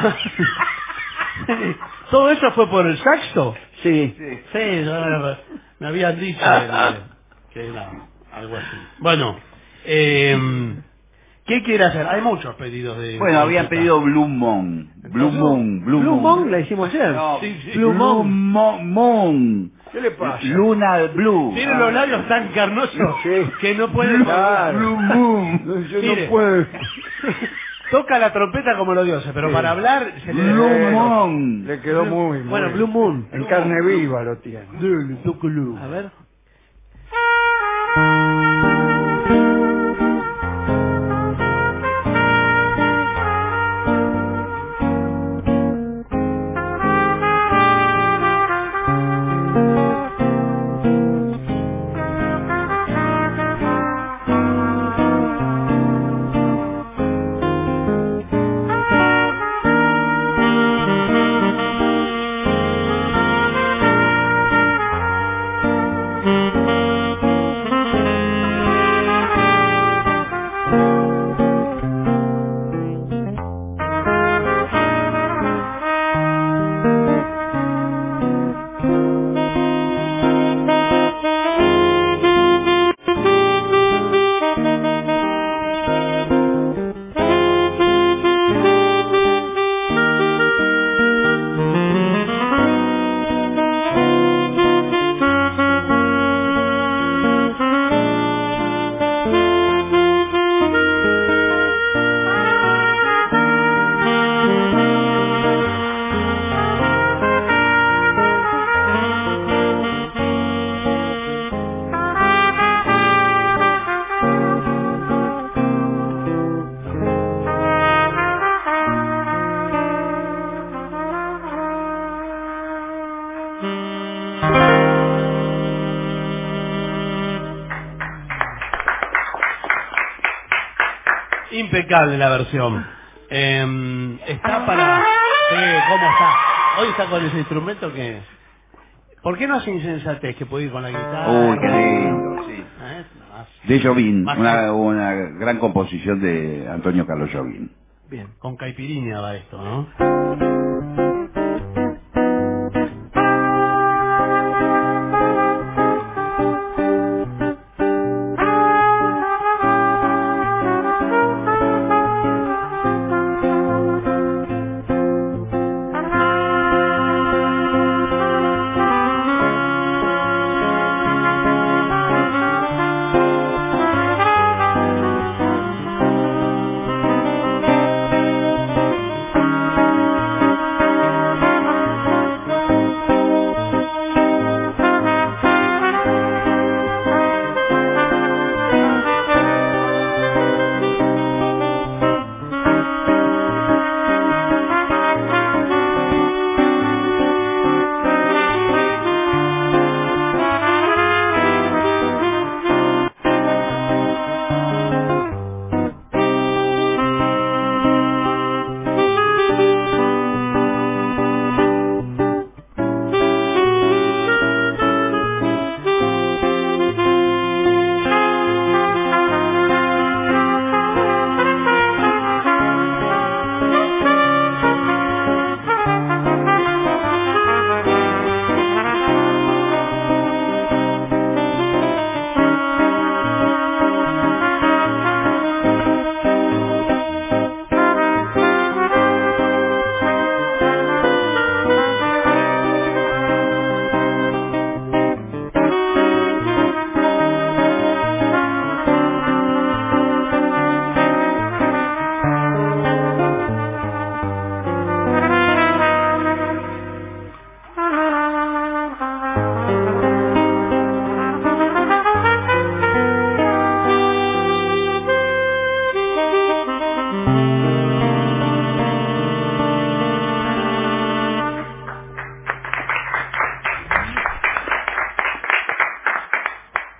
¿Todo eso fue por el saxo? Sí. Sí. Sí, yo- me habían dicho eh, que era algo así. Bueno, eh, ¿qué quiere hacer? Hay muchos pedidos de... Bueno, habían pedido Blue Moon. Blue Moon. Blue, Blue Moon. Moon la hicimos ayer. No, Sí, sí. Blue Blue Mo- Moon. ¿Qué le pasa? Luna Blue. Tiene los labios tan carnosos Sí. que no puede... Claro. Blue Moon. Yo Mire. no puedo. Toca la trompeta como los dioses, pero Sí. para hablar se le... Blue Bueno, Moon. Le quedó muy, muy Bueno, Blue Moon. en carne viva lo tiene. A ver. Impecable la versión. Eh, está para... Sí, ¿cómo está? Hoy está con ese instrumento que... ¿Por qué no hace insensatez que puede ir con la guitarra? Uy, qué lindo, sí. ¿Eh? Más- De Jobim, más una, que- una gran composición de Antonio Carlos Jobim. Bien, con caipirinha va esto, ¿no? Thank you.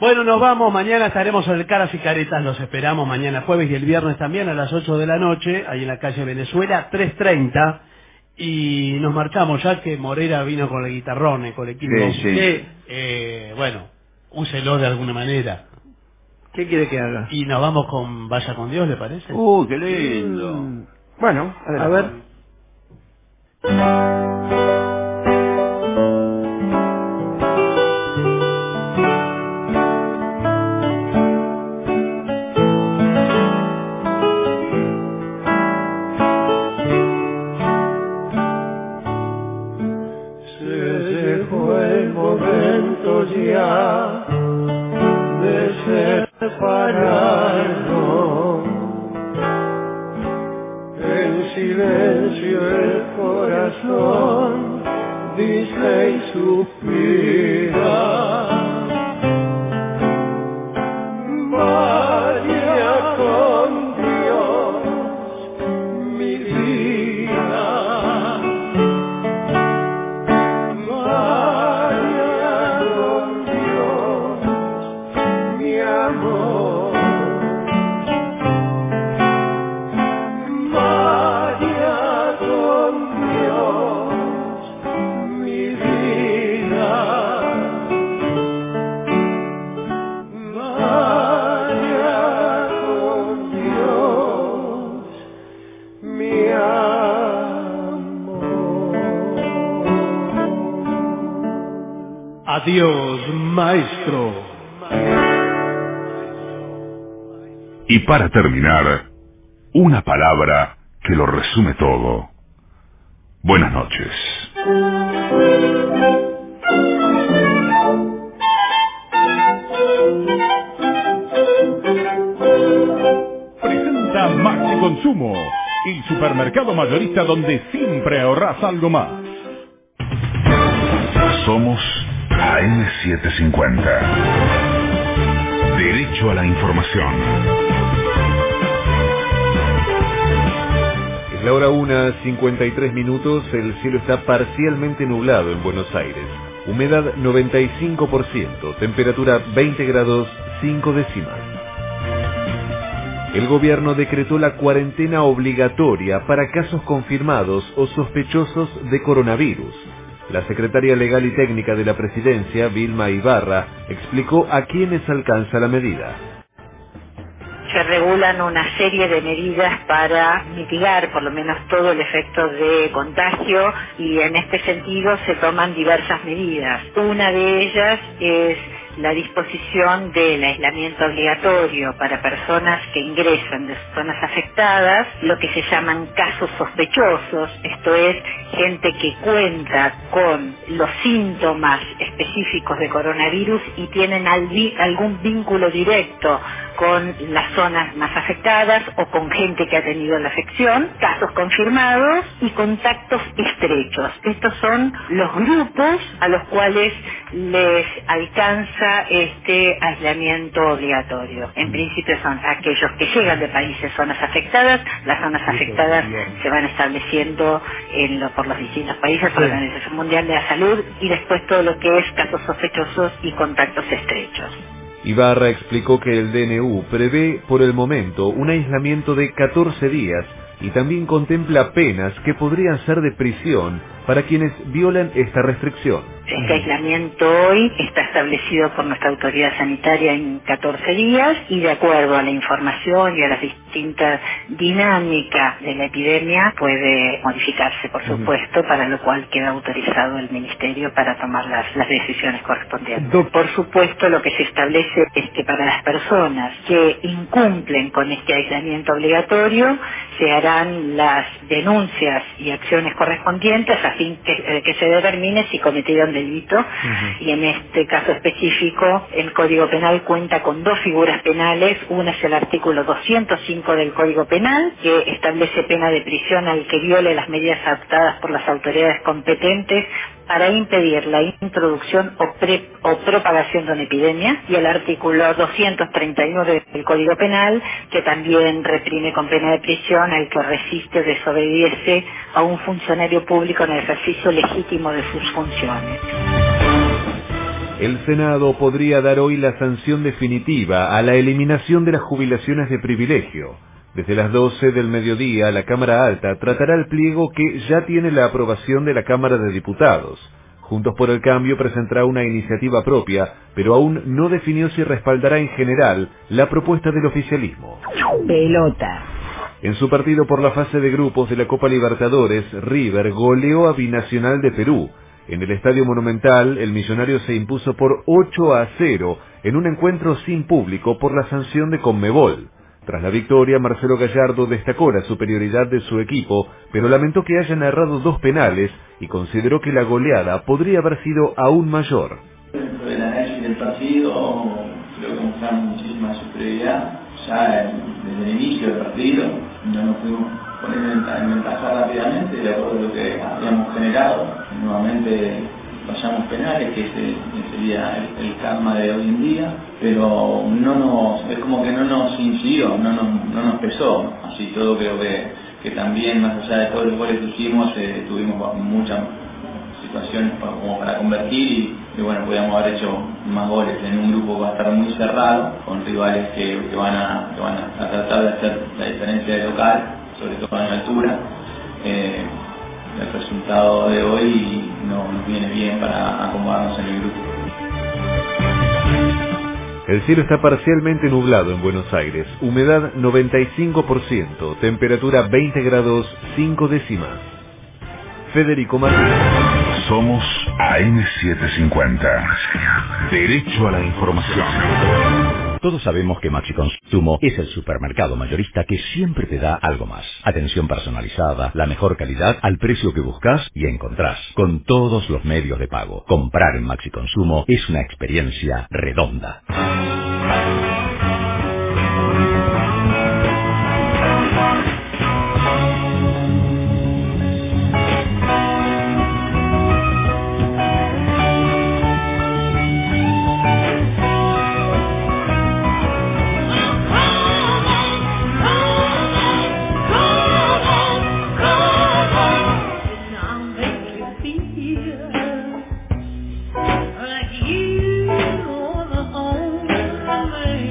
Bueno, nos vamos. Mañana estaremos en el Caras y Caretas. Los esperamos mañana jueves y el viernes también a las ocho de la noche, ahí en la calle Venezuela, trescientos treinta. Y nos marchamos ya que Morera vino con el guitarrón, el colectivo. Sí, sí. Que, eh, bueno, úselo de alguna manera. ¿Qué quiere que haga? Y nos vamos con Vaya con Dios, ¿le parece? ¡Uh, qué lindo! Mm, bueno, a ver. Ya de separarnos, en silencio el corazón dice y suspira. Vaya con Dios mi vida. Adiós, maestro. Y para terminar, una palabra que lo resume todo. Buenas noches. Presenta Maxi Consumo, el supermercado mayorista donde siempre ahorras algo más. Somos A M setecientos cincuenta. Derecho a la información. Es la hora una, cincuenta y tres minutos. El cielo está parcialmente nublado en Buenos Aires. Humedad noventa y cinco por ciento. Temperatura veinte grados cinco décimas. El gobierno decretó la cuarentena obligatoria para casos confirmados o sospechosos de coronavirus. La secretaria legal y técnica de la presidencia, Vilma Ibarra, explicó a quiénes alcanza la medida. Se regulan una serie de medidas para mitigar por lo menos todo el efecto de contagio y en este sentido se toman diversas medidas. Una de ellas es la disposición del aislamiento obligatorio para personas que ingresan de zonas afectadas, lo que se llaman casos sospechosos, esto es, gente que cuenta con los síntomas específicos de coronavirus y tienen algún vínculo directo con las zonas más afectadas o con gente que ha tenido la afección, casos confirmados y contactos estrechos. Estos son los grupos a los cuales les alcanza este aislamiento obligatorio. En principio son aquellos que llegan de países zonas afectadas, las zonas afectadas se van estableciendo en lo, por los distintos países, por la Organización Mundial de la Salud, y después todo lo que es casos sospechosos y contactos estrechos. Ibarra explicó que el D N U prevé por el momento un aislamiento de catorce días y también contempla penas que podrían ser de prisión para quienes violan esta restricción. Este aislamiento hoy está establecido por nuestra autoridad sanitaria en catorce días y de acuerdo a la información y a las distintas dinámicas de la epidemia puede modificarse, por supuesto, para lo cual queda autorizado el Ministerio para tomar las, las decisiones correspondientes. Por supuesto, lo que se establece es que para las personas que incumplen con este aislamiento obligatorio se harán las denuncias y acciones correspondientes a fin que, que se determine si cometieron delito, uh-huh. Y en este caso específico el Código Penal cuenta con dos figuras penales. Una es el artículo doscientos cinco del Código Penal, que establece pena de prisión al que viole las medidas adoptadas por las autoridades competentes para impedir la introducción o, pre, o propagación de una epidemia, y el artículo doscientos treinta y uno del Código Penal, que también reprime con pena de prisión al que resiste o desobedece a un funcionario público en el ejercicio legítimo de sus funciones. El Senado podría dar hoy la sanción definitiva a la eliminación de las jubilaciones de privilegio. Desde las doce del mediodía, la Cámara Alta tratará el pliego que ya tiene la aprobación de la Cámara de Diputados. Juntos por el Cambio presentará una iniciativa propia, pero aún no definió si respaldará en general la propuesta del oficialismo. Pelota. En su partido por la fase de grupos de la Copa Libertadores, River goleó a Binacional de Perú. En el Estadio Monumental, el Millonario se impuso por ocho a cero en un encuentro sin público por la sanción de Conmebol. Tras la victoria, Marcelo Gallardo destacó la superioridad de su equipo, pero lamentó que hayan errado dos penales y consideró que la goleada podría haber sido aún mayor. Dentro del análisis del partido, creo que mostramos muchísima superioridad. Ya desde el inicio del partido no nos pudimos poner en ventaja rápidamente de acuerdo a lo que habíamos generado. Nuevamente fallamos penales, que ese sería el, el karma de hoy en día, pero no nos, es como que no nos incidió, no nos, no nos pesó. Así todo creo que, que también, más allá de todos los goles que hicimos, eh, tuvimos muchas situaciones para, como para convertir y, y bueno, podíamos haber hecho más goles en un grupo que va a estar muy cerrado, con rivales que, que, van, a, que van a tratar de hacer la diferencia de local, sobre todo en la altura. Eh, el resultado de hoy no nos viene bien para acomodarnos en el grupo. El cielo está parcialmente nublado en Buenos Aires, humedad noventa y cinco por ciento, temperatura veinte grados cinco décimas. Federico Martínez. Somos A M setecientos cincuenta. Derecho a la información. Todos sabemos que Maxi Consumo es el supermercado mayorista que siempre te da algo más. Atención personalizada, la mejor calidad, al precio que buscas y encontrás, con todos los medios de pago. Comprar en Maxi Consumo es una experiencia redonda. Like you are the only man.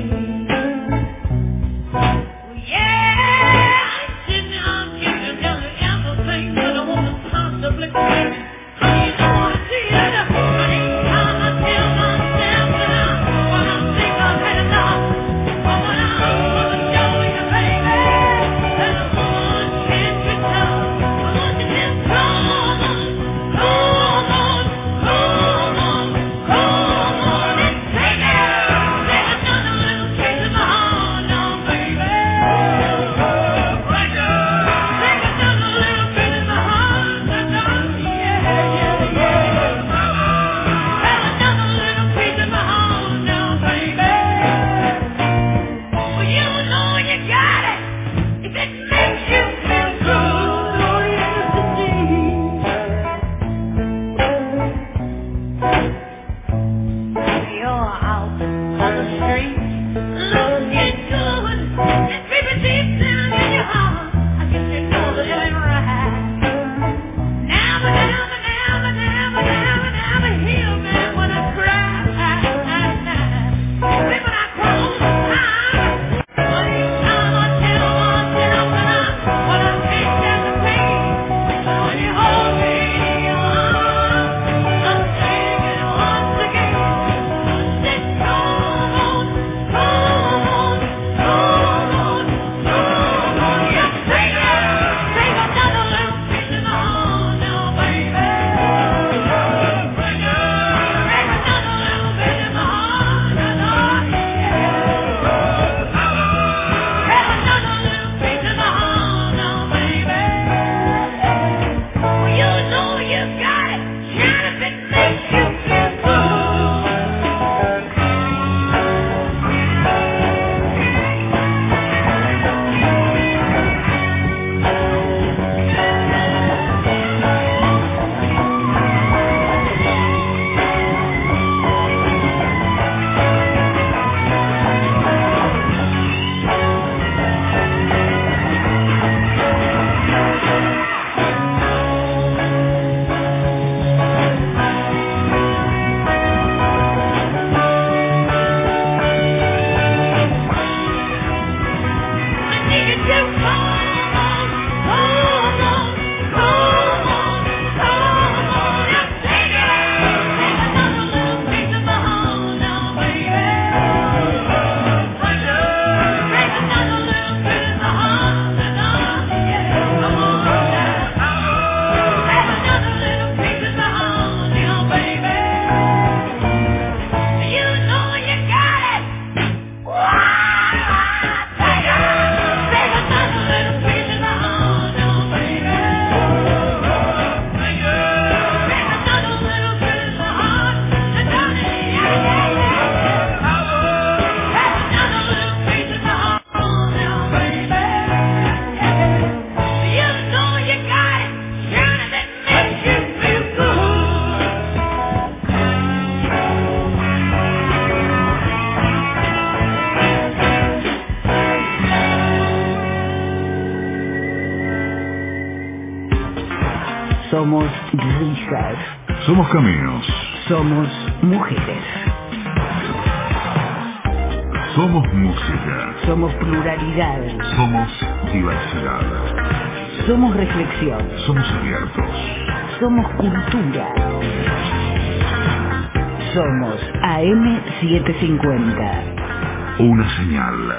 Somos risas. Somos caminos. Somos mujeres. Somos música. Somos pluralidad. Somos diversidad. Somos reflexión. Somos abiertos. Somos cultura. Somos A M setecientos cincuenta. Una señal.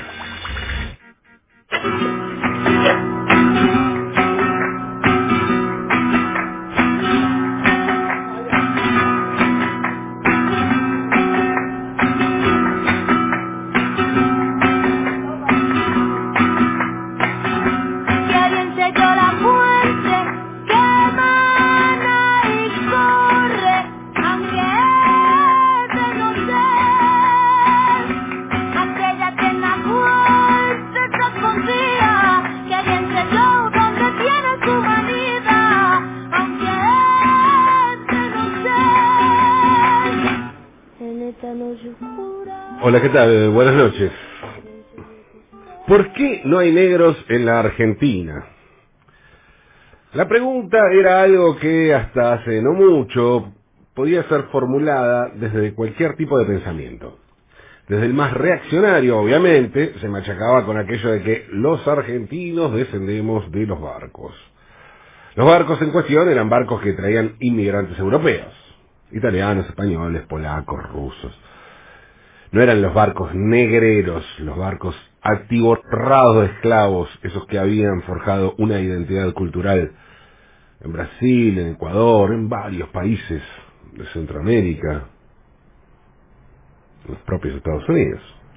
Hola, ¿qué tal? Buenas noches. ¿Por qué no hay negros en la Argentina? La pregunta era algo que hasta hace no mucho podía ser formulada desde cualquier tipo de pensamiento. Desde el más reaccionario, obviamente, se machacaba con aquello de que los argentinos descendemos de los barcos. Los barcos en cuestión eran barcos que traían inmigrantes europeos, italianos, españoles, polacos, rusos. No eran los barcos negreros, los barcos atiborrados de esclavos, esos que habían forjado una identidad cultural en Brasil, en Ecuador, en varios países de Centroamérica, en los propios Estados Unidos,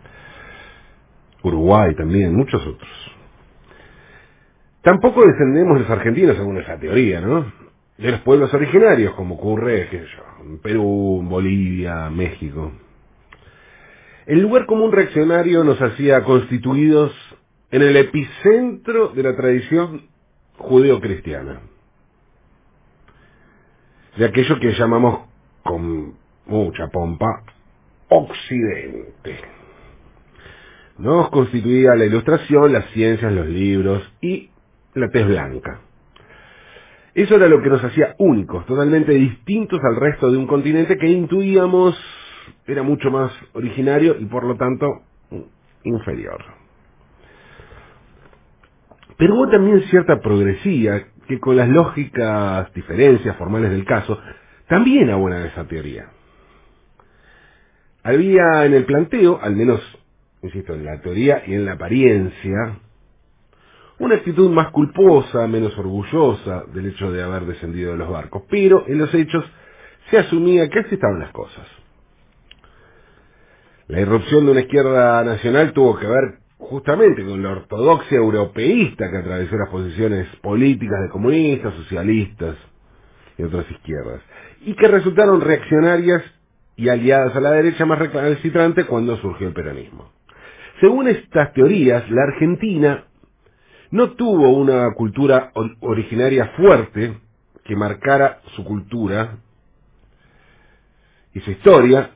Uruguay también, muchos otros. Tampoco descendemos los argentinos, según esa teoría, ¿no?, de los pueblos originarios, como ocurre, qué sé yo, en Perú, en Bolivia, México. El lugar común reaccionario nos hacía constituidos en el epicentro de la tradición judeo-cristiana, de aquello que llamamos con mucha pompa Occidente. Nos constituía la ilustración, las ciencias, los libros y la tez blanca. Eso era lo que nos hacía únicos, totalmente distintos al resto de un continente que intuíamos era mucho más originario y por lo tanto inferior. Pero hubo también cierta progresía que, con las lógicas diferencias formales del caso, también abona esa teoría. Había en el planteo, al menos, insisto, en la teoría y en la apariencia, una actitud más culposa, menos orgullosa del hecho de haber descendido de los barcos, pero en los hechos se asumía que así estaban las cosas. La irrupción de una izquierda nacional tuvo que ver justamente con la ortodoxia europeísta que atravesó las posiciones políticas de comunistas, socialistas y otras izquierdas, y que resultaron reaccionarias y aliadas a la derecha más recalcitrante cuando surgió el peronismo. Según estas teorías, la Argentina no tuvo una cultura or- originaria fuerte que marcara su cultura y su historia,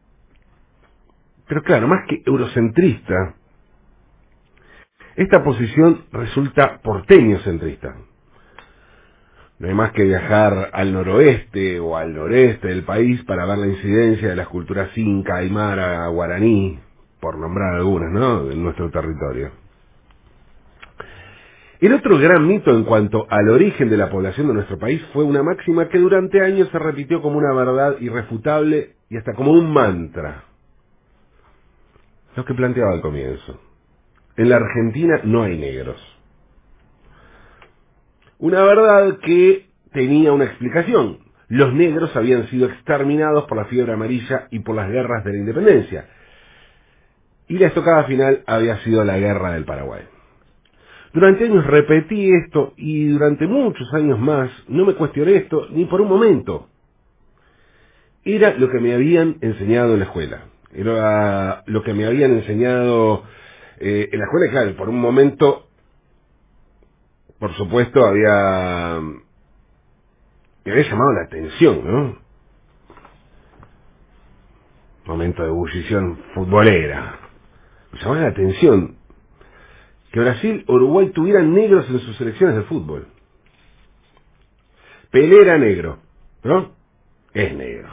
pero claro, más que eurocentrista, esta posición resulta porteño-centrista. No hay más que viajar al noroeste o al noreste del país para ver la incidencia de las culturas inca, aymara, guaraní, por nombrar algunas, ¿no?, en nuestro territorio. El otro gran mito en cuanto al origen de la población de nuestro país fue una máxima que durante años se repitió como una verdad irrefutable y hasta como un mantra. Lo que planteaba al comienzo: en la Argentina no hay negros. Una verdad que tenía una explicación. Los negros habían sido exterminados por la fiebre amarilla y por las guerras de la independencia. Y la estocada final había sido la guerra del Paraguay. Durante años repetí esto y durante muchos años más no me cuestioné esto ni por un momento. Era lo que me habían enseñado en la escuela. Era lo que me habían enseñado eh, en la escuela, y claro, por un momento, por supuesto, había me había llamado la atención, ¿no? Momento de ebullición futbolera. Me llamaba la atención que Brasil o Uruguay tuvieran negros en sus selecciones de fútbol. Pelé era negro, ¿no? Es negro.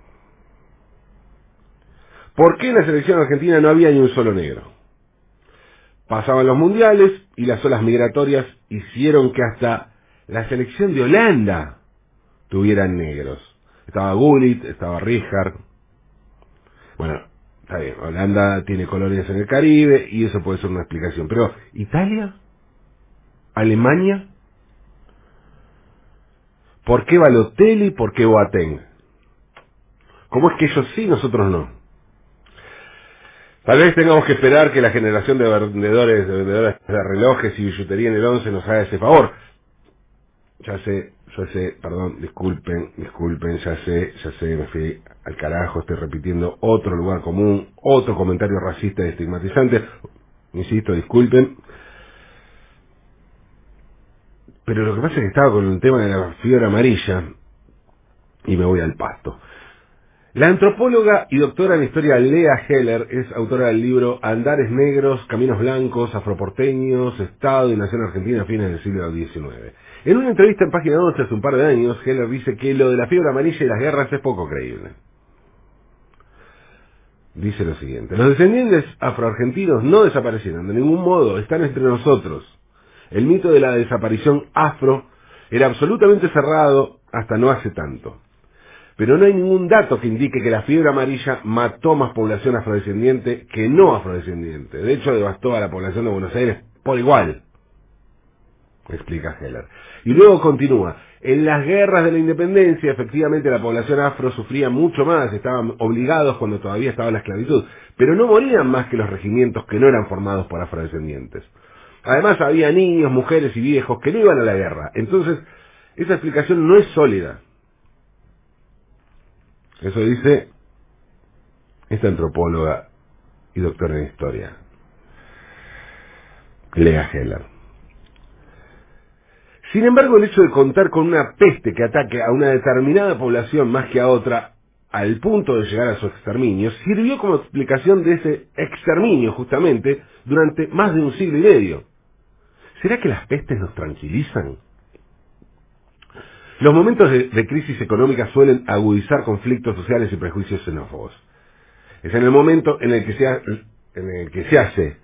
¿Por qué en la selección argentina no había ni un solo negro? Pasaban los mundiales y las olas migratorias hicieron que hasta la selección de Holanda tuvieran negros. Estaba Gullit, estaba Rijkaard. Bueno, está bien, Holanda tiene colonias en el Caribe y eso puede ser una explicación. Pero, ¿Italia? ¿Alemania? ¿Por qué Balotelli? ¿Por qué Boateng? ¿Cómo es que ellos sí, nosotros no? Tal vez tengamos que esperar que la generación de vendedores, de vendedores de relojes y billutería en el once nos haga ese favor. Ya sé, ya sé, perdón, disculpen, disculpen, ya sé, ya sé, me fui al carajo, estoy repitiendo otro lugar común, otro comentario racista y estigmatizante. Insisto, disculpen. Pero lo que pasa es que estaba con el tema de la fiebre amarilla y me voy al pasto. La antropóloga y doctora en historia Lea Heller es autora del libro Andares Negros, Caminos Blancos, Afroporteños, Estado y Nación Argentina a fines del siglo diecinueve. En una entrevista en Página doce hace un par de años, Heller dice que lo de la fiebre amarilla y las guerras es poco creíble. Dice lo siguiente: los descendientes afroargentinos no desaparecieron de ningún modo, están entre nosotros. El mito de la desaparición afro era absolutamente cerrado hasta no hace tanto. Pero no hay ningún dato que indique que la fiebre amarilla mató más población afrodescendiente que no afrodescendiente. De hecho, devastó a la población de Buenos Aires por igual, explica Heller. Y luego continúa: en las guerras de la independencia, efectivamente, la población afro sufría mucho más, estaban obligados cuando todavía estaba la esclavitud, pero no morían más que los regimientos que no eran formados por afrodescendientes. Además, había niños, mujeres y viejos que no iban a la guerra. Entonces, esa explicación no es sólida. Eso dice esta antropóloga y doctora en historia, Lea Heller. Sin embargo, el hecho de contar con una peste que ataque a una determinada población más que a otra, al punto de llegar a su exterminio, sirvió como explicación de ese exterminio, justamente, durante más de un siglo y medio. ¿Será que las pestes nos tranquilizan? Los momentos de, de crisis económica suelen agudizar conflictos sociales y prejuicios xenófobos. Es en el momento en el que se, ha, en el que se hace